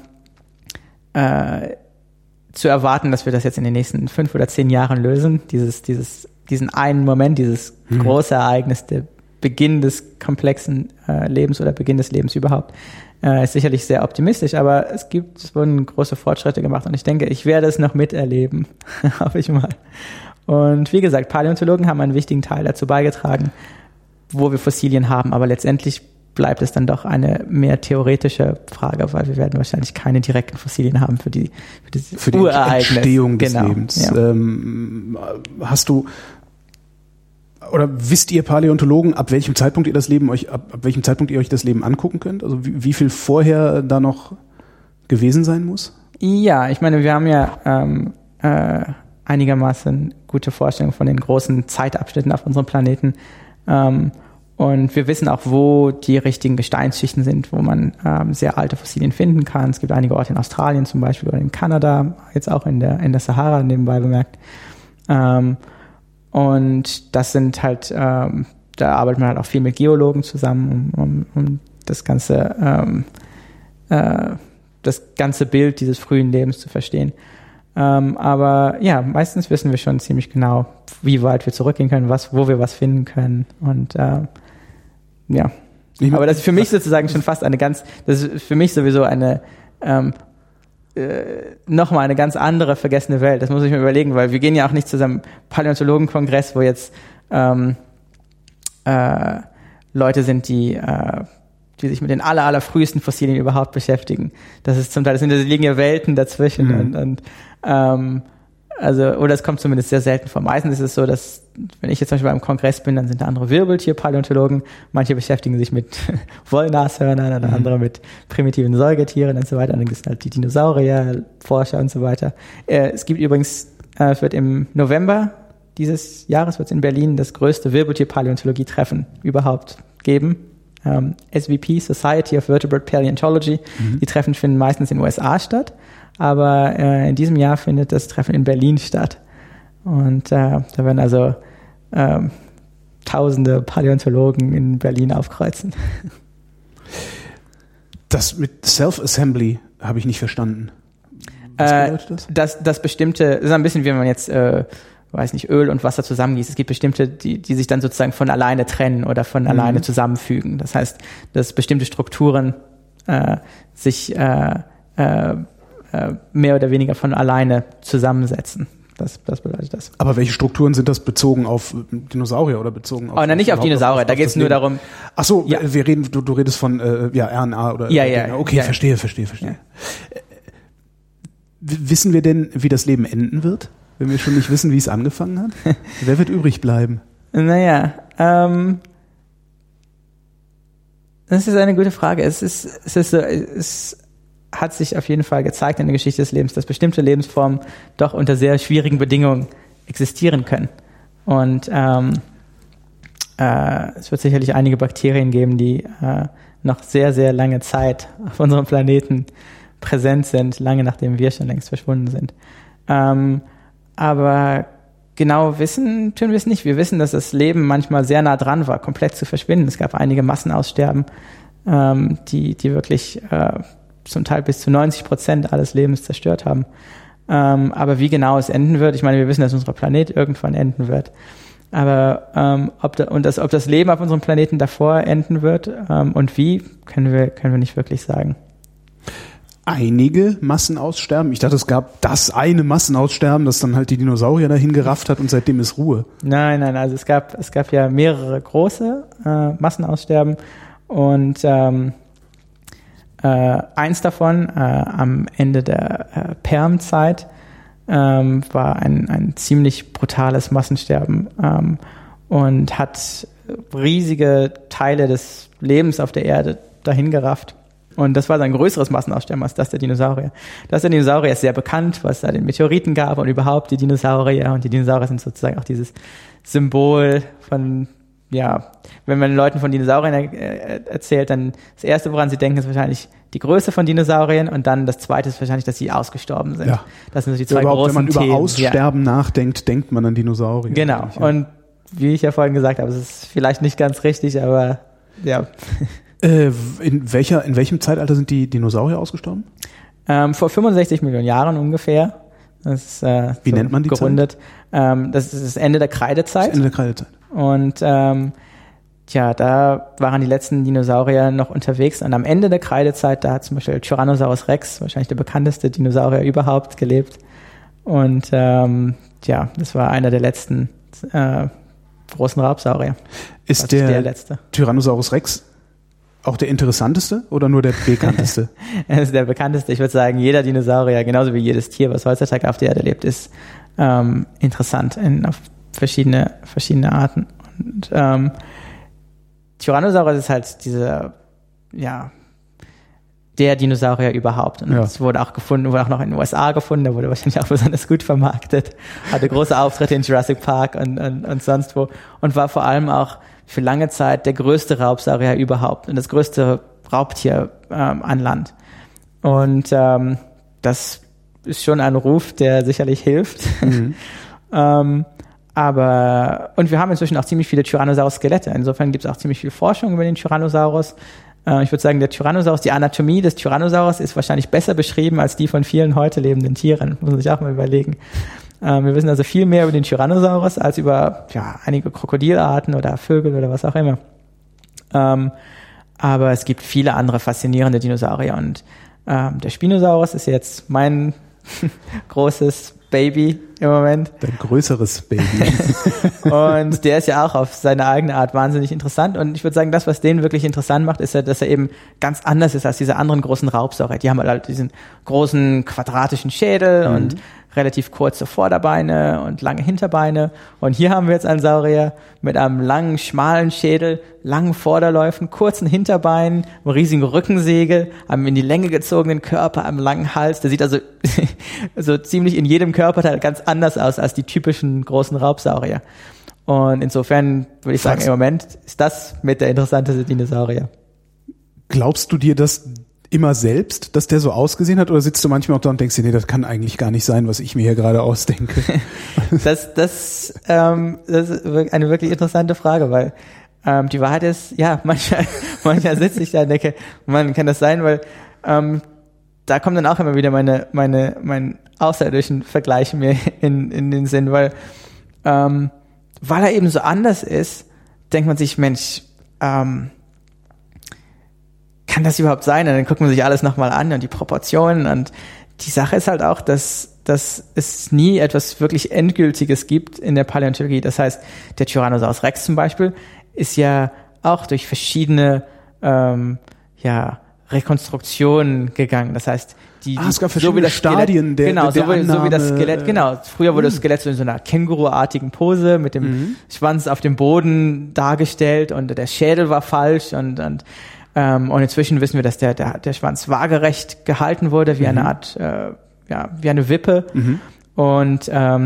zu erwarten, dass wir das jetzt in den nächsten 5 oder 10 Jahren lösen, diesen einen Moment, dieses große Ereignis, der Beginn des komplexen Lebens oder Beginn des Lebens überhaupt, ist sicherlich sehr optimistisch, aber es wurden große Fortschritte gemacht und ich denke, ich werde es noch miterleben, hoffe ich mal. Und wie gesagt, Paläontologen haben einen wichtigen Teil dazu beigetragen, wo wir Fossilien haben, aber letztendlich bleibt es dann doch eine mehr theoretische Frage, weil wir werden wahrscheinlich keine direkten Fossilien haben für die Urereignis. Entstehung des Lebens. Ja. Oder wisst ihr Paläontologen, ab welchem Zeitpunkt ihr das Leben euch das Leben angucken könnt? Also wie viel vorher da noch gewesen sein muss? Ja, ich meine, wir haben ja einigermaßen gute Vorstellungen von den großen Zeitabschnitten auf unserem Planeten. Und wir wissen auch, wo die richtigen Gesteinsschichten sind, wo man sehr alte Fossilien finden kann. Es gibt einige Orte in Australien zum Beispiel oder in Kanada, jetzt auch in der Sahara nebenbei bemerkt. Und das sind halt, da arbeitet man halt auch viel mit Geologen zusammen, um das ganze Bild dieses frühen Lebens zu verstehen. Aber ja, meistens wissen wir schon ziemlich genau, wie weit wir zurückgehen können, wo wir was finden können. Und ja. Aber das ist für mich sozusagen schon fast das ist für mich sowieso nochmal eine ganz andere vergessene Welt. Das muss ich mir überlegen, weil wir gehen ja auch nicht zu so einem Paläontologenkongress, wo jetzt Leute sind, die sich mit den allerfrühesten Fossilien überhaupt beschäftigen. Das liegen ja Welten dazwischen oder es kommt zumindest sehr selten vor. Meistens ist es so, dass, wenn ich jetzt zum Beispiel beim Kongress bin, dann sind da andere Wirbeltier-Paläontologen. Manche beschäftigen sich mit Wollnashörnern oder andere mit primitiven Säugetieren und so weiter. Und dann gibt es halt die Dinosaurier, Forscher und so weiter. Es gibt übrigens, es wird im November dieses Jahres wird es in Berlin das größte Wirbeltier-Paläontologie-Treffen überhaupt geben. SVP, Society of Vertebrate Paleontology. Die Treffen finden meistens in den USA statt, aber in diesem Jahr findet das Treffen in Berlin statt. Und da werden also tausende Paläontologen in Berlin aufkreuzen. Das mit Self-Assembly habe ich nicht verstanden. Was bedeutet das? Das ist ein bisschen, wie man jetzt Öl und Wasser zusammengießt. Es gibt bestimmte, die sich dann sozusagen von alleine trennen oder von alleine zusammenfügen. Das heißt, dass bestimmte Strukturen sich mehr oder weniger von alleine zusammensetzen. Das bedeutet das. Aber welche Strukturen sind das bezogen auf Dinosaurier oder bezogen auf? Nicht auf Dinosaurier, da geht es nur darum. Ach so, ja. Du redest von RNA oder. Ja. Okay, ja. Verstehe. Ja. Wissen wir denn, wie das Leben enden wird? Wenn wir schon nicht wissen, wie es angefangen hat? Wer wird übrig bleiben? Naja, das ist eine gute Frage. Es hat sich auf jeden Fall gezeigt in der Geschichte des Lebens, dass bestimmte Lebensformen doch unter sehr schwierigen Bedingungen existieren können. Und es wird sicherlich einige Bakterien geben, die noch sehr, sehr lange Zeit auf unserem Planeten präsent sind, lange nachdem wir schon längst verschwunden sind. Aber genau wissen tun wir es nicht. Wir wissen, dass das Leben manchmal sehr nah dran war, komplett zu verschwinden. Es gab einige Massenaussterben, die wirklich zum Teil bis zu 90% alles Lebens zerstört haben. Aber wie genau es enden wird, ich meine, wir wissen, dass unser Planet irgendwann enden wird. Aber ob das Leben auf unserem Planeten davor enden wird und wie, können wir nicht wirklich sagen. Einige Massenaussterben. Ich dachte, es gab das eine Massenaussterben, das dann halt die Dinosaurier dahin gerafft hat und seitdem ist Ruhe. Nein, also es gab ja mehrere große Massenaussterben und eins davon am Ende der Permzeit war ein ziemlich brutales Massensterben und hat riesige Teile des Lebens auf der Erde dahin gerafft. Und das war ein größeres Massenaussterben als das der Dinosaurier. Das der Dinosaurier ist sehr bekannt, was da den Meteoriten gab und überhaupt die Dinosaurier. Und die Dinosaurier sind sozusagen auch dieses Symbol von, wenn man Leuten von Dinosauriern erzählt, dann das Erste, woran sie denken, ist wahrscheinlich die Größe von Dinosauriern und dann das Zweite ist wahrscheinlich, dass sie ausgestorben sind. Ja. Das sind so die zwei großen Themen. Wenn man über Aussterben nachdenkt, denkt man an Dinosaurier. Genau. Und wie ich ja vorhin gesagt habe, es ist vielleicht nicht ganz richtig, aber ja. In welchem Zeitalter sind die Dinosaurier ausgestorben? Vor 65 Millionen Jahren ungefähr. Das ist, wie nennt man die gerundet. Das ist das Ende der Kreidezeit. Das Ende der Kreidezeit. Und da waren die letzten Dinosaurier noch unterwegs. Und am Ende der Kreidezeit, da hat zum Beispiel Tyrannosaurus Rex, wahrscheinlich der bekannteste Dinosaurier überhaupt, gelebt. Und das war einer der letzten großen Raubsaurier. Ist der letzte Tyrannosaurus Rex auch der interessanteste oder nur der bekannteste? Er ist der bekannteste. Ich würde sagen, jeder Dinosaurier, genauso wie jedes Tier, was heutzutage auf der Erde lebt, ist interessant auf verschiedene Arten. Und Tyrannosaurus ist halt dieser, der Dinosaurier überhaupt. Und es wurde auch noch in den USA gefunden, der wurde wahrscheinlich auch besonders gut vermarktet, hatte große Auftritte in Jurassic Park und sonst wo und war vor allem auch für lange Zeit der größte Raubsaurier überhaupt und das größte Raubtier an Land. Und das ist schon ein Ruf, der sicherlich hilft. Mhm. Und wir haben inzwischen auch ziemlich viele Tyrannosaurus-Skelette. Insofern gibt es auch ziemlich viel Forschung über den Tyrannosaurus. Ich würde sagen, der Tyrannosaurus, die Anatomie des Tyrannosaurus ist wahrscheinlich besser beschrieben als die von vielen heute lebenden Tieren. Muss man sich auch mal überlegen. Wir wissen also viel mehr über den Tyrannosaurus als über einige Krokodilarten oder Vögel oder was auch immer. Aber es gibt viele andere faszinierende Dinosaurier und der Spinosaurus ist jetzt mein großes Baby im Moment. Dein größeres Baby. Und der ist ja auch auf seine eigene Art wahnsinnig interessant. Und ich würde sagen, das, was den wirklich interessant macht, ist ja, dass er eben ganz anders ist als diese anderen großen Raubsaurier. Die haben halt diesen großen quadratischen Schädel und relativ kurze Vorderbeine und lange Hinterbeine. Und hier haben wir jetzt einen Saurier mit einem langen, schmalen Schädel, langen Vorderläufen, kurzen Hinterbeinen, einem riesigen Rückensegel, einem in die Länge gezogenen Körper, einem langen Hals. Der sieht also so ziemlich in jedem Körperteil ganz anders aus als die typischen großen Raubsaurier. Und insofern würde ich sagen, im Moment ist das mit der interessanteste Dinosaurier. Glaubst du dir das immer selbst, dass der so ausgesehen hat, oder sitzt du manchmal auch da und denkst dir, nee, das kann eigentlich gar nicht sein, was ich mir hier gerade ausdenke? Das ist eine wirklich interessante Frage, weil die Wahrheit ist, manchmal sitze ich da und denke, man, kann das sein, weil da kommt dann auch immer wieder mein außerirdischen Vergleich mir in den Sinn, weil er eben so anders ist, denkt man sich, Mensch, kann das überhaupt sein? Und dann guckt man sich alles nochmal an und die Proportionen und die Sache ist halt auch, dass es nie etwas wirklich Endgültiges gibt in der Paläontologie. Das heißt, der Tyrannosaurus Rex zum Beispiel ist ja auch durch verschiedene Rekonstruktionen gegangen. Das heißt, es gab verschiedene Stadien der Annahme. So wie das Skelett, genau. Früher wurde das Skelett so in so einer Känguruartigen Pose mit dem Schwanz auf dem Boden dargestellt und der Schädel war falsch und inzwischen wissen wir, dass der Schwanz waagerecht gehalten wurde, wie eine Art, wie eine Wippe. Und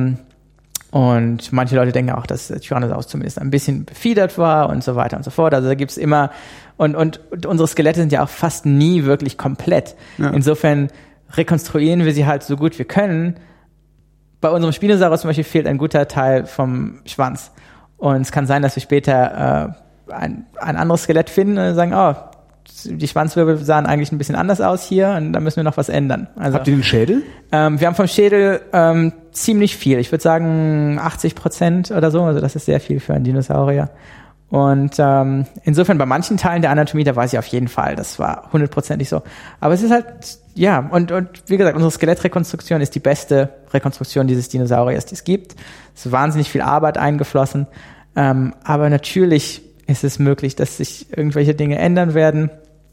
manche Leute denken auch, dass der Tyrannosaurus zumindest ein bisschen befiedert war und so weiter und so fort. Also da gibt's immer, und unsere Skelette sind ja auch fast nie wirklich komplett. Ja. Insofern rekonstruieren wir sie halt so gut wir können. Bei unserem Spinosaurus zum Beispiel fehlt ein guter Teil vom Schwanz. Und es kann sein, dass wir später ein anderes Skelett finden und sagen, die Schwanzwirbel sahen eigentlich ein bisschen anders aus hier und da müssen wir noch was ändern. Also, habt ihr den Schädel? Wir haben vom Schädel ziemlich viel. Ich würde sagen 80% oder so. Also das ist sehr viel für einen Dinosaurier. Und insofern bei manchen Teilen der Anatomie, da weiß ich auf jeden Fall, das war 100%ig so. Aber es ist halt, und wie gesagt, unsere Skelettrekonstruktion ist die beste Rekonstruktion dieses Dinosauriers, die es gibt. Es ist wahnsinnig viel Arbeit eingeflossen. Aber natürlich ist es möglich, dass sich irgendwelche Dinge ändern werden.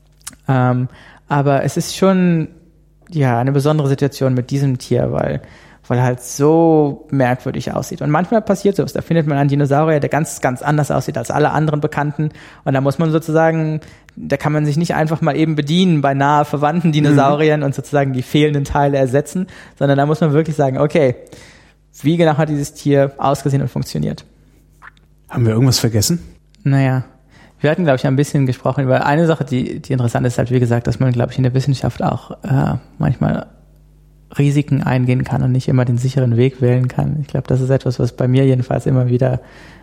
Aber es ist schon eine besondere Situation mit diesem Tier, weil er halt so merkwürdig aussieht. Und manchmal passiert sowas. Da findet man einen Dinosaurier, der ganz, ganz anders aussieht als alle anderen Bekannten. Und da muss man sozusagen, da kann man sich nicht einfach mal eben bedienen bei nahe verwandten Dinosauriern und sozusagen die fehlenden Teile ersetzen, sondern da muss man wirklich sagen, okay, wie genau hat dieses Tier ausgesehen und funktioniert? Haben wir irgendwas vergessen? Naja, wir hatten, glaube ich, ein bisschen gesprochen über eine Sache, die interessant ist, halt wie gesagt, dass man, glaube ich, in der Wissenschaft auch manchmal Risiken eingehen kann und nicht immer den sicheren Weg wählen kann. Ich glaube, das ist etwas, was bei mir jedenfalls immer wieder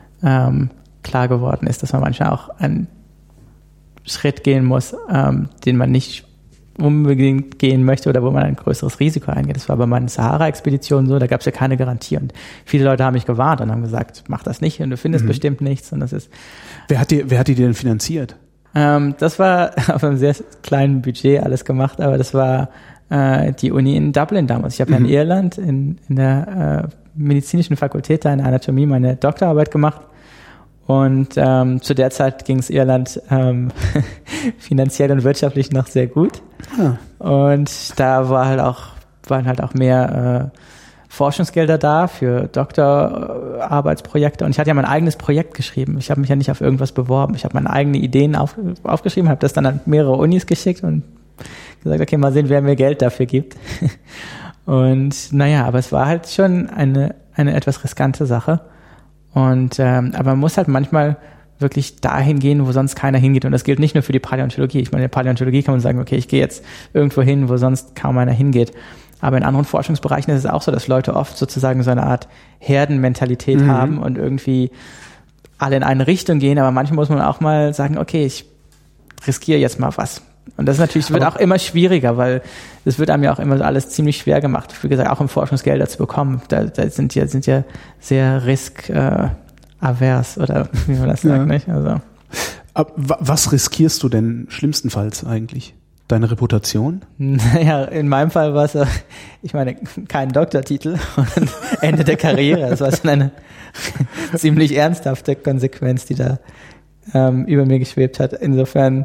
klar geworden ist, dass man manchmal auch einen Schritt gehen muss, den man nicht unbedingt gehen möchte oder wo man ein größeres Risiko eingeht. Das war bei meinen Sahara-Expeditionen so, da gab es ja keine Garantie und viele Leute haben mich gewarnt und haben gesagt, mach das nicht und du findest bestimmt nichts. Und das ist. Wer hat die denn finanziert? Das war auf einem sehr kleinen Budget alles gemacht, aber das war die Uni in Dublin damals. Ich habe ja in Irland in der medizinischen Fakultät da in Anatomie meine Doktorarbeit gemacht. Und zu der Zeit ging es Irland finanziell und wirtschaftlich noch sehr gut. Und da waren halt auch mehr Forschungsgelder da für Doktorarbeitsprojekte und ich hatte ja mein eigenes Projekt geschrieben. Ich habe mich ja nicht auf irgendwas beworben. Ich habe meine eigenen Ideen aufgeschrieben, habe das dann an mehrere Unis geschickt und gesagt, okay, mal sehen, wer mir Geld dafür gibt. Und naja, aber es war halt schon eine etwas riskante Sache. Und aber man muss halt manchmal wirklich dahin gehen, wo sonst keiner hingeht. Und das gilt nicht nur für die Paläontologie. Ich meine, in der Paläontologie kann man sagen, okay, ich gehe jetzt irgendwo hin, wo sonst kaum einer hingeht. Aber in anderen Forschungsbereichen ist es auch so, dass Leute oft sozusagen so eine Art Herdenmentalität haben und irgendwie alle in eine Richtung gehen. Aber manchmal muss man auch mal sagen, okay, ich riskiere jetzt mal was. Und das ist natürlich, wird auch immer schwieriger, weil es wird einem ja auch immer alles ziemlich schwer gemacht. Wie gesagt, auch um Forschungsgelder zu bekommen. Da sind ja sehr risk-avers oder wie man das sagt, nicht? Also. Aber was riskierst du denn schlimmstenfalls eigentlich? Deine Reputation? Naja, in meinem Fall war es, ich meine, kein Doktortitel und Ende der Karriere. Das war schon eine ziemlich ernsthafte Konsequenz, die da über mir geschwebt hat. Insofern,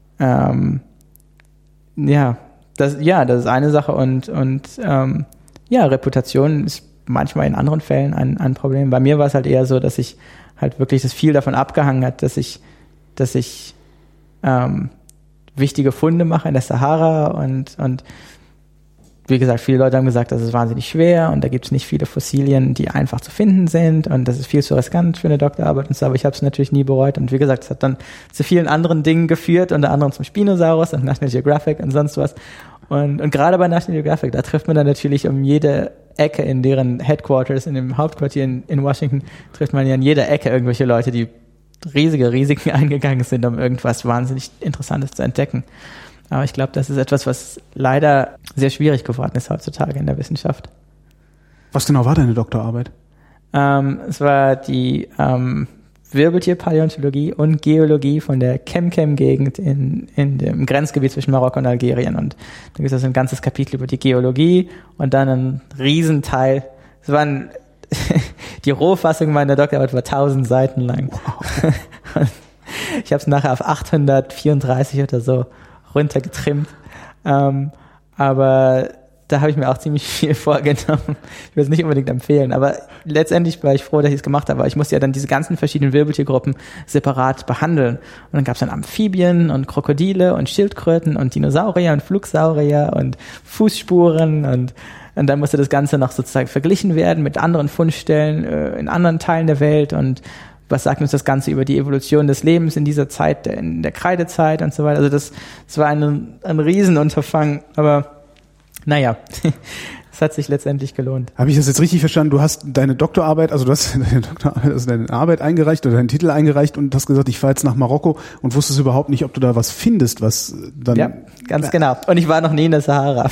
das ist eine Sache und Reputation ist manchmal in anderen Fällen ein Problem. Bei mir war es halt eher so, dass ich halt wirklich das viel davon abgehangen hat, dass ich wichtige Funde mache in der Sahara und wie gesagt, viele Leute haben gesagt, das ist wahnsinnig schwer und da gibt es nicht viele Fossilien, die einfach zu finden sind und das ist viel zu riskant für eine Doktorarbeit und so, aber ich habe es natürlich nie bereut und wie gesagt, es hat dann zu vielen anderen Dingen geführt, unter anderem zum Spinosaurus und National Geographic und sonst was und gerade bei National Geographic, da trifft man dann natürlich um jede Ecke in deren Headquarters, in dem Hauptquartier in Washington, trifft man ja in jeder Ecke irgendwelche Leute, die riesige Risiken eingegangen sind, um irgendwas wahnsinnig Interessantes zu entdecken. Aber ich glaube, das ist etwas, was leider sehr schwierig geworden ist heutzutage in der Wissenschaft. Was genau war deine Doktorarbeit? Es war die Wirbeltierpaläontologie und Geologie von der Kem-Kem-Gegend in dem Grenzgebiet zwischen Marokko und Algerien. Und da gibt es also ein ganzes Kapitel über die Geologie und dann ein Riesenteil. Es waren die Rohfassung meiner Doktorarbeit war 1000 Seiten lang. Wow. Ich habe es nachher auf 834 oder so runtergetrimmt. Aber da habe ich mir auch ziemlich viel vorgenommen. Ich will es nicht unbedingt empfehlen, aber letztendlich war ich froh, dass ich es gemacht habe. Aber ich musste ja dann diese ganzen verschiedenen Wirbeltiergruppen separat behandeln. Und dann gab es dann Amphibien und Krokodile und Schildkröten und Dinosaurier und Flugsaurier und Fußspuren und dann musste das Ganze noch sozusagen verglichen werden mit anderen Fundstellen in anderen Teilen der Welt und was sagt uns das Ganze über die Evolution des Lebens in dieser Zeit, in der Kreidezeit und so weiter. Also das war ein Riesenunterfangen, aber naja, es hat sich letztendlich gelohnt. Habe ich das jetzt richtig verstanden? Du hast deine Doktorarbeit, also deine Arbeit eingereicht oder deinen Titel eingereicht und hast gesagt, ich fahre jetzt nach Marokko und wusstest überhaupt nicht, ob du da was findest, was dann... Ja, ganz genau. Und ich war noch nie in der Sahara.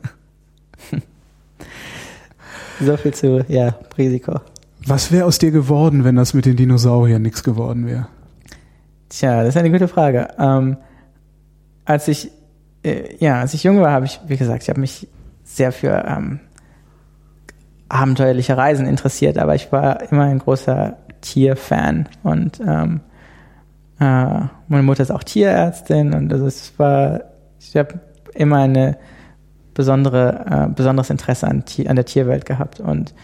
So viel zu, Risiko. Was wäre aus dir geworden, wenn das mit den Dinosauriern nichts geworden wäre? Tja, das ist eine gute Frage. Als ich jung war, habe ich mich sehr für abenteuerliche Reisen interessiert, aber ich war immer ein großer Tierfan und meine Mutter ist auch Tierärztin und ich habe immer ein besonderes Interesse an der Tierwelt gehabt und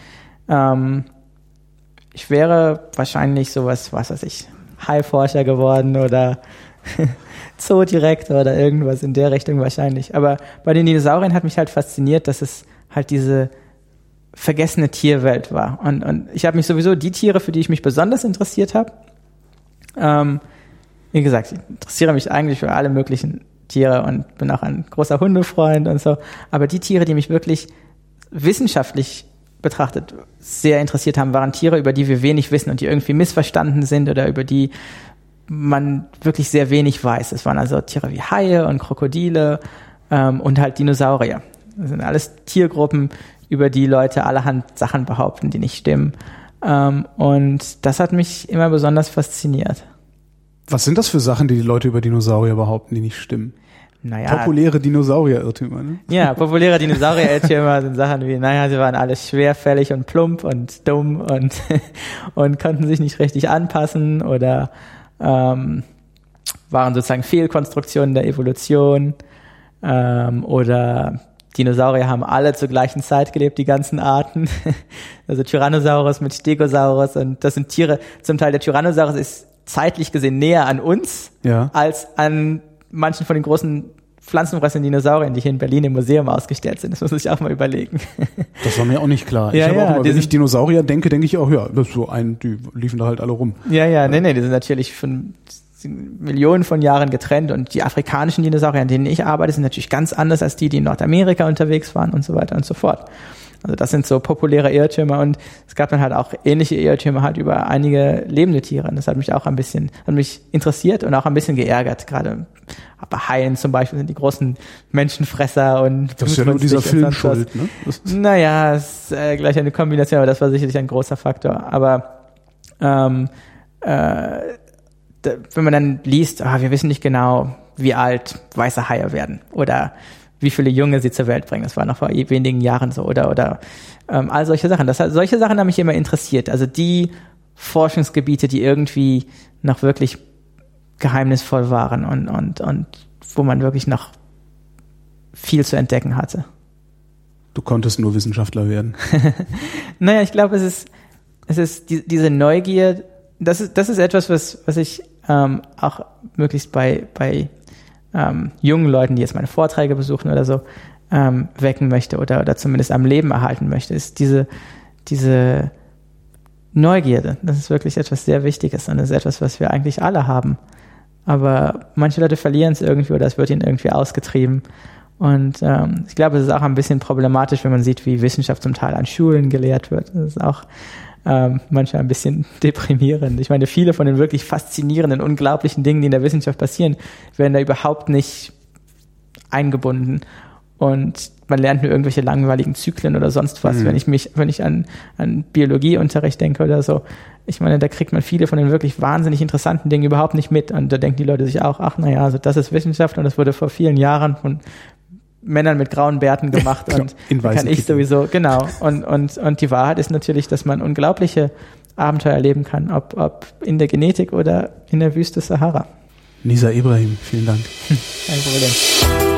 ich wäre wahrscheinlich sowas, Haiforscher geworden oder Zoodirektor oder irgendwas in der Richtung wahrscheinlich. Aber bei den Dinosauriern hat mich halt fasziniert, dass es halt diese vergessene Tierwelt war. Und ich habe mich sowieso, die Tiere, für die ich mich besonders interessiert habe, wie gesagt, ich interessiere mich eigentlich für alle möglichen Tiere und bin auch ein großer Hundefreund und so. Aber die Tiere, die mich wirklich wissenschaftlich betrachtet sehr interessiert haben, waren Tiere, über die wir wenig wissen und die irgendwie missverstanden sind oder über die man wirklich sehr wenig weiß. Es waren also Tiere wie Haie und Krokodile und halt Dinosaurier. Das sind alles Tiergruppen, über die Leute allerhand Sachen behaupten, die nicht stimmen. Und das hat mich immer besonders fasziniert. Was sind das für Sachen, die Leute über Dinosaurier behaupten, die nicht stimmen? Naja, populäre Dinosaurier-Irrtümer, ne? Ja, populäre Dinosaurier-Irrtümer sind Sachen wie, sie waren alle schwerfällig und plump und dumm und konnten sich nicht richtig anpassen oder waren sozusagen Fehlkonstruktionen der Evolution oder Dinosaurier haben alle zur gleichen Zeit gelebt, die ganzen Arten. Also Tyrannosaurus mit Stegosaurus, und das sind Tiere, zum Teil der Tyrannosaurus ist zeitlich gesehen näher an uns als an manchen von den großen pflanzenfressenden Dinosauriern, die hier in Berlin im Museum ausgestellt sind. Das muss man sich auch mal überlegen. Das war mir auch nicht klar. Ich habe auch immer, wenn ich Dinosaurier denke ich auch, das ist so die liefen da halt alle rum. Nee, die sind natürlich von Millionen von Jahren getrennt, und die afrikanischen Dinosaurier, an denen ich arbeite, sind natürlich ganz anders als die in Nordamerika unterwegs waren und so weiter und so fort. Also das sind so populäre Irrtümer, und es gab dann halt auch ähnliche Irrtümer halt über einige lebende Tiere. Und das hat mich auch mich interessiert und auch ein bisschen geärgert. Gerade bei Haien zum Beispiel sind die großen Menschenfresser, und das ist ja nur dieser Film schuld, ne? Naja, es ist gleich eine Kombination, aber das war sicherlich ein großer Faktor. Aber wenn man dann liest, wir wissen nicht genau, wie alt weiße Haie werden oder wie viele Junge sie zur Welt bringen. Das war noch vor wenigen Jahren so. Oder all solche Sachen. Solche Sachen haben mich immer interessiert. Also die Forschungsgebiete, die irgendwie noch wirklich geheimnisvoll waren und wo man wirklich noch viel zu entdecken hatte. Du konntest nur Wissenschaftler werden. Naja, ich glaube, es ist diese Neugier. Das ist etwas, was ich auch möglichst bei jungen Leuten, die jetzt meine Vorträge besuchen oder so, wecken möchte oder zumindest am Leben erhalten möchte, ist diese Neugierde. Das ist wirklich etwas sehr Wichtiges, und das ist etwas, was wir eigentlich alle haben. Aber manche Leute verlieren es irgendwie, oder es wird ihnen irgendwie ausgetrieben. Und ich glaube, es ist auch ein bisschen problematisch, wenn man sieht, wie Wissenschaft zum Teil an Schulen gelehrt wird. Das ist auch manchmal ein bisschen deprimierend. Ich meine, viele von den wirklich faszinierenden, unglaublichen Dingen, die in der Wissenschaft passieren, werden da überhaupt nicht eingebunden. Und man lernt nur irgendwelche langweiligen Zyklen oder sonst was. Wenn ich an Biologieunterricht denke oder so, ich meine, da kriegt man viele von den wirklich wahnsinnig interessanten Dingen überhaupt nicht mit. Und da denken die Leute sich auch, also das ist Wissenschaft, und das wurde vor vielen Jahren von Männern mit grauen Bärten gemacht, und kann ich sowieso, genau. Und die Wahrheit ist natürlich, dass man unglaubliche Abenteuer erleben kann, ob in der Genetik oder in der Wüste Sahara. Nisa Ibrahim, vielen Dank. Kein Problem.